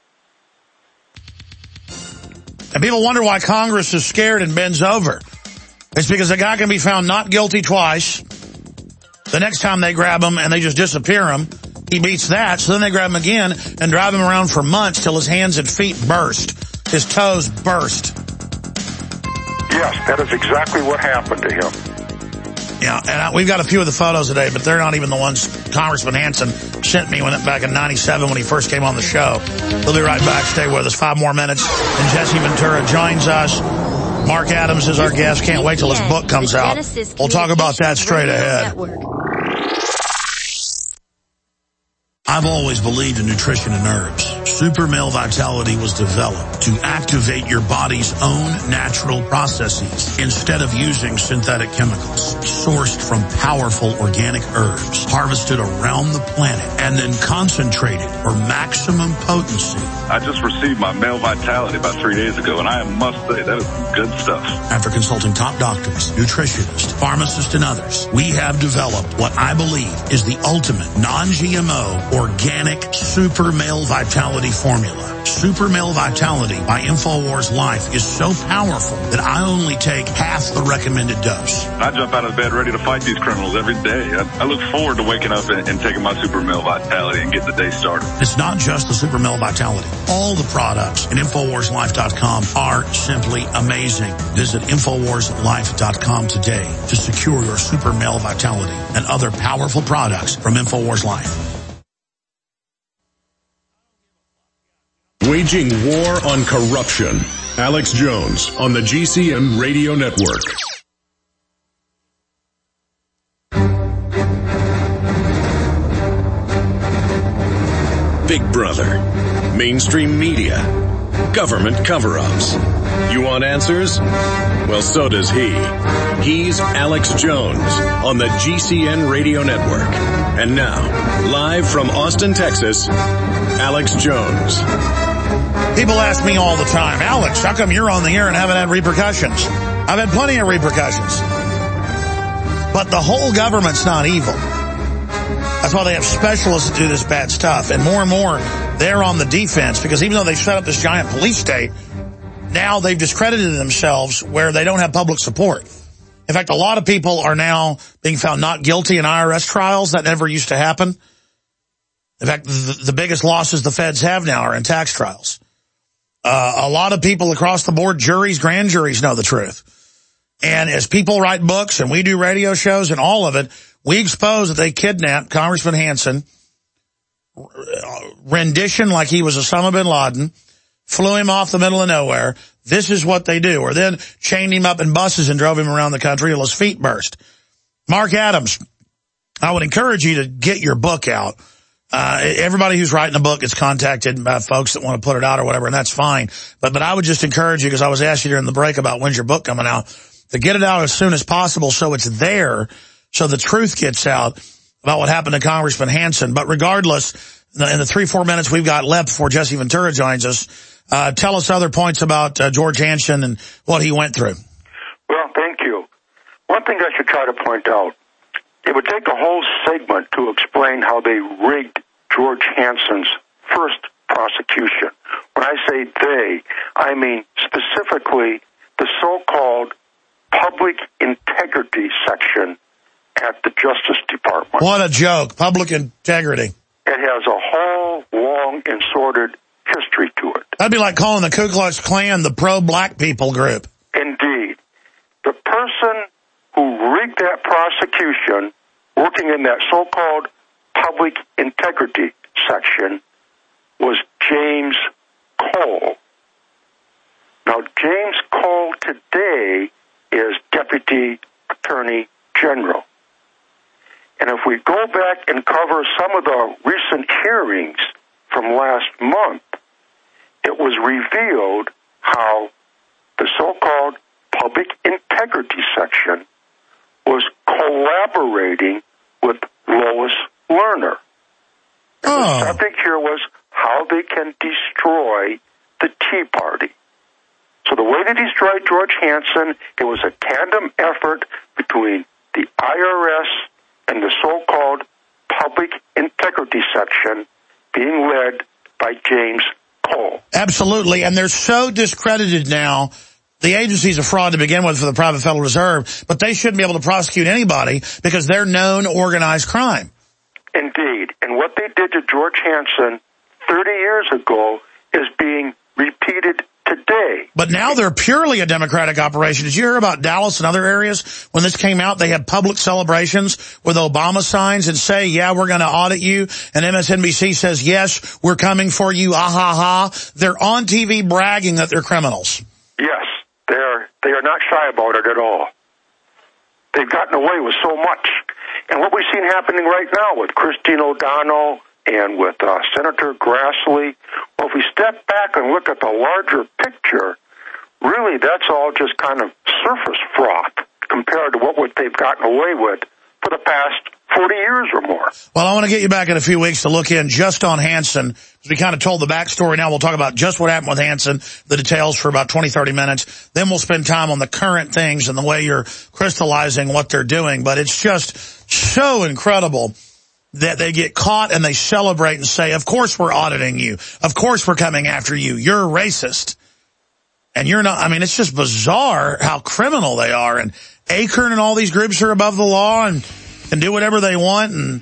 And people wonder why Congress is scared and bends over. It's because the guy can be found not guilty twice. The next time they grab him and they just disappear him, he beats that. So then they grab him again and drive him around for months till his hands and feet burst. His toes burst. Yes, that is exactly what happened to him. Yeah, and we've got a few of the photos today, but they're not even the ones Congressman Hansen sent me back in 97 when he first came on the show. We'll be right back. Stay with us. 5 more minutes. And Jesse Ventura joins us. Mark Adams is our guest. Can't wait till his book comes out. We'll talk about that straight ahead. I've always believed in nutrition and herbs. Super Male Vitality was developed to activate your body's own natural processes instead of using synthetic chemicals, sourced from powerful organic herbs, harvested around the planet, and then concentrated for maximum potency. I just received my Male Vitality about 3 days ago, and I must say that is good stuff. After consulting top doctors, nutritionists, pharmacists, and others, we have developed what I believe is the ultimate non-GMO organic Super Male Vitality formula. Super Male Vitality by InfoWars Life is so powerful that I only take half the recommended dose. I jump out of bed ready to fight these criminals every day. I look forward to waking up and taking my Super Male Vitality and getting the day started. It's not just the Super Male Vitality. All the products at InfoWarsLife.com are simply amazing. Visit InfoWarsLife.com today to secure your Super Male Vitality and other powerful products from InfoWars Life. Waging war on corruption. Alex Jones on the GCN Radio Network. Big Brother, mainstream media, government cover-ups. You want answers? Well, so does he. He's Alex Jones on the GCN Radio Network. And now, live from Austin, Texas, Alex Jones. People ask me all the time, Alex, how come you're on the air and haven't had repercussions? I've had plenty of repercussions. But the whole government's not evil. That's why they have specialists that do this bad stuff. And more, they're on the defense because even though they set up this giant police state, now they've discredited themselves where they don't have public support. In fact, a lot of people are now being found not guilty in IRS trials. That never used to happen. In fact, the biggest losses the feds have now are in tax trials. A lot of people across the board, juries, grand juries know the truth. And as people write books and we do radio shows and all of it, we expose that they kidnapped Congressman Hansen, rendition like he was Osama bin Laden, flew him off the middle of nowhere. This is what they do. Or then chained him up in buses and drove him around the country till his feet burst. Mark Adams, I would encourage you to get your book out. Everybody who's writing a book gets contacted by folks that want to put it out or whatever, and that's fine. But I would just encourage you, because I was asked you during the break about when's your book coming out, to get it out as soon as possible so it's there, so the truth gets out about what happened to Congressman Hansen. But regardless, in the 3-4 minutes we've got left before Jesse Ventura joins us, tell us other points about George Hansen and what he went through. Well, thank you. One thing I should try to point out, it would take a whole segment to explain how they rigged George Hansen's first prosecution. When I say they, I mean specifically the so-called public integrity section at the Justice Department. What a joke. Public integrity. It has a whole long and sordid history to it. That'd be like calling the Ku Klux Klan the pro-black people group. Indeed. The person who rigged that prosecution, working in that so-called public integrity section, was James Cole. Now, James Cole today is Deputy Attorney General. And if we go back and cover some of the recent hearings from last month, it was revealed how the so-called public integrity section was collaborating with Lois Lerner. The subject here was how they can destroy the Tea Party. So the way they destroyed George Hansen, it was a tandem effort between the IRS and the so-called public integrity section being led by James Cole. Absolutely, and they're so discredited now. The agency's a fraud to begin with for the private Federal Reserve, but they shouldn't be able to prosecute anybody because they're known organized crime. Indeed, and what they did to George Hansen 30 years ago is being repeated today. But now they're purely a Democratic operation. Did you hear about Dallas and other areas? When this came out, they had public celebrations with Obama signs and say, yeah, we're going to audit you. And MSNBC says, yes, we're coming for you. Ah, ha, ha. They're on TV bragging that they're criminals. Yes, they are not shy about it at all. They've gotten away with so much. And what we've seen happening right now with Christine O'Donnell and with Senator Grassley, Well, if we step back and look at the larger picture, really that's all just kind of surface froth compared to what they've gotten away with for the past 40 years or more. Well, I want to get you back in a few weeks to look in just on Hansen, because we kind of told the backstory. Now we'll talk about just what happened with Hansen, the details for about 20, 30 minutes. Then we'll spend time on the current things and the way you're crystallizing what they're doing. But it's just so incredible that they get caught and they celebrate and say, of course we're auditing you. Of course we're coming after you. You're a racist. And you're not. I mean, it's just bizarre how criminal they are. And Acorn and all these groups are above the law and can do whatever they want. And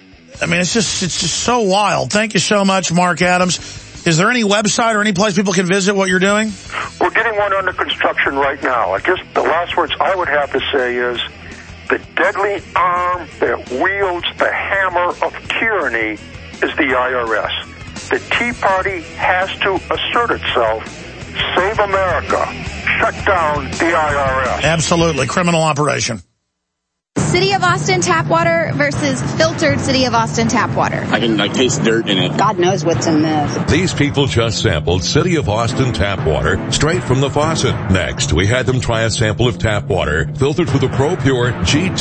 I mean, it's just so wild. Thank you so much, Mark Adams. Is there any website or any place people can visit what you're doing? We're getting one under construction right now. I guess the last words I would have to say is the deadly arm that wields the hammer of tyranny is the IRS. The Tea Party has to assert itself. Save America. Shut down the IRS. Absolutely. Criminal operation. City of Austin tap water versus filtered City of Austin tap water. I can taste dirt in it. God knows what's in this. These people just sampled City of Austin tap water straight from the faucet. Next, we had them try a sample of tap water filtered through the ProPure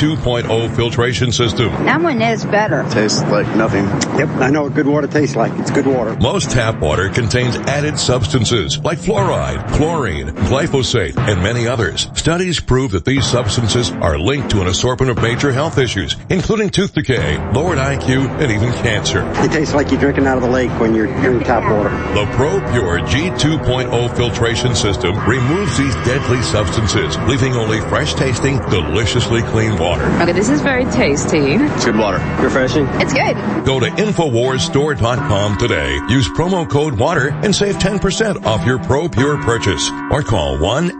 G2.0 filtration system. That one is better. Tastes like nothing. Yep, I know what good water tastes like. It's good water. Most tap water contains added substances like fluoride, chlorine, glyphosate, and many others. Studies prove that these substances are linked to an assortment of major health issues, including tooth decay, lowered IQ, and even cancer. It tastes like you're drinking out of the lake when you're drinking tap water. The ProPure G2.0 filtration system removes these deadly substances, leaving only fresh-tasting, deliciously clean water. Okay, this is very tasty. It's good water. Refreshing. It's good. Go to InfoWarsStore.com today. Use promo code WATER and save 10% off your ProPure purchase. Or call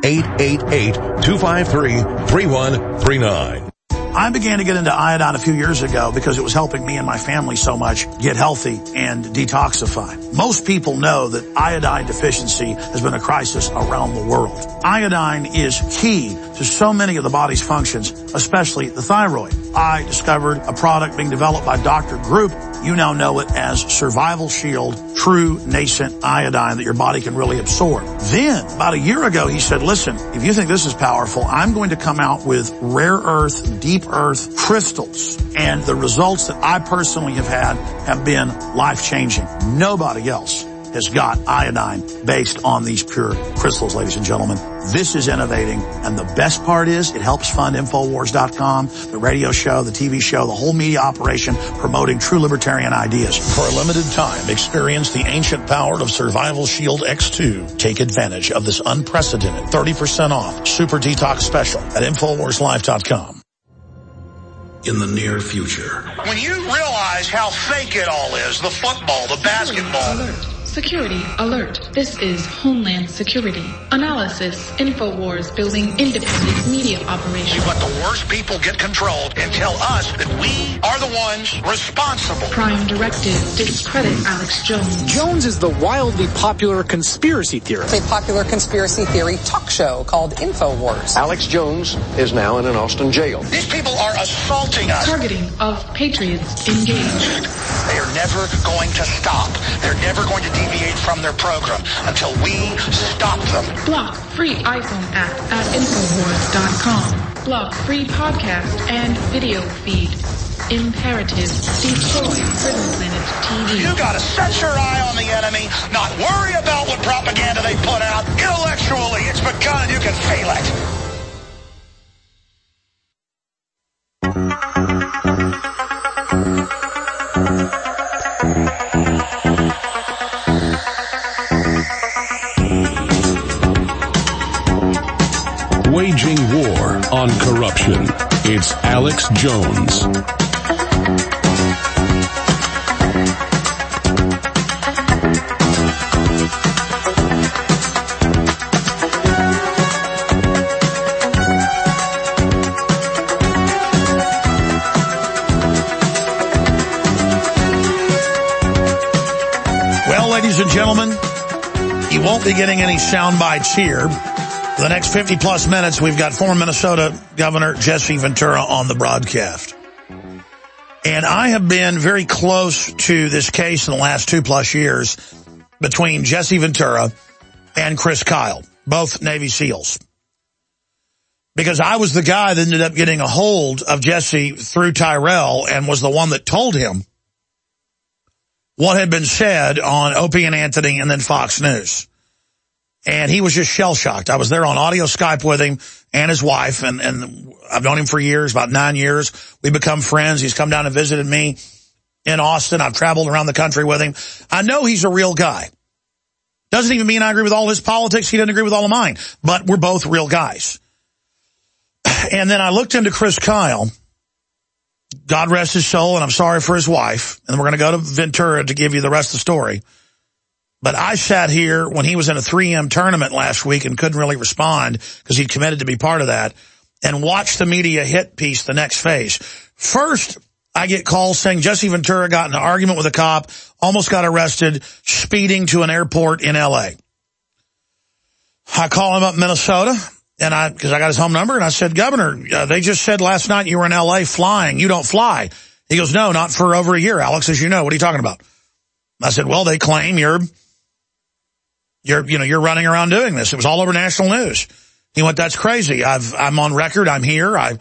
1-888-253-3139. I began to get into iodine a few years ago because it was helping me and my family so much get healthy and detoxify. Most people know that iodine deficiency has been a crisis around the world. Iodine is key to so many of the body's functions, especially the thyroid. I discovered a product being developed by Dr. Group. You now know it as Survival Shield True Nascent Iodine that your body can really absorb. Then, about a year ago, he said, listen, if you think this is powerful, I'm going to come out with rare earth, deep earth crystals. And the results that I personally have had have been life-changing. Nobody else has got iodine based on these pure crystals, ladies and gentlemen. This is innovating, and the best part is it helps fund Infowars.com, the radio show, the TV show, the whole media operation promoting true libertarian ideas. For a limited time, experience the ancient power of Survival Shield X2. Take advantage of this unprecedented 30% off super detox special at InfoWarsLive.com. In the near future. When you realize how fake it all is, the football, the basketball. Security alert. This is Homeland Security. Analysis. InfoWars building independent media operation. You let the worst people get control and tell us that we are the ones responsible. Prime directive. Discredit Alex Jones. Jones is the wildly popular conspiracy theorist. It's a popular conspiracy theory talk show called InfoWars. Alex Jones is now in an Austin jail. These people are assaulting us. Targeting of patriots engaged. They are never going to stop. They're never going to deviate from their program until we stop them. Block free iPhone app at Infowars.com. Block free podcast and video feed. Imperative. Destroy Prison Planet TV. You gotta set your eye on the enemy, not worry about what propaganda they put out. Intellectually, it's begun. You can feel it. Waging war on corruption. It's Alex Jones. Well, ladies and gentlemen, you won't be getting any sound bites here. For the next 50-plus minutes, we've got former Minnesota Governor Jesse Ventura on the broadcast. And I have been very close to this case in the last 2+ years. between Jesse Ventura and Chris Kyle, both Navy SEALs. Because I was the guy that ended up getting a hold of Jesse through Tyrell and was the one that told him what had been said on Opie and Anthony and then Fox News. And he was just shell-shocked. I was there on audio Skype with him and his wife, and I've known him for years, about 9 years. We've become friends. He's come down and visited me in Austin. I've traveled around the country with him. I know he's a real guy. Doesn't even mean I agree with all his politics. He doesn't agree with all of mine. But we're both real guys. And then I looked into Chris Kyle. God rest his soul, and I'm sorry for his wife. And we're going to go to Ventura to give you the rest of the story. But I sat here when he was in a 3M tournament last week and couldn't really respond because he'd committed to be part of that, and watched the media hit piece the next phase. First, I get calls saying Jesse Ventura got in an argument with a cop, almost got arrested, speeding to an airport in L.A. I call him up in Minnesota, and because I got his home number, and I said, Governor, they just said last night you were in L.A. flying. You don't fly. He goes, no, not for over a year, Alex, as you know. What are you talking about? I said, well, they claim you're running around doing this. It was all over national news. He went, that's crazy. I'm on record. I'm here. I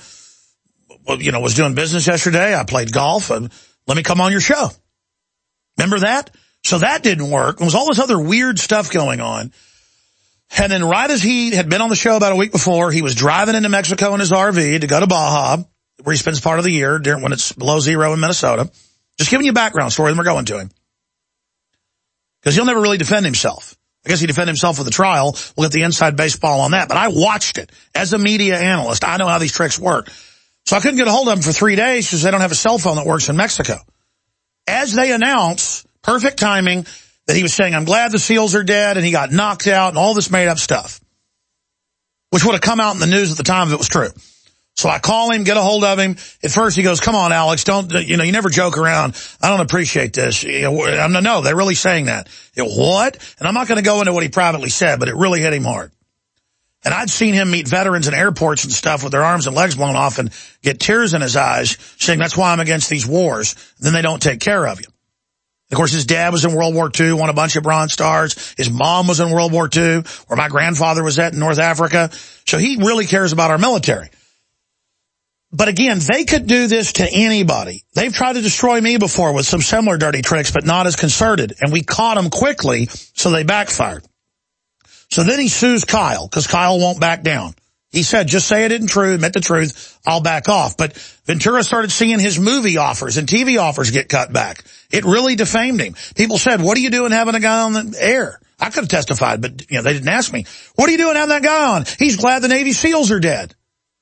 was doing business yesterday. I played golf. Let me come on your show. Remember that? So that didn't work. There was all this other weird stuff going on. And then right as he had been on the show about a week before, he was driving into Mexico in his RV to go to Baja, where he spends part of the year when it's below zero in Minnesota. Just giving you a background story, then we're going to him. Because he'll never really defend himself. I guess he defended himself with the trial. We'll get the inside baseball on that. But I watched it. As a media analyst, I know how these tricks work. So I couldn't get a hold of him for 3 days because they don't have a cell phone that works in Mexico. As they announce, perfect timing, that he was saying, I'm glad the SEALs are dead, and he got knocked out, and all this made-up stuff, which would have come out in the news at the time if it was true. So I call him, get a hold of him. At first he goes, come on, Alex, you never joke around. I don't appreciate this. No, they're really saying that. What? And I'm not going to go into what he privately said, but it really hit him hard. And I'd seen him meet veterans in airports and stuff with their arms and legs blown off and get tears in his eyes, saying that's why I'm against these wars. And then they don't take care of you. Of course, his dad was in World War II, won a bunch of Bronze Stars. His mom was in World War II, where my grandfather was at in North Africa. So he really cares about our military. But again, they could do this to anybody. They've tried to destroy me before with some similar dirty tricks, but not as concerted. And we caught them quickly, so they backfired. So then he sues Kyle, because Kyle won't back down. He said, just say it isn't true, admit the truth, I'll back off. But Ventura started seeing his movie offers and TV offers get cut back. It really defamed him. People said, what are you doing having a guy on the air? I could have testified, but they didn't ask me. What are you doing having that guy on? He's glad the Navy SEALs are dead.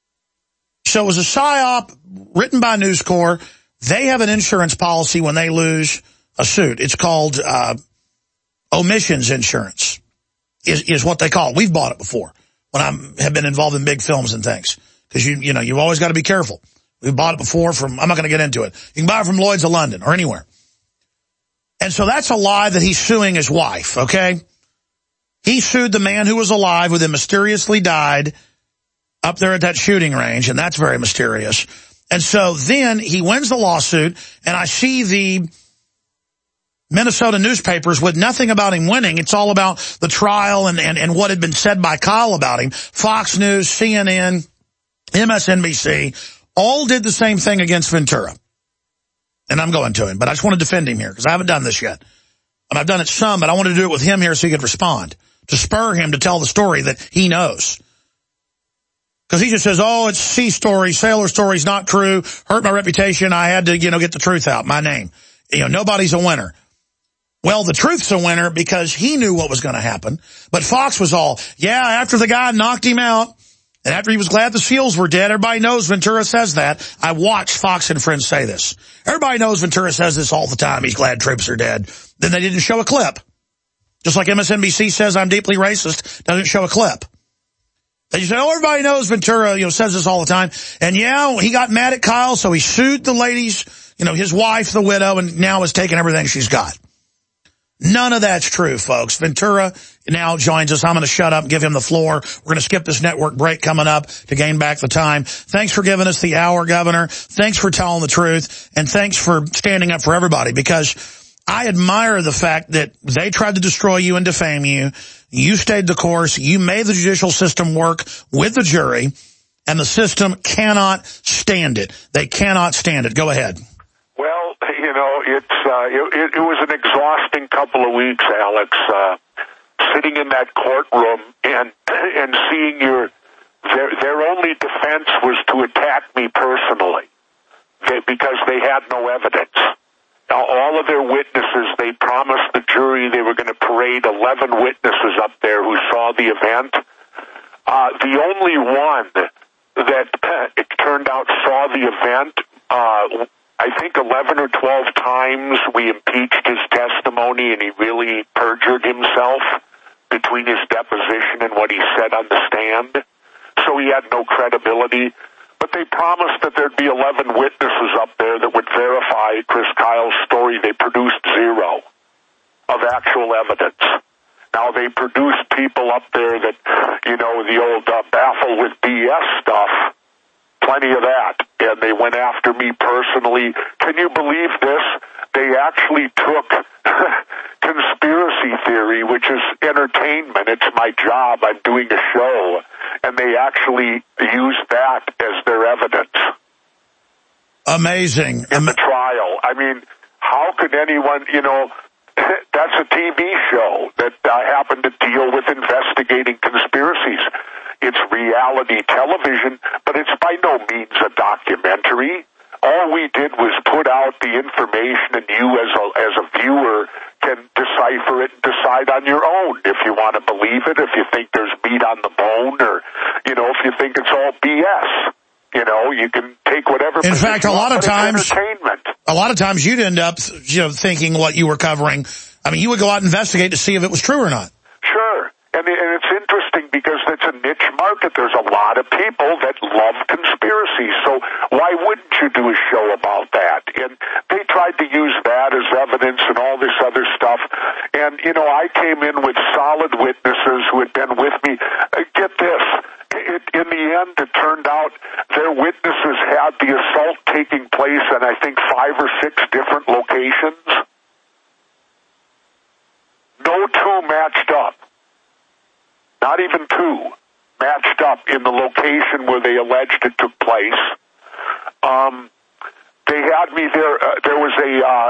So it was a PSYOP written by News Corps. They have an insurance policy when they lose a suit. It's called omissions insurance is what they call it. We've bought it before when I have been involved in big films and things. Because, you've always got to be careful. We've bought it before I'm not going to get into it. You can buy it from Lloyd's of London or anywhere. And so that's a lie that he's suing his wife, okay? He sued the man who was alive who then mysteriously died up there at that shooting range, and that's very mysterious. And so then he wins the lawsuit, and I see the Minnesota newspapers with nothing about him winning. It's all about the trial and what had been said by Kyle about him. Fox News, CNN, MSNBC, all did the same thing against Ventura. And I'm going to him, but I just want to defend him here because I haven't done this yet. And I've done it some, but I wanted to do it with him here so he could respond, to spur him to tell the story that he knows. Because he just says, oh, it's sea story, sailor story's not true, hurt my reputation, I had to, get the truth out, my name. Nobody's a winner. Well, the truth's a winner because he knew what was going to happen. But Fox was all, after the guy knocked him out, and after he was glad the SEALs were dead, everybody knows Ventura says that. I watched Fox and Friends say this. Everybody knows Ventura says this all the time, he's glad troops are dead. Then they didn't show a clip. Just like MSNBC says I'm deeply racist, doesn't show a clip. They just say, everybody knows Ventura, says this all the time. And he got mad at Kyle, so he sued the ladies, his wife, the widow, and now has taken everything she's got. None of that's true, folks. Ventura now joins us. I'm going to shut up and give him the floor. We're going to skip this network break coming up to gain back the time. Thanks for giving us the hour, Governor. Thanks for telling the truth. And thanks for standing up for everybody, because I admire the fact that they tried to destroy you and defame you. You stayed the course. You made the judicial system work with the jury, and the system cannot stand it. They cannot stand it. Go ahead. Well, you know, it was an exhausting couple of weeks, Alex, sitting in that courtroom and seeing their only defense was to attack me personally because they had no evidence. Now, all of their witnesses, they promised the jury they were going to parade 11 witnesses up there who saw the event. The only one that it turned out saw the event, I think 11 or 12 times we impeached his testimony, and he really perjured himself between his deposition and what he said on the stand. So he had no credibility. But they promised that there'd be 11 witnesses up there that would verify Chris Kyle's story. They produced zero of actual evidence. Now, they produced people up there that, you know, the old baffle with BS stuff, plenty of that. And they went after me personally. Can you believe this? They actually took conspiracy theory, which is entertainment. It's my job. I'm doing a show. And they actually used that as their evidence. Amazing. In the trial. I mean, how could anyone, you know, that's a TV show that happened to deal with investigating conspiracies. It's reality television, but it's by no means a documentary. All we did was put out the information, and you as a viewer can decipher it and decide on your own if you want to believe it, if you think there's meat on the bone, or, you know, if you think it's all BS. You know, you can take whatever. In fact, a lot of times, entertainment. You'd end up, you know, thinking what you were covering. I mean, you would go out and investigate to see if it was true or not. Sure. And it's interesting because it's a niche market. There's a lot of people that love conspiracy. So why wouldn't you do a show about that? And they tried to use that as evidence and all this other stuff. And, you know, I came in with solid witnesses who had been with me. Get this. In the end, it turned out their witnesses had the assault taking place in, I think, 5 or 6 different locations. No two matched up. Not even 2 matched up in the location where they alleged it took place. They had me there. There was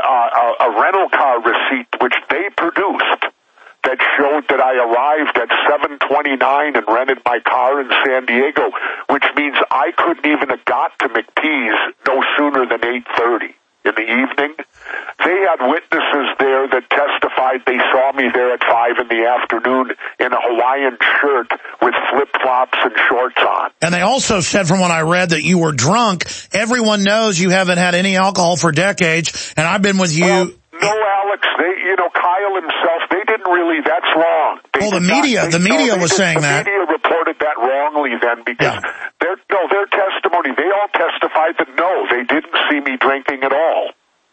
a rental car receipt which they produced that showed that I arrived at 7:29 and rented my car in San Diego, which means I couldn't even have got to McPee's no sooner than 8:30 in the evening. They had witnesses there that testified they saw me there at 5 in the afternoon in a Hawaiian shirt with flip-flops and shorts on. And they also said, from what I read, that you were drunk. Everyone knows you haven't had any alcohol for decades, and I've been with you. Well, no, Alex, Kyle himself, they didn't really, that's wrong. The media was saying that. The media reported that wrongly then because their testimony, they all testified that no, they didn't see me drinking at all.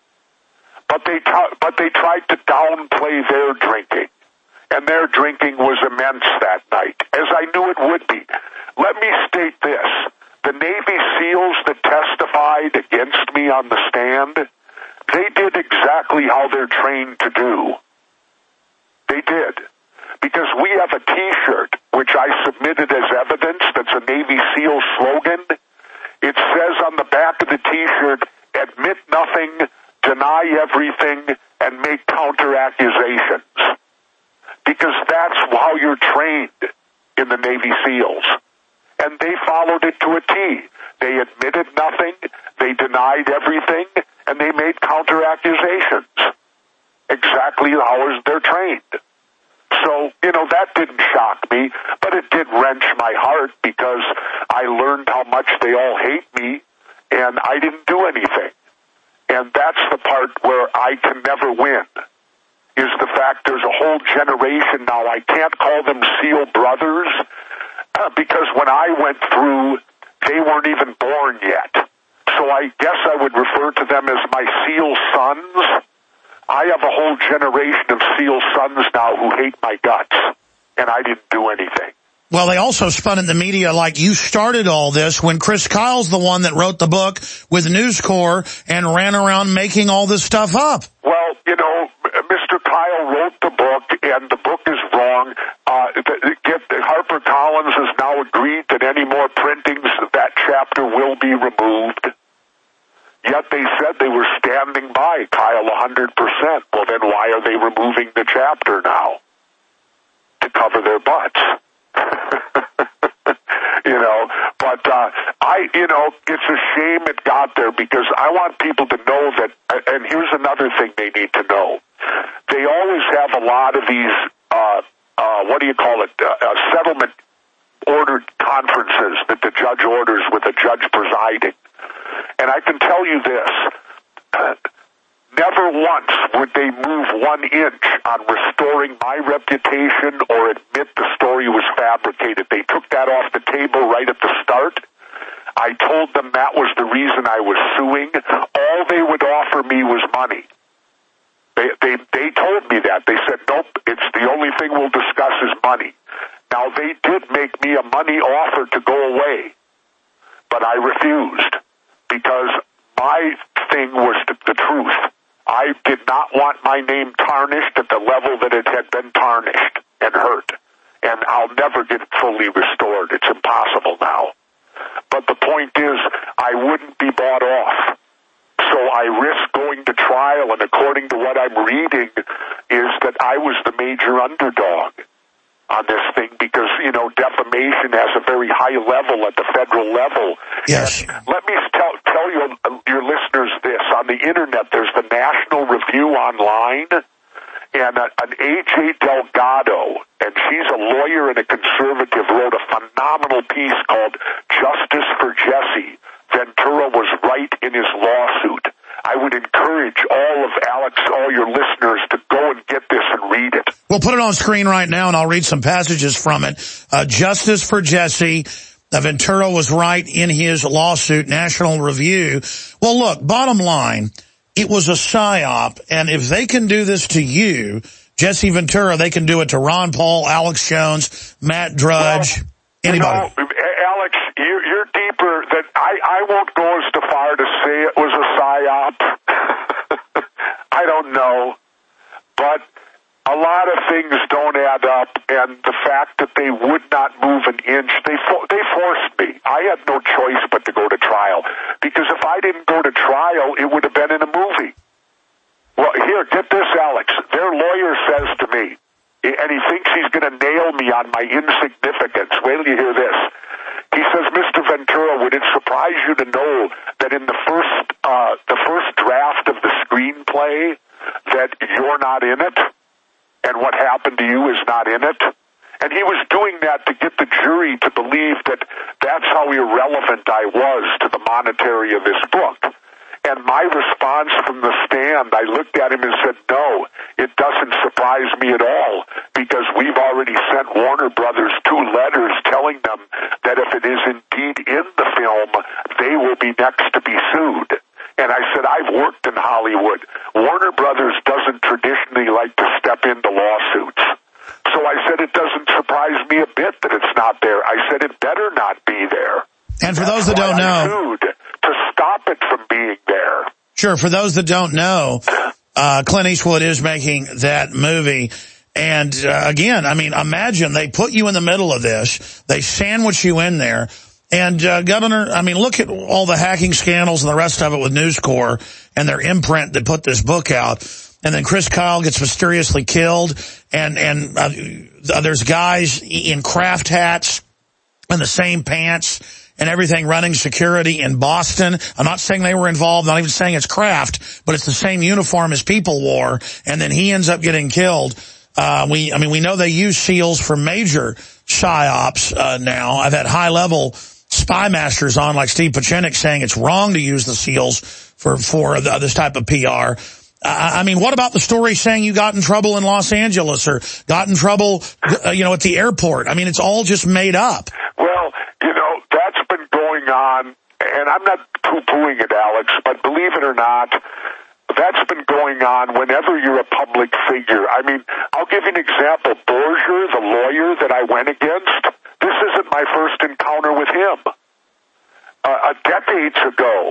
But they tried to downplay their drinking. And their drinking was immense that night, as I knew it would be. Let me state this. The Navy SEALs that testified against me on the stand, they did exactly how they're trained to do. They did. Because we have a T-shirt, which I submitted as evidence, that's a Navy SEAL slogan. It says on the back of the T-shirt, admit nothing, deny everything, and make counter-accusations. Because that's how you're trained in the Navy SEALs. And they followed it to a T. They admitted nothing, they denied everything, and they made counter-accusations. Exactly how they're trained. So, that didn't shock me, but it did wrench my heart because I learned how much they all hate me, and I didn't do anything. And that's the part where I can never win, is the fact there's a whole generation now. I can't call them SEAL brothers because when I went through, they weren't even born yet. So I guess I would refer to them as my SEAL sons. I have a whole generation of SEAL sons now who hate my guts, and I didn't do anything. Well, they also spun in the media like you started all this when Chris Kyle's the one that wrote the book with News Corps and ran around making all this stuff up. Well, and the book is wrong. HarperCollins has now agreed that any more printings of that chapter will be removed. Yet they said they were standing by Kyle 100%. Well, then why are they removing the chapter now? To cover their butts. It's a shame it got there, because I want people to know that, and here's another thing they need to know. They always have a lot of these, settlement ordered conferences that the judge orders with a judge presiding. And I can tell you this, never once would they move 1 inch on restoring my reputation or admit the story was fabricated. They took that off the table right at the start. I told them that was the reason I was suing. All they would offer me was money. They told me that. They said, nope, it's the only thing we'll discuss is money. Now, they did make me a money offer to go away, but I refused because my thing was the truth. I did not want my name tarnished at the level that it had been tarnished and hurt, and I'll never get it fully restored. It's impossible now. But the point is, I wouldn't be bought off. So I risk going to trial, and according to what I'm reading, is that I was the major underdog on this thing because, defamation has a very high level at the federal level. Yes. And let me tell your listeners this. On the Internet, there's the National Review Online, and an A.J. Delgado, and she's a lawyer and a conservative, wrote a phenomenal piece called Justice for Jesse. Ventura was right in his lawsuit. I would encourage all your listeners to go and get this and read it. We'll put it on screen right now, and I'll read some passages from it. Justice for Jesse. Ventura was right in his lawsuit, National Review. Well, look, bottom line, it was a psyop, and if they can do this to you, Jesse Ventura, they can do it to Ron Paul, Alex Jones, Matt Drudge, anybody. Alex, you're deeper than I won't go as far to say it was a psyop. I don't know. But a lot of things don't add up, and the fact that they would not move an inch, they forced me. I had no choice but to go to trial, because if I didn't go to trial, it would have been in a movie. Well, here, get this, Alex. Their lawyer says to me, and he thinks he's going to nail me on my insignificance. Wait till you hear this. He says, Mr. Ventura, would it surprise you to know that in the first draft of the screenplay that you're not in it, and what happened to you is not in it? And he was doing that to get the jury to believe that that's how irrelevant I was to the monetary of this book. And my response from the stand, I looked at him and said, no, it doesn't surprise me at all, because we've already sent Warner Brothers 2 letters telling them that if it is indeed in the film, they will be next to be sued. And I said, I've worked in Hollywood. Warner Brothers doesn't traditionally like to step into lawsuits. So I said, it doesn't surprise me a bit that it's not there. I said, it better not be there. And for those that don't know, to stop it from being there. Sure, for those that don't know, Clint Eastwood is making that movie. And again, I mean, imagine they put you in the middle of this. They sandwich you in there. And Governor, I mean, look at all the hacking scandals and the rest of it with News Corp and their imprint that put this book out. And then Chris Kyle gets mysteriously killed. And there's guys in Kraft hats and the same pants and everything running security in Boston. I'm not saying they were involved, not even saying it's Kraft, but it's the same uniform as people wore. And then he ends up getting killed. We know they use SEALs for major psyops now. I've had high-level spy masters on, like Steve Pachinik, saying it's wrong to use the SEALs for this type of PR. I mean, what about the story saying you got in trouble in Los Angeles or got in trouble, at the airport? I mean, it's all just made up. Well, that's been going on, and I'm not poo-pooing it, Alex, but believe it or not, that's been going on whenever you're a public figure. I mean, I'll give you an example. Borger, the lawyer that I went against, this isn't my first encounter with him. Decades ago,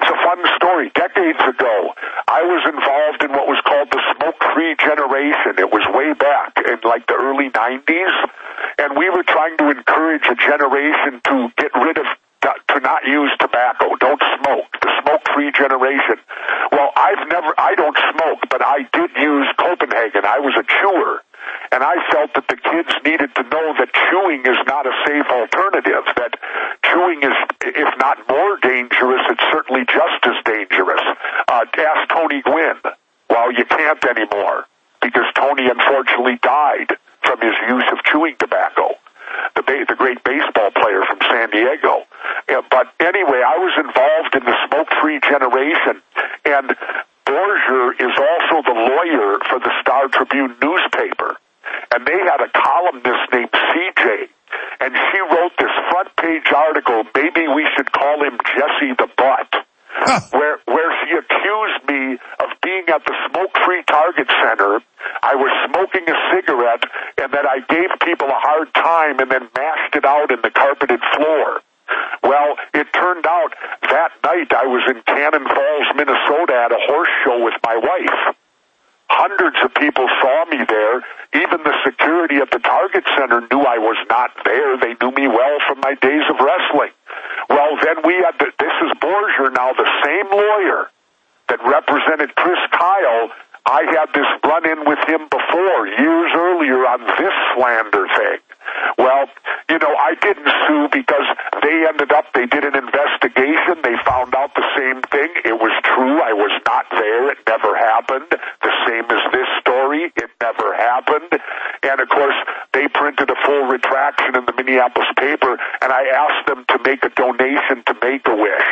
it's a fun story. Decades ago, I was involved in what was called the smoke-free generation. It was way back in like the early 90s, and we were trying to encourage a generation to get rid of, to not use tobacco. Don't smoke. The smoke-free generation. Well, I don't smoke, but I did use Copenhagen. I was a chewer. And I felt that the kids needed to know that chewing is not a safe alternative, that chewing is, if not more dangerous, it's certainly just as dangerous. Ask Tony Gwynn. Well, you can't anymore, because Tony unfortunately died from his use of chewing tobacco, the great baseball player from San Diego. But anyway, I was involved in the smoke-free generation, and Borger is also the lawyer for the Star Tribune newspaper. And they had a columnist named CJ, and she wrote this front-page article, maybe we should call him Jesse the Butt, where she accused me of being at the smoke-free Target Center. I was smoking a cigarette, and that I gave people a hard time and then mashed it out in the carpeted floor. Well, it turned out that night I was in Cannon Falls, Minnesota at a horse show with my wife. Hundreds of people saw me there. Even the security at the Target Center knew I was not there. They knew me well from my days of wrestling. Well, then we had this is Borger now, the same lawyer that represented Chris Kyle. I had this run-in with him before, years earlier, on this slander thing. Well, I didn't sue because they did an investigation. They found out the same thing. It was true. I was not there. It never happened. The same as this story. It never happened. And, of course, they printed a full retraction in the Minneapolis paper, and I asked them to make a donation to Make-A-Wish,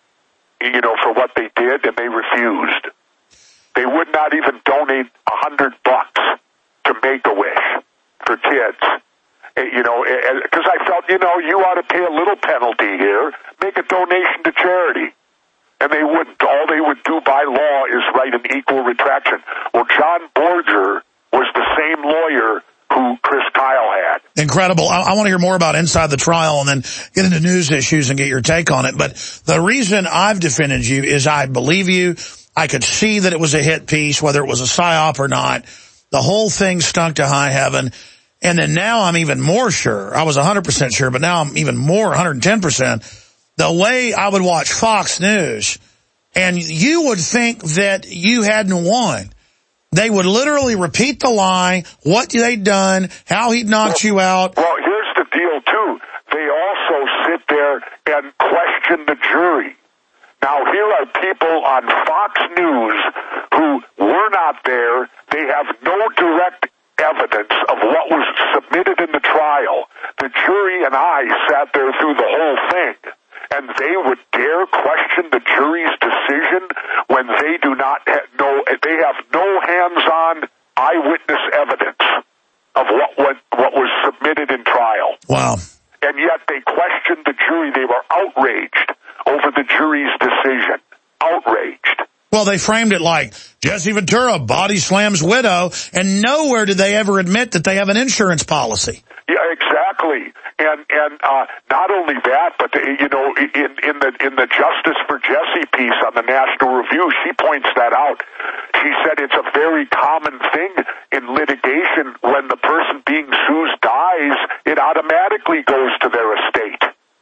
for what they did, and they refused. They would not even donate $100 to Make-A-Wish for kids. Because I felt, you ought to pay a little penalty here, make a donation to charity. And they wouldn't. All they would do by law is write an equal retraction. Well, John Borger was the same lawyer who Chris Kyle had. Incredible. I want to hear more about inside the trial and then get into news issues and get your take on it. But the reason I've defended you is I believe you. I could see that it was a hit piece, whether it was a psyop or not. The whole thing stunk to high heaven. And then now I'm even more sure. I was 100% sure, but now I'm even more, 110%. The way I would watch Fox News, and you would think that you hadn't won. They would literally repeat the lie, what they'd done, how he'd knocked you out. Well, here's the deal, too. They also sit there and question the jury. Now, here are people on Fox News who were not there. They have no direct evidence of what was submitted in the trial. The jury and I sat there through the whole thing, and they would dare question the jury's decision when they do not know, they have no hands-on eyewitness evidence of what was submitted in trial. Wow. And yet they questioned the jury. They were outraged over the jury's decision. Outraged. Well, they framed it like Jesse Ventura body slams widow, and nowhere did they ever admit that they have an insurance policy. Yeah, exactly. And not only that, but in the Justice for Jesse piece on the National Review, she points that out. She said it's a very common thing in litigation when the person being sued dies, it automatically goes to their estate.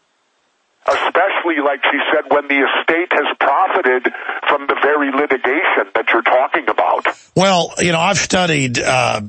Especially, like she said, when the estate has profited from the very litigation that you're talking about. Well, I've studied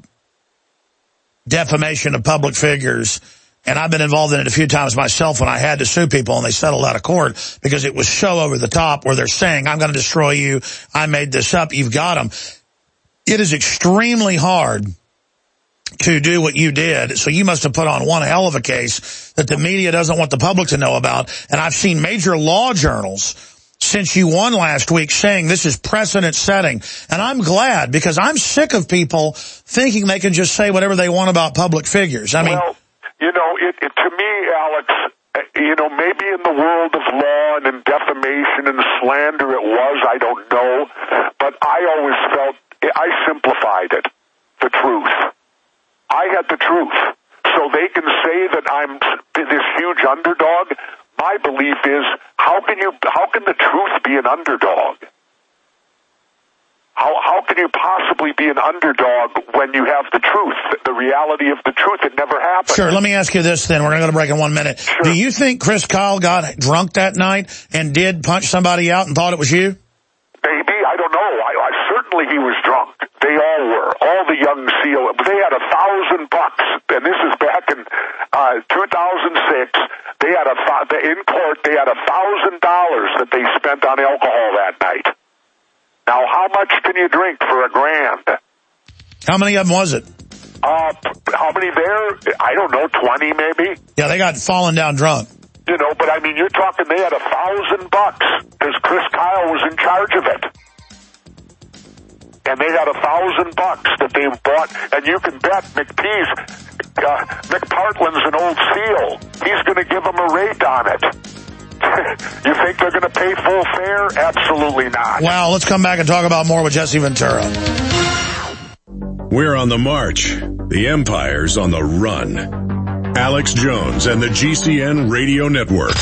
defamation of public figures, and I've been involved in it a few times myself when I had to sue people and they settled out of court because it was so over the top where they're saying, I'm going to destroy you, I made this up, you've got them. It is extremely hard to do what you did, so you must have put on one hell of a case that the media doesn't want the public to know about. And I've seen major law journals since you won last week saying this is precedent setting. And I'm glad, because I'm sick of people thinking they can just say whatever they want about public figures. I mean, well, to me, Alex, maybe in the world of law and in defamation and slander it was, I don't know, but I always felt I simplified it, the truth. I had the truth. So they can say that I'm this huge underdog. my belief is, how can the truth be an underdog? How can you possibly be an underdog when you have the truth, the reality of the truth? It never happened. Sure, let me ask you this then. We're going to break in 1 minute. Sure. Do you think Chris Kyle got drunk that night and did punch somebody out and thought it was you? Maybe, I don't know. Certainly he was drunk. They all were. All the young SEAL. They had $1,000, and this is back in 2006. They had in court. They had $1,000 that they spent on alcohol that night. Now, how much can you drink for $1,000? How many of them was it? How many there? I don't know, 20 maybe. Yeah, they got fallen down drunk. You know, but I mean, you're talking they had $1,000 because Chris Kyle was in charge of it. And they had $1,000 that they bought, and you can bet McPartland's an old SEAL. He's going to give them a rate on it. You think they're going to pay full fare? Absolutely not. Wow, let's come back and talk about more with Jesse Ventura. We're on the march. The empire's on the run. Alex Jones and the GCN Radio Network.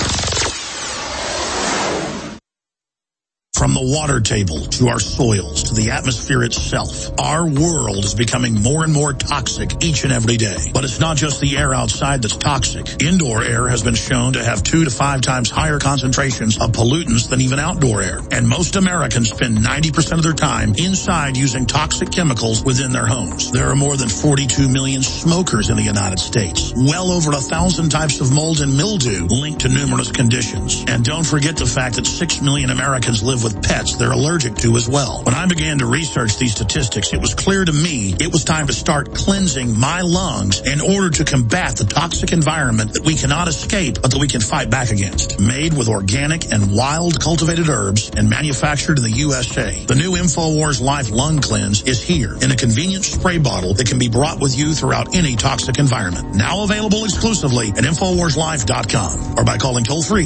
From the water table to our soils to the atmosphere itself, our world is becoming more and more toxic each and every day. But it's not just the air outside that's toxic. Indoor air has been shown to have 2 to 5 times higher concentrations of pollutants than even outdoor air. And most Americans spend 90% of their time inside using toxic chemicals within their homes. There are more than 42 million smokers in the United States. Well over 1,000 types of mold and mildew linked to numerous conditions. And don't forget the fact that 6 million Americans live with pets they're allergic to as well. When I began to research these statistics, it was clear to me it was time to start cleansing my lungs in order to combat the toxic environment that we cannot escape but that we can fight back against. Made with organic and wild cultivated herbs and manufactured in the USA, the new InfoWars Life Lung Cleanse is here in a convenient spray bottle that can be brought with you throughout any toxic environment. Now available exclusively at InfoWarsLife.com or by calling toll-free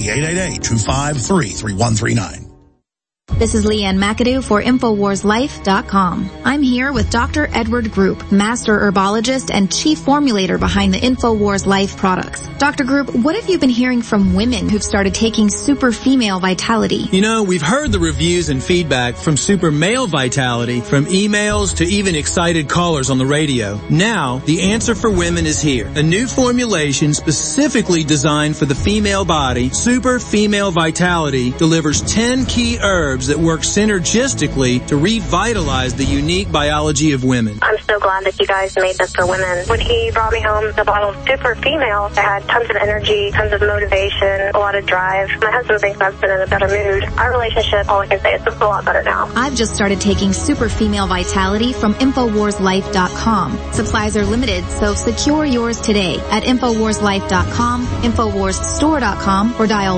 888-253-3139. This is Leanne McAdoo for InfoWarsLife.com. I'm here with Dr. Edward Group, Master Herbologist and Chief Formulator behind the InfoWars Life products. Dr. Group, what have you been hearing from women who've started taking Super Female Vitality? You know, we've heard the reviews and feedback from Super Male Vitality, from emails to even excited callers on the radio. Now, the answer for women is here. A new formulation specifically designed for the female body, Super Female Vitality, delivers 10 key herbs that work synergistically to revitalize the unique biology of women. I'm so glad that you guys made this for women. When he brought me home the bottle of Super Female, it had tons of energy, tons of motivation, a lot of drive. My husband thinks I've been in a better mood. Our relationship, all I can say, is it's a lot better now. I've just started taking Super Female Vitality from InfoWarsLife.com. Supplies are limited, so secure yours today at InfoWarsLife.com, InfoWarsStore.com, or dial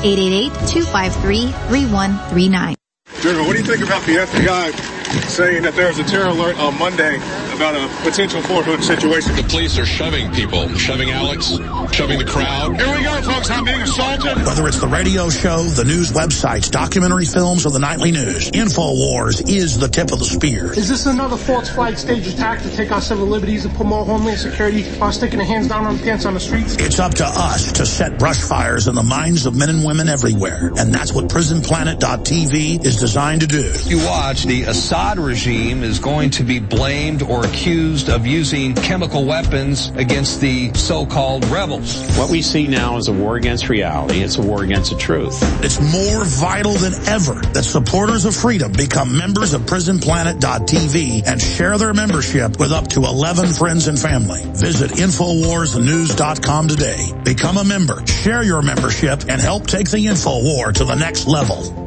1-888-253-3139. General, what do you think about the FBI saying that there's a terror alert on Monday about a potential Fort Hood situation? The police are shoving people, shoving Alex, shoving the crowd. Here we go, folks. I'm being assaulted. Whether it's the radio show, the news websites, documentary films, or the nightly news, InfoWars is the tip of the spear. Is this another false flag stage attack to take our civil liberties and put more homeland security while sticking their hands down on the pants on the streets? It's up to us to set brush fires in the minds of men and women everywhere. And that's what PrisonPlanet.tv is designed to do. You watch, the Assad regime is going to be blamed or accused of using chemical weapons against the so-called rebels. What we see now is a war against reality. It's a war against the truth. It's more vital than ever that supporters of freedom become members of PrisonPlanet.tv and share their membership with up to 11 friends and family. Visit InfoWarsNews.com today. Become a member, share your membership, and help take the InfoWar to the next level.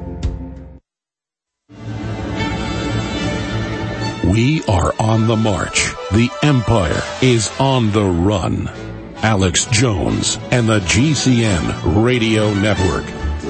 We are on the march. The empire is on the run. Alex Jones and the GCN Radio Network.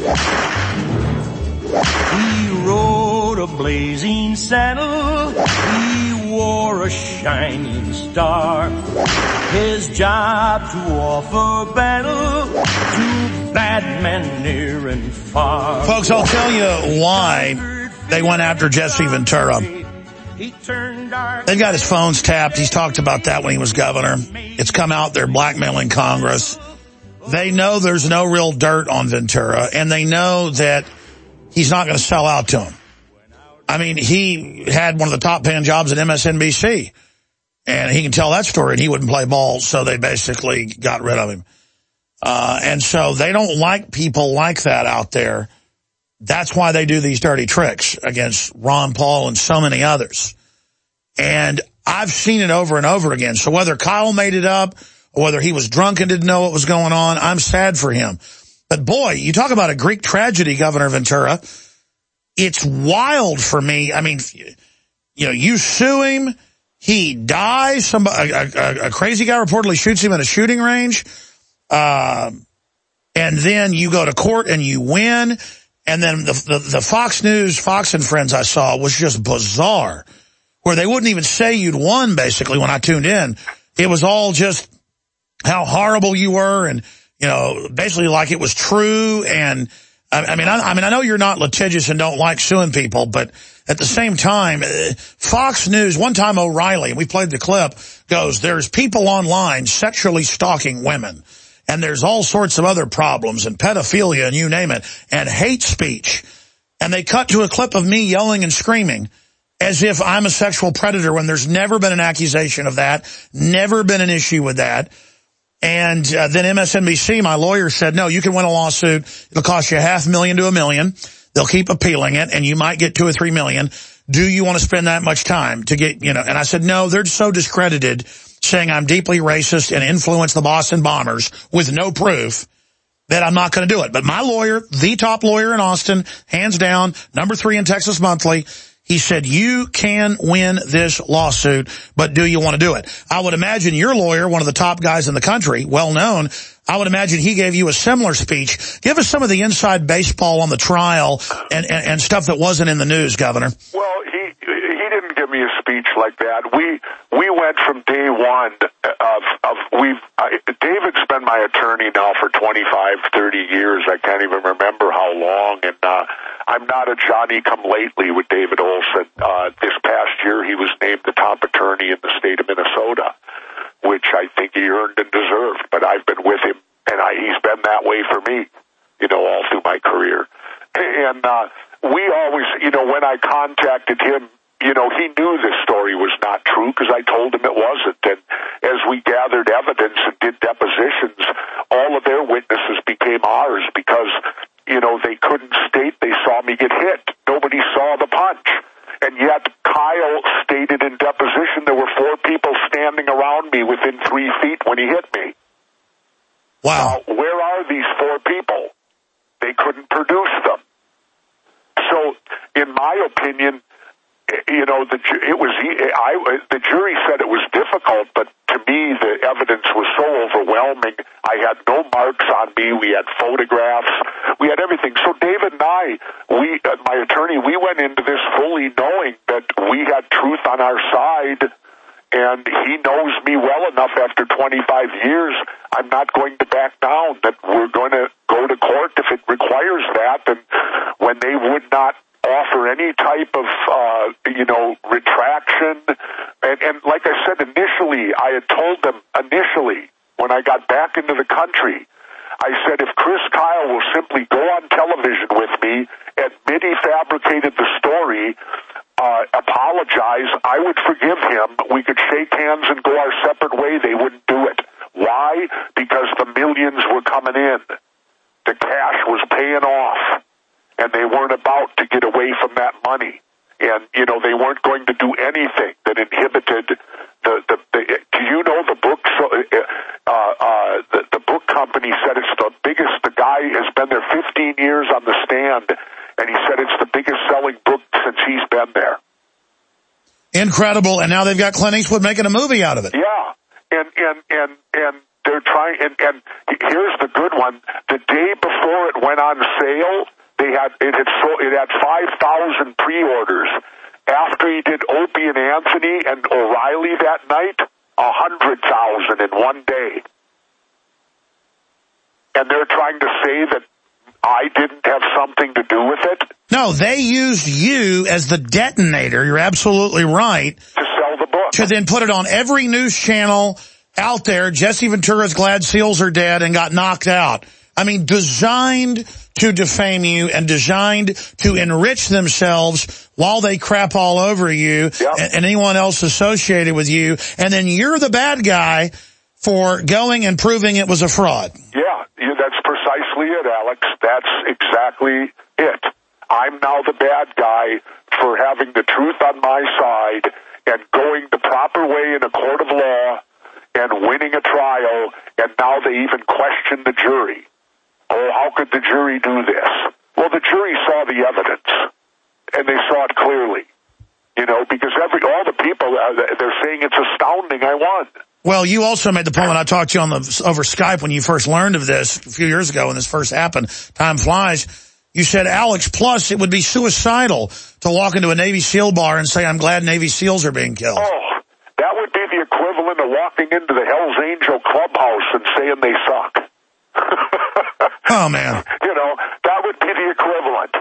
He rode a blazing saddle. He wore a shining star. His job to offer battle to bad men near and far. Folks, I'll tell you why they went after Jesse Ventura. They've got his phones tapped. He's talked about that when he was governor. It's come out they're blackmailing Congress. They know there's no real dirt on Ventura, and they know that he's not going to sell out to him. I mean, he had one of the top-paying jobs at MSNBC, and he can tell that story, and he wouldn't play ball, so they basically got rid of him. And so they don't like people like that out there. That's why they do these dirty tricks against Ron Paul and so many others. And I've seen it over and over again. So whether Kyle made it up or whether he was drunk and didn't know what was going on, I'm sad for him. But boy, you talk about a Greek tragedy, Governor Ventura. It's wild for me. I mean, you know, you sue him, he dies, a crazy guy reportedly shoots him at a shooting range, and then you go to court and you win. And then the Fox News, Fox and Friends I saw was just bizarre, where they wouldn't even say you'd won, basically, when I tuned in. It was all just how horrible you were and, you know, basically like it was true. And I mean, I know you're not litigious and don't like suing people, but at the same time, Fox News, one time O'Reilly, and we played the clip, goes, there's people online sexually stalking women, and there's all sorts of other problems, and pedophilia, and you name it, and hate speech. And they cut to a clip of me yelling and screaming as if I'm a sexual predator when there's never been an accusation of that, never been an issue with that. And then MSNBC, my lawyer, said, no, you can win a lawsuit. It'll cost you $500,000 to $1 million. They'll keep appealing it, and you might get $2 or $3 million. Do you want to spend that much time to get, you know? And I said, no, they're so discredited, saying I'm deeply racist and influenced the Boston Bombers with no proof that I'm not going to do it. But my lawyer, the top lawyer in Austin, hands down, number 3 in Texas Monthly, he said, you can win this lawsuit, but do you want to do it? I would imagine your lawyer, one of the top guys in the country, well known, I would imagine he gave you a similar speech. Give us some of the inside baseball on the trial and stuff that wasn't in the news, Governor. Well, he didn't give me a speech like that. We went from day one David's been my attorney now for 25, 30 years. I can't even remember how long, and I'm not a Johnny-come-lately with David Olson. This past year, he was named the top attorney in the state of Minnesota, which I think he earned and deserved. But I've been with him, and he's been that way for me, you know, all through my career. And we always, you know, when I contacted him, you know, he knew this story was not true because I told him it wasn't. And as we gathered evidence and did depositions, all of their witnesses became ours because, you know, they couldn't state they saw me get hit. Nobody saw the punch. And yet Kyle stated in deposition there were 4 people standing around me within 3 feet when he hit me. Wow. Now, where are these 4 people? They couldn't produce them. So, in my opinion, you know, the jury said it was difficult, but to me the evidence was so overwhelming. I had no marks on me. We had photographs. We had everything. So David and I, my attorney, we went into this fully knowing that we had truth on our side, and he knows me well enough after 25 years. I'm not going to back down, that we're going to go to court if it requires that. And when they would not offer any type of, you know, retraction. And like I said, initially, I had told them when I got back into the country, I said, if Chris Kyle will simply go on television with me, admit he fabricated the story, apologize, I would forgive him. We could shake hands and go our separate way. They wouldn't do it. Why? Because the millions were coming in. The cash was paying off. And they weren't about to get away from that money. And, you know, they weren't going to do anything that inhibited the do you know the book? The book company said it's the biggest. The guy has been there 15 years on the stand, and he said it's the biggest selling book since he's been there. Incredible. And now they've got Clint Eastwood making a movie out of it. Yeah. And they're trying, and here's the good one. The day before it went on sale, it had 5,000 pre-orders. After he did Opie and Anthony and O'Reilly that night, 100,000 in one day. And they're trying to say that I didn't have something to do with it? No, they used you as the detonator. You're absolutely right. To sell the book. To then put it on every news channel out there. Jesse Ventura's glad SEALs are dead and got knocked out. I mean, designed to defame you and designed to enrich themselves while they crap all over you and anyone else associated with you. And then you're the bad guy for going and proving it was a fraud. Yeah, that's precisely it, Alex. That's exactly it. I'm now the bad guy for having the truth on my side and going the proper way in a court of law and winning a trial, and now they even question the jury. Oh, how could the jury do this? Well, the jury saw the evidence, and they saw it clearly. Because all the people, they're saying it's astounding I won. Well, you also made the point when I talked to you over Skype when you first learned of this a few years ago when this first happened. Time flies. You said, Alex, plus it would be suicidal to walk into a Navy SEAL bar and say, I'm glad Navy SEALs are being killed. Oh, that would be the equivalent of walking into the Hell's Angel clubhouse and saying they suck. Oh, man. That would be the equivalent.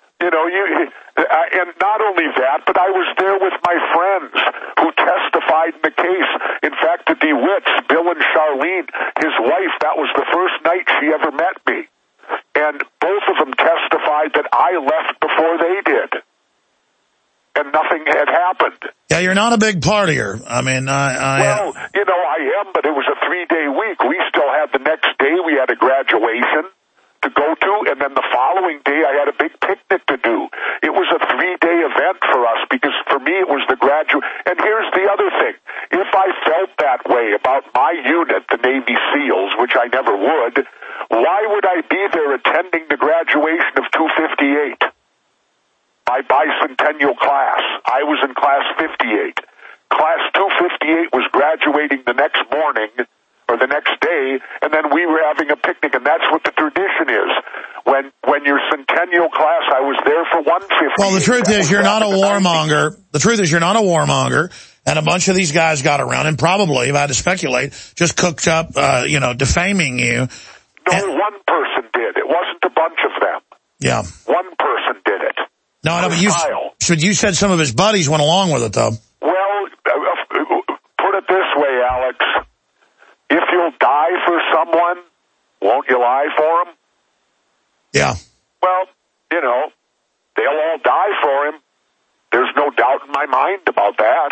And not only that, but I was there with my friends who testified in the case. In fact, the DeWitts, Bill and Charlene, his wife, that was the first night she ever met me. And both of them testified that I left before they did. And nothing had happened. Yeah, you're not a big partier. I mean, Well, I am, but it was a 3-day week. We still had the next day, we had a graduation to go to, and then the following day I had a big picnic to do. It was a 3-day event for us because for me it was the graduate. And here's the other thing. If I felt that way about my unit, the Navy SEALs, which I never would, why would I be there attending the graduation of 258? My bicentennial class. I was in class 58. Class 258 was graduating the next morning or the next day, and then we were having a picnic, and that's what the tradition is. When your centennial class, I was there for 150. Well, the truth is you're not a warmonger. The truth is you're not a warmonger, and a bunch of these guys got around and probably, if I had to speculate, just cooked up, defaming you. No, one person did. It wasn't a bunch of them. Yeah. One person did it. No, but you said some of his buddies went along with it, though. Well, put it this way, Alex. If you'll die for someone, won't you lie for him? Yeah. Well, they'll all die for him. There's no doubt in my mind about that.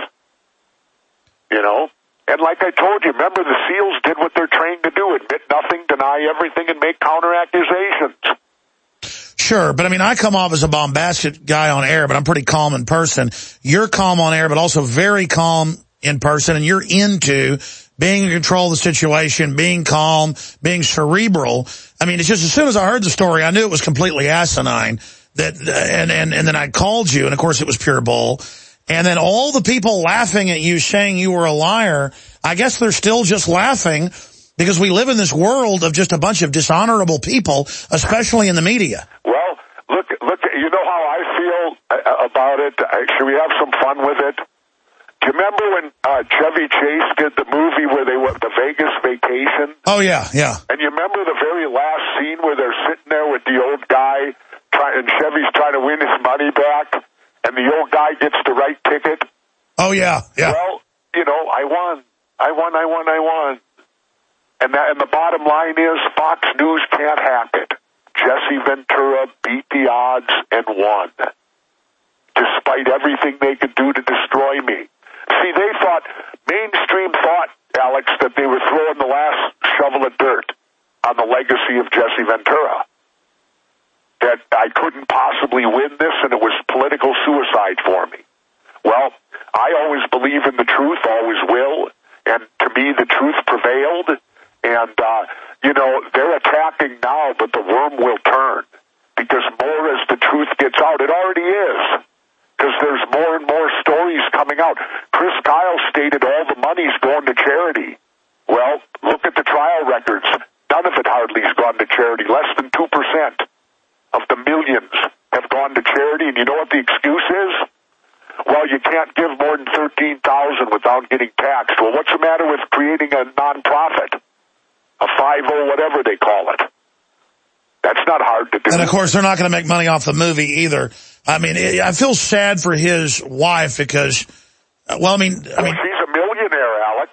And like I told you, remember the SEALs did what they're trained to do, admit nothing, deny everything, and make counter-accusations. Sure, but I mean, I come off as a bombastic guy on air, but I'm pretty calm in person. You're calm on air, but also very calm in person, and you're into being in control of the situation, being calm, being cerebral. I mean, it's just as soon as I heard the story, I knew it was completely asinine. And then I called you, and of course it was pure bull. And then all the people laughing at you saying you were a liar, I guess they're still just laughing because we live in this world of just a bunch of dishonorable people, especially in the media. Well, look, you know how I feel about it? Should we have some fun with it? Do you remember when Chevy Chase did the movie where they went the Vegas Vacation? Oh, yeah, yeah. And you remember the very last scene where they're sitting there with the old guy, and Chevy's trying to win his money back, and the old guy gets the right ticket? Oh, yeah, yeah. Well, I won. And the bottom line is Fox News can't hack it. Jesse Ventura beat the odds and won, despite everything they could do to destroy me. See, mainstream thought, Alex, that they were throwing the last shovel of dirt on the legacy of Jesse Ventura. That I couldn't possibly win this, and it was political suicide for me. Well, I always believe in the truth, always will, and to me the truth prevailed. And, they're attacking now, but the worm will turn. Because more as the truth gets out, it already is. Because there's more and more stories coming out. Chris Kyle stated all the money's going to charity. Well, look at the trial records. None of it hardly has gone to charity. Less than 2% of the millions have gone to charity. And you know what the excuse is? Well, you can't give more than $13,000 without getting taxed. Well, what's the matter with creating a nonprofit? A 5-0, whatever they call it. That's not hard to do. And, of course, they're not going to make money off the movie either. I mean, I feel sad for his wife because, she's a millionaire, Alex.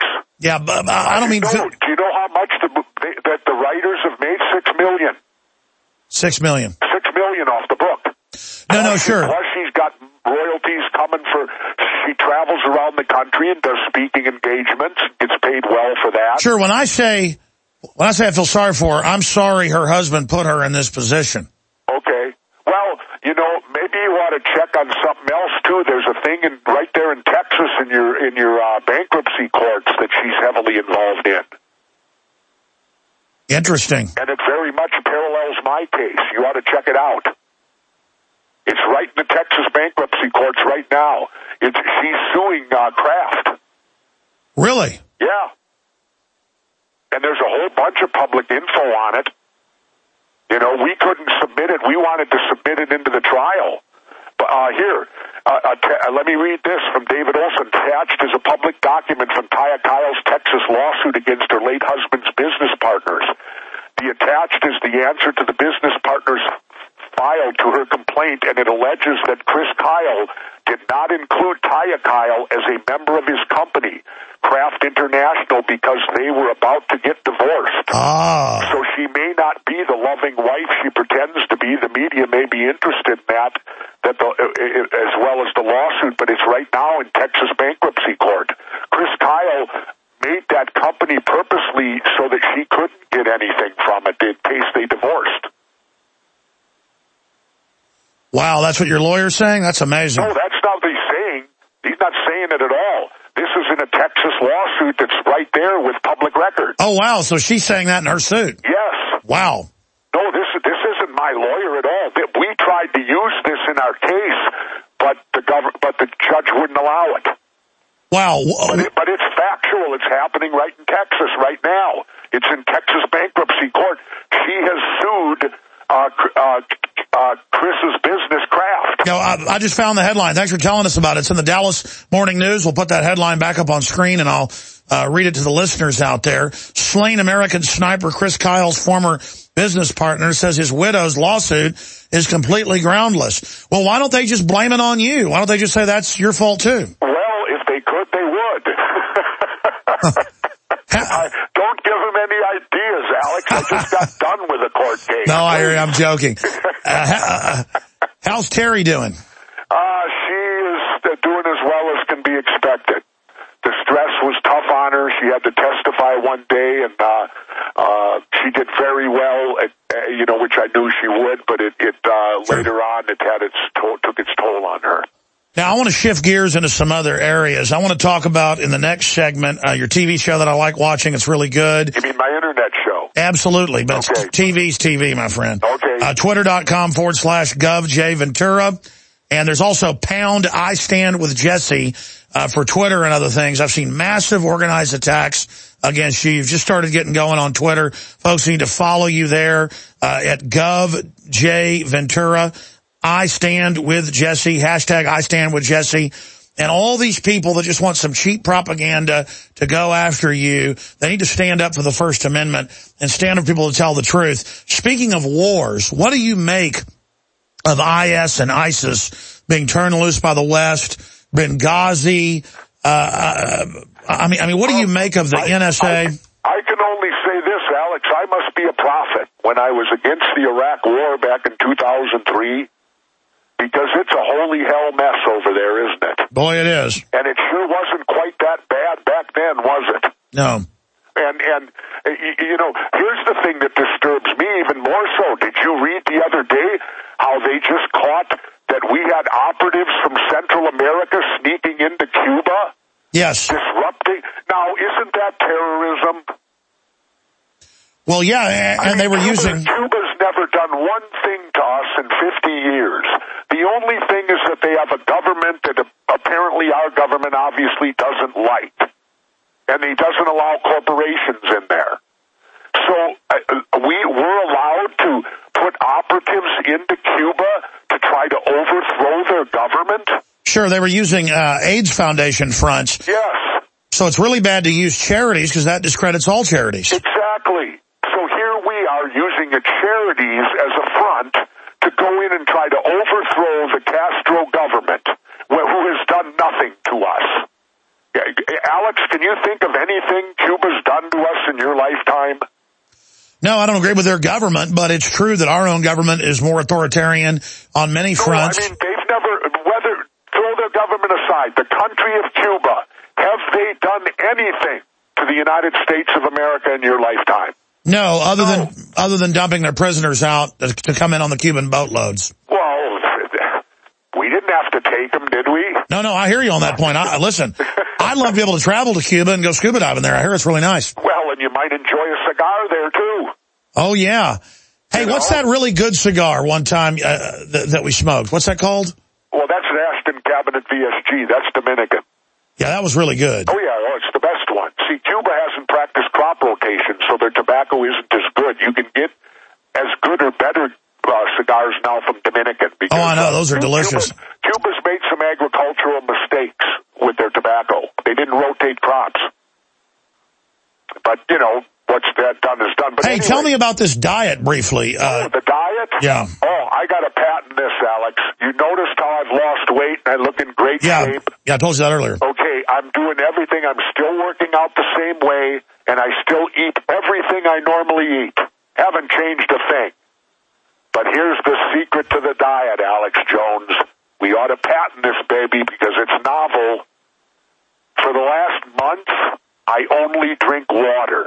Yeah, but I don't mean... Do you know how much that the writers have made? $6 million. $6 million. $6 million off the book. No, sure. Plus she's got royalties coming for... She travels around the country and does speaking engagements. Gets paid well for that. Sure, when I say I feel sorry for her, I'm sorry her husband put her in this position. Okay. Well, maybe you ought to check on something else, too. There's a thing right there in Texas in your bankruptcy courts that she's heavily involved in. Interesting. And it very much parallels my case. You ought to check it out. It's right in the Texas bankruptcy courts right now. She's suing Kraft. Really? Yeah. And there's a whole bunch of public info on it. We couldn't submit it. We wanted to submit it into the trial. But let me read this from David Olson. Attached is a public document from Taya Kyle's Texas lawsuit against her late husband's business partners. The attached is the answer to the business partners filed to her complaint, and it alleges that Chris Kyle did not include Taya Kyle as a member of his company, Kraft International, because they were about to get divorced. So she may not be the loving wife she pretends to be. The media may be interested in that as well as the lawsuit, but it's right now in Texas bankruptcy court. Chris Kyle made that company purposely so that she couldn't get anything from it in case they divorced. Wow, that's what your lawyer's saying? That's amazing. No, that's not what he's saying. He's not saying it at all. This is in a Texas lawsuit that's right there with public record. Oh, wow, so she's saying that in her suit? Yes. Wow. No, this isn't my lawyer at all. We tried to use this in our case, but the judge wouldn't allow it. Wow. But it's factual. It's happening right in Texas right now. It's in Texas bankruptcy court. She has sued Chris's business, Kraft. I just found the headline. Thanks for telling us about it. It's in the Dallas Morning News. We'll put that headline back up on screen, and I'll read it to the listeners out there. Slain American sniper Chris Kyle's former business partner says his widow's lawsuit is completely groundless. Well, why don't they just blame it on you? Why don't they just say that's your fault, too? Well, if they could, they would. Don't give them any ideas, Alex. I just got done with a court case. No, I hear you. I'm joking. How's Terry doing? She is doing as well as can be expected. The stress was tough on her. She had to testify one day, and she did very well, which I knew she would, but later on it took its toll on her. Now, I want to shift gears into some other areas. I want to talk about, in the next segment, your TV show that I like watching. It's really good. You mean my internet show? Absolutely, but okay. TV's TV, my friend. Okay. Twitter.com/GovJVentura. And there's also pound I Stand with Jesse for Twitter and other things. I've seen massive organized attacks against you. You've just started getting going on Twitter. Folks need to follow you there at GovJVentura. I Stand with Jesse, hashtag I Stand with Jesse. And all these people that just want some cheap propaganda to go after you, they need to stand up for the First Amendment and stand up for people to tell the truth. Speaking of wars, what do you make of IS and ISIS being turned loose by the West, Benghazi? I mean, what do you make of the NSA? I can only say this, Alex. I must be a prophet when I was against the Iraq War back in 2003. Because it's a holy hell mess over there, isn't it? Boy, it is. And it sure wasn't quite that bad back then, was it? No. And here's the thing that disturbs me even more so. Did you read the other day how they just caught that we had operatives from Central America sneaking into Cuba? Yes. Disrupting. Now, isn't that terrorism? Well, yeah, and they were using... Cuba's never done one thing to us in 50 years. The only thing is that they have a government that apparently our government obviously doesn't like. And he doesn't allow corporations in there. So we're allowed to put operatives into Cuba to try to overthrow their government? Sure, they were using AIDS Foundation fronts. Yes. So it's really bad to use charities because that discredits all charities. Exactly. So here we are using the charities as a front to go in and try to overthrow the Castro government, who has done nothing to us. Alex, can you think of anything Cuba's done to us in your lifetime? No, I don't agree with their government, but it's true that our own government is more authoritarian on many fronts. I mean, they've never, throw their government aside, the country of Cuba, have they done anything to the United States of America in your lifetime? No, other than dumping their prisoners out to come in on the Cuban boatloads. Well, we didn't have to take them, did we? No, I hear you on that point. Listen, I'd love to be able to travel to Cuba and go scuba diving there. I hear it's really nice. Well, and you might enjoy a cigar there, too. Oh, yeah. Hey, what's that really good cigar one time that we smoked? What's that called? Well, that's an Aston Cabinet VSG. That's Dominican. Yeah, that was really good. Oh, yeah, it's the best one. See, Cuba hasn't practiced crop rotation, so their tobacco isn't as good. You can get as good or better cigars now from Dominican. Because, I know. Those are delicious. Cuba's made some agricultural mistakes with their tobacco. They didn't rotate crops. But, what's that done is done. But hey, anyway, tell me about this diet briefly. The diet? Yeah. Oh, I got to patent this, Alex. You noticed how I've lost weight and I look in great shape? Yeah, I told you that earlier. Okay, I'm doing everything. I'm still working out the same way, and I still eat everything I normally eat. Haven't changed a thing. But here's the secret to the diet, Alex Jones. We ought to patent this, baby, because it's novel. For the last month, I only drink water.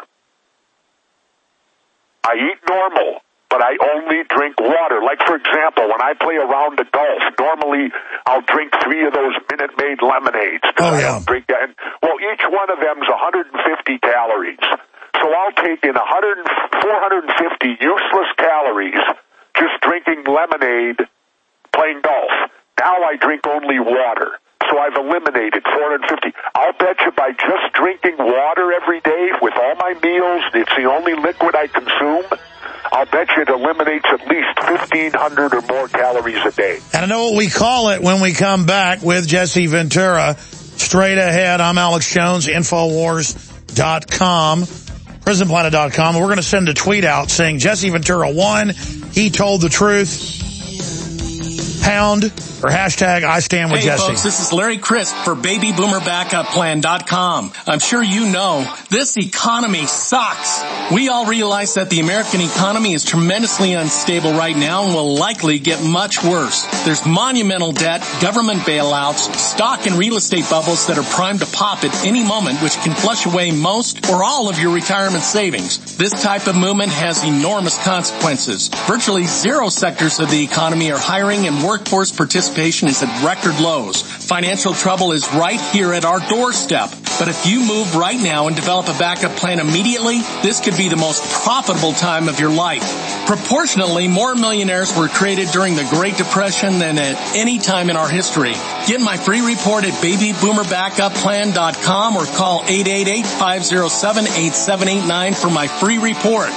I eat normal, but I only drink water. Like, for example, when I play a round of golf, normally I'll drink 3 of those Minute Maid lemonades. Oh, yeah. Well, each one of them is 150 calories. So I'll take in 450 useless calories just drinking lemonade, playing golf. Now I drink only water. So I've eliminated 450. I'll bet you by just drinking water every day with all my meals, it's the only liquid I consume, I'll bet you it eliminates at least 1,500 or more calories a day. And I know what we call it when we come back with Jesse Ventura. Straight ahead, I'm Alex Jones, Infowars.com, PrisonPlanet.com. We're going to send a tweet out saying Jesse Ventura won. He told the truth. Pound or hashtag I stand with Jesse. Hey folks, this is Larry Crisp for BabyBoomerBackupPlan.com. I'm sure you know this economy sucks. We all realize that the American economy is tremendously unstable right now and will likely get much worse. There's monumental debt, government bailouts, stock and real estate bubbles that are primed to pop at any moment, which can flush away most or all of your retirement savings. This type of movement has enormous consequences. Virtually zero sectors of the economy are hiring and workforce participation is at record lows. Financial trouble is right here at our doorstep. But if you move right now and develop a backup plan immediately, this could be the most profitable time of your life. Proportionately, more millionaires were created during the Great Depression than at any time in our history. Get my free report at BabyBoomerBackupPlan.com or call 888-507-8789 for my free report.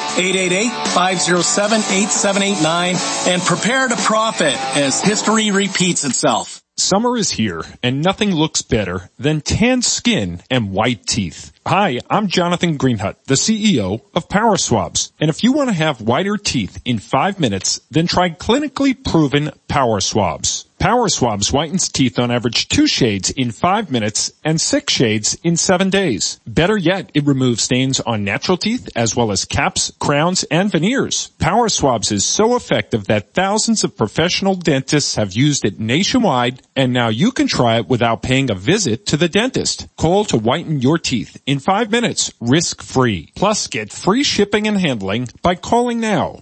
888-507-8789 and prepare to profit as history repeats itself. Summer is here, and nothing looks better than tan skin and white teeth. Hi, I'm Jonathan Greenhut, the CEO of Power Swabs. And if you want to have whiter teeth in 5 minutes, then try clinically proven Power Swabs. Power Swabs whitens teeth on average 2 shades in 5 minutes and 6 shades in 7 days. Better yet, it removes stains on natural teeth as well as caps, crowns, and veneers. Power Swabs is so effective that thousands of professional dentists have used it nationwide, and now you can try it without paying a visit to the dentist. Call to whiten your teeth in 5 minutes, risk-free. Plus, get free shipping and handling by calling now.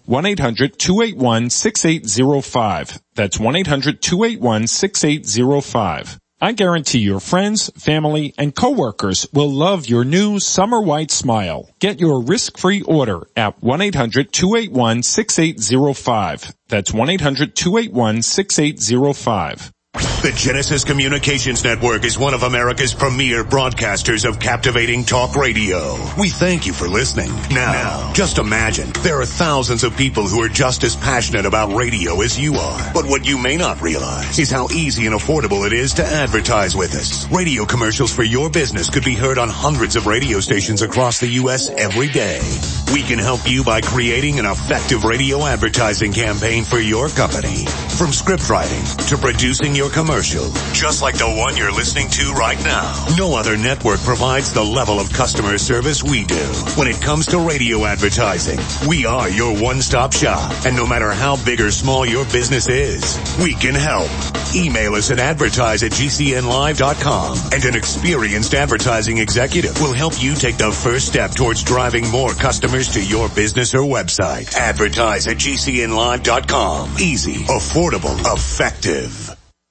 1-800-281-6805. That's 1-800-281-6805. I guarantee your friends, family, and coworkers will love your new summer white smile. Get your risk-free order at 1-800-281-6805. That's 1-800-281-6805. The Genesis Communications Network is one of America's premier broadcasters of captivating talk radio. We thank you for listening. Now, just imagine, there are thousands of people who are just as passionate about radio as you are. But what you may not realize is how easy and affordable it is to advertise with us. Radio commercials for your business could be heard on hundreds of radio stations across the U.S. every day. We can help you by creating an effective radio advertising campaign for your company. From script writing to producing your commercial, just like the one you're listening to right now. No other network provides the level of customer service we do. When it comes to radio advertising, we are your one-stop shop. And no matter how big or small your business is, we can help. Email us at advertise@gcnlive.com, and an experienced advertising executive will help you take the first step towards driving more customers to your business or website. Advertise@gcnlive.com. Easy, affordable, effective.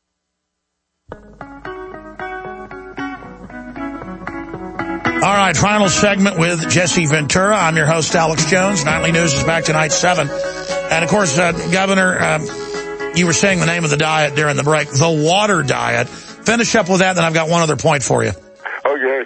All right, final segment with Jesse Ventura. I'm your host, Alex Jones. Nightly News is back tonight, 7. And, of course, Governor, you were saying the name of the diet during the break, the water diet. Finish up with that, then I've got one other point for you. Okay.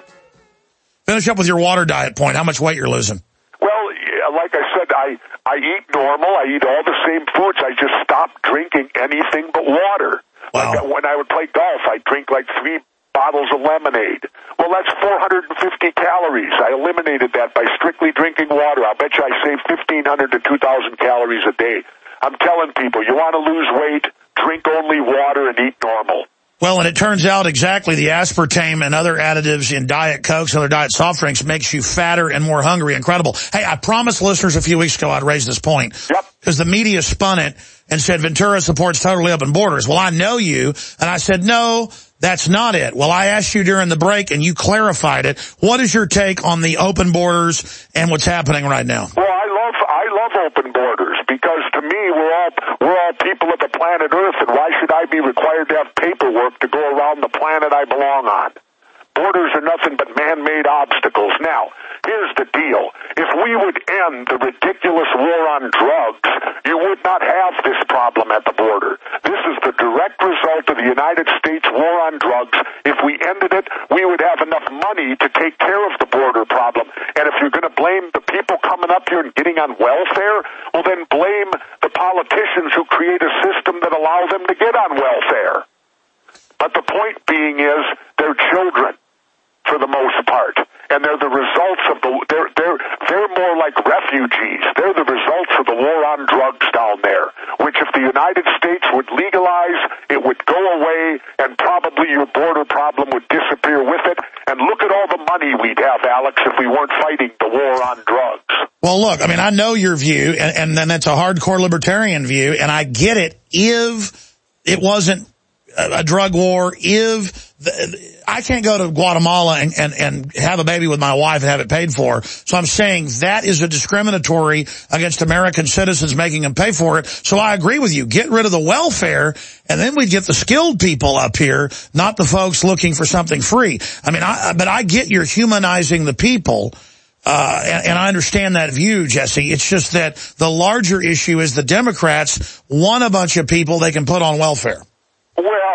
Finish up with your water diet point, how much weight you're losing. Well, like I said, I eat normal. I eat all the same foods. I just stopped drinking anything but water. Wow. Like when I would play golf, I'd drink like 3 bottles of lemonade. Well, that's 450 calories. I eliminated that by strictly drinking water. I'll bet you I save 1,500 to 2,000 calories a day. I'm telling people, you want to lose weight, drink only water and eat normal. Well, and it turns out exactly the aspartame and other additives in Diet Cokes and other diet soft drinks makes you fatter and more hungry. Incredible. Hey, I promised listeners a few weeks ago I'd raise this point. Yep. Because the media spun it and said Ventura supports totally open borders. Well, I know you. And I said, no, that's not it. Well, I asked you during the break and you clarified it. What is your take on the open borders and what's happening right now? Well, I love open borders because to me we're all people of the planet Earth, and why should I be required to have paperwork to go around the planet I belong on? Borders are nothing but man-made obstacles. Now, here's the deal. If we would end the ridiculous war on drugs, you would not have this problem at the border. This is the direct result of the United States war on drugs. If we ended it, we would have enough money to take care of the border problem. And if you're going to blame the people coming up here and getting on welfare, well, then blame the politicians who create a system that allow them to get on welfare. But the point being is they're children for the most part, and they're the results of they're more like refugees. They're the results of the war on drugs down there, which if the United States would legalize, it would go away, and probably your border problem would disappear with it. And look at all the money we'd have, Alex, if we weren't fighting the war on drugs. Well, look, I mean, I know your view, and then that's a hardcore libertarian view, and I get it if it wasn't a drug war, I can't go to Guatemala and have a baby with my wife and have it paid for. So I'm saying that is a discriminatory against American citizens, making them pay for it. So I agree with you. Get rid of the welfare, and then we'd get the skilled people up here, not the folks looking for something free. I mean, but I get you're humanizing the people. And I understand that view, Jesse. It's just that the larger issue is the Democrats want a bunch of people they can put on welfare. Well,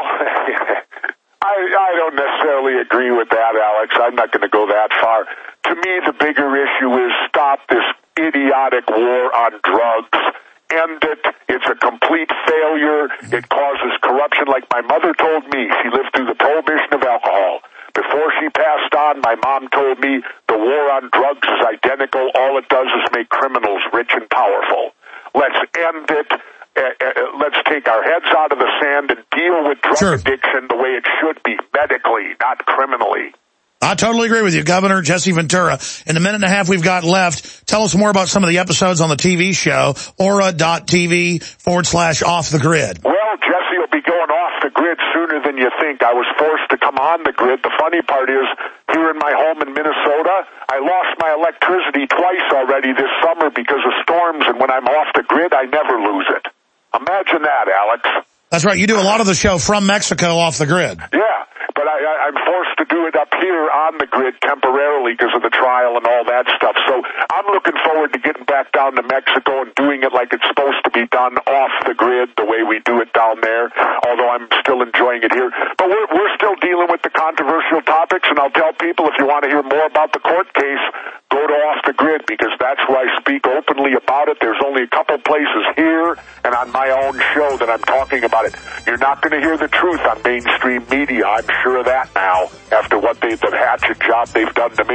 I don't necessarily agree with that, Alex. I'm not going to go that far. To me, the bigger issue is stop this idiotic war on drugs. End it. It's a complete failure. It causes corruption. Like my mother told me, she lived through the prohibition of alcohol. Before she passed on, my mom told me the war on drugs is identical. All it does is make criminals rich and powerful. Let's end it. Let's take our heads out of the sand and deal with drug addiction the way it should be, medically, not criminally. I totally agree with you, Governor Jesse Ventura. In the minute and a half we've got left, tell us more about some of the episodes on the TV show, Aura.tv/Off the Grid. Well, Jesse will be going off the grid sooner than you think. I was forced to come on the grid. The funny part is, here in my home in Minnesota, I lost my electricity twice already this summer because of storms, and when I'm off the grid, I never lose it. Imagine that, Alex. That's right. You do a lot of the show from Mexico off the grid. Yeah, but I'm forced to do it up here on the grid temporarily because of the trial and all that stuff. So I'm looking forward to getting back down to Mexico and doing it like it's supposed to be done off the grid, the way we do it down there, although I'm still enjoying it here. But we're still dealing with the controversial topics, and I'll tell people if you want to hear more about the court case, go to Off the Grid, because that's where I speak openly about it. There's only a couple places here and on my own show that I'm talking about it. You're not going to hear the truth on mainstream media. I'm sure of that now, after what the hatchet job they've done to me.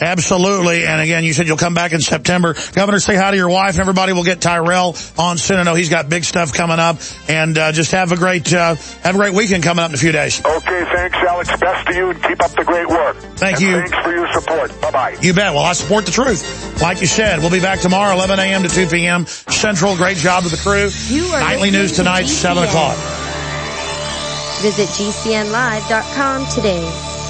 Absolutely. And again, you said you'll come back in September. Governor, say hi to your wife, and everybody will get Tyrell on soon. I know he's got big stuff coming up. And just have a great weekend coming up in a few days. Okay, thanks, Alex. Best to you, and keep up the great work. Thank you. Thanks for your support. Bye-bye. You bet. Well, I support the truth. Like you said, we'll be back tomorrow, 11 a.m. to 2 p.m. Central. Great job to the crew. Nightly news tonight, 7 o'clock. Visit GCNlive.com today.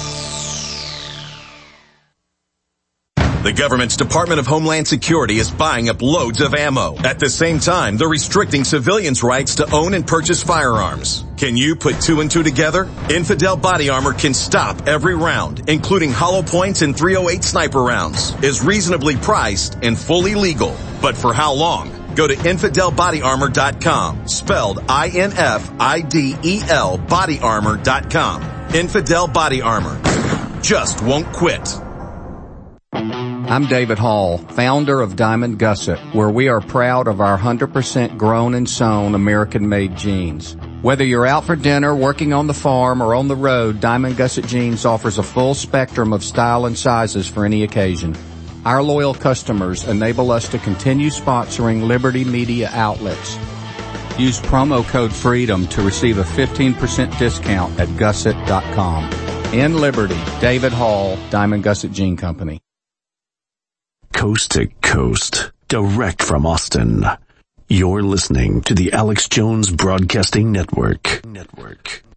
The government's Department of Homeland Security is buying up loads of ammo. At the same time, they're restricting civilians' rights to own and purchase firearms. Can you put 2 and 2 together? Infidel Body Armor can stop every round, including hollow points and .308 sniper rounds, is reasonably priced and fully legal. But for how long? Go to InfidelBodyArmor.com, spelled INFIDEL bodyarmor.com. Infidel Body Armor. Just won't quit. I'm David Hall, founder of Diamond Gusset, where we are proud of our 100% grown and sewn American-made jeans. Whether you're out for dinner, working on the farm, or on the road, Diamond Gusset Jeans offers a full spectrum of style and sizes for any occasion. Our loyal customers enable us to continue sponsoring Liberty Media outlets. Use promo code FREEDOM to receive a 15% discount at Gusset.com. In Liberty, David Hall, Diamond Gusset Jean Company. Coast to coast, direct from Austin. You're listening to the Alex Jones Broadcasting Network.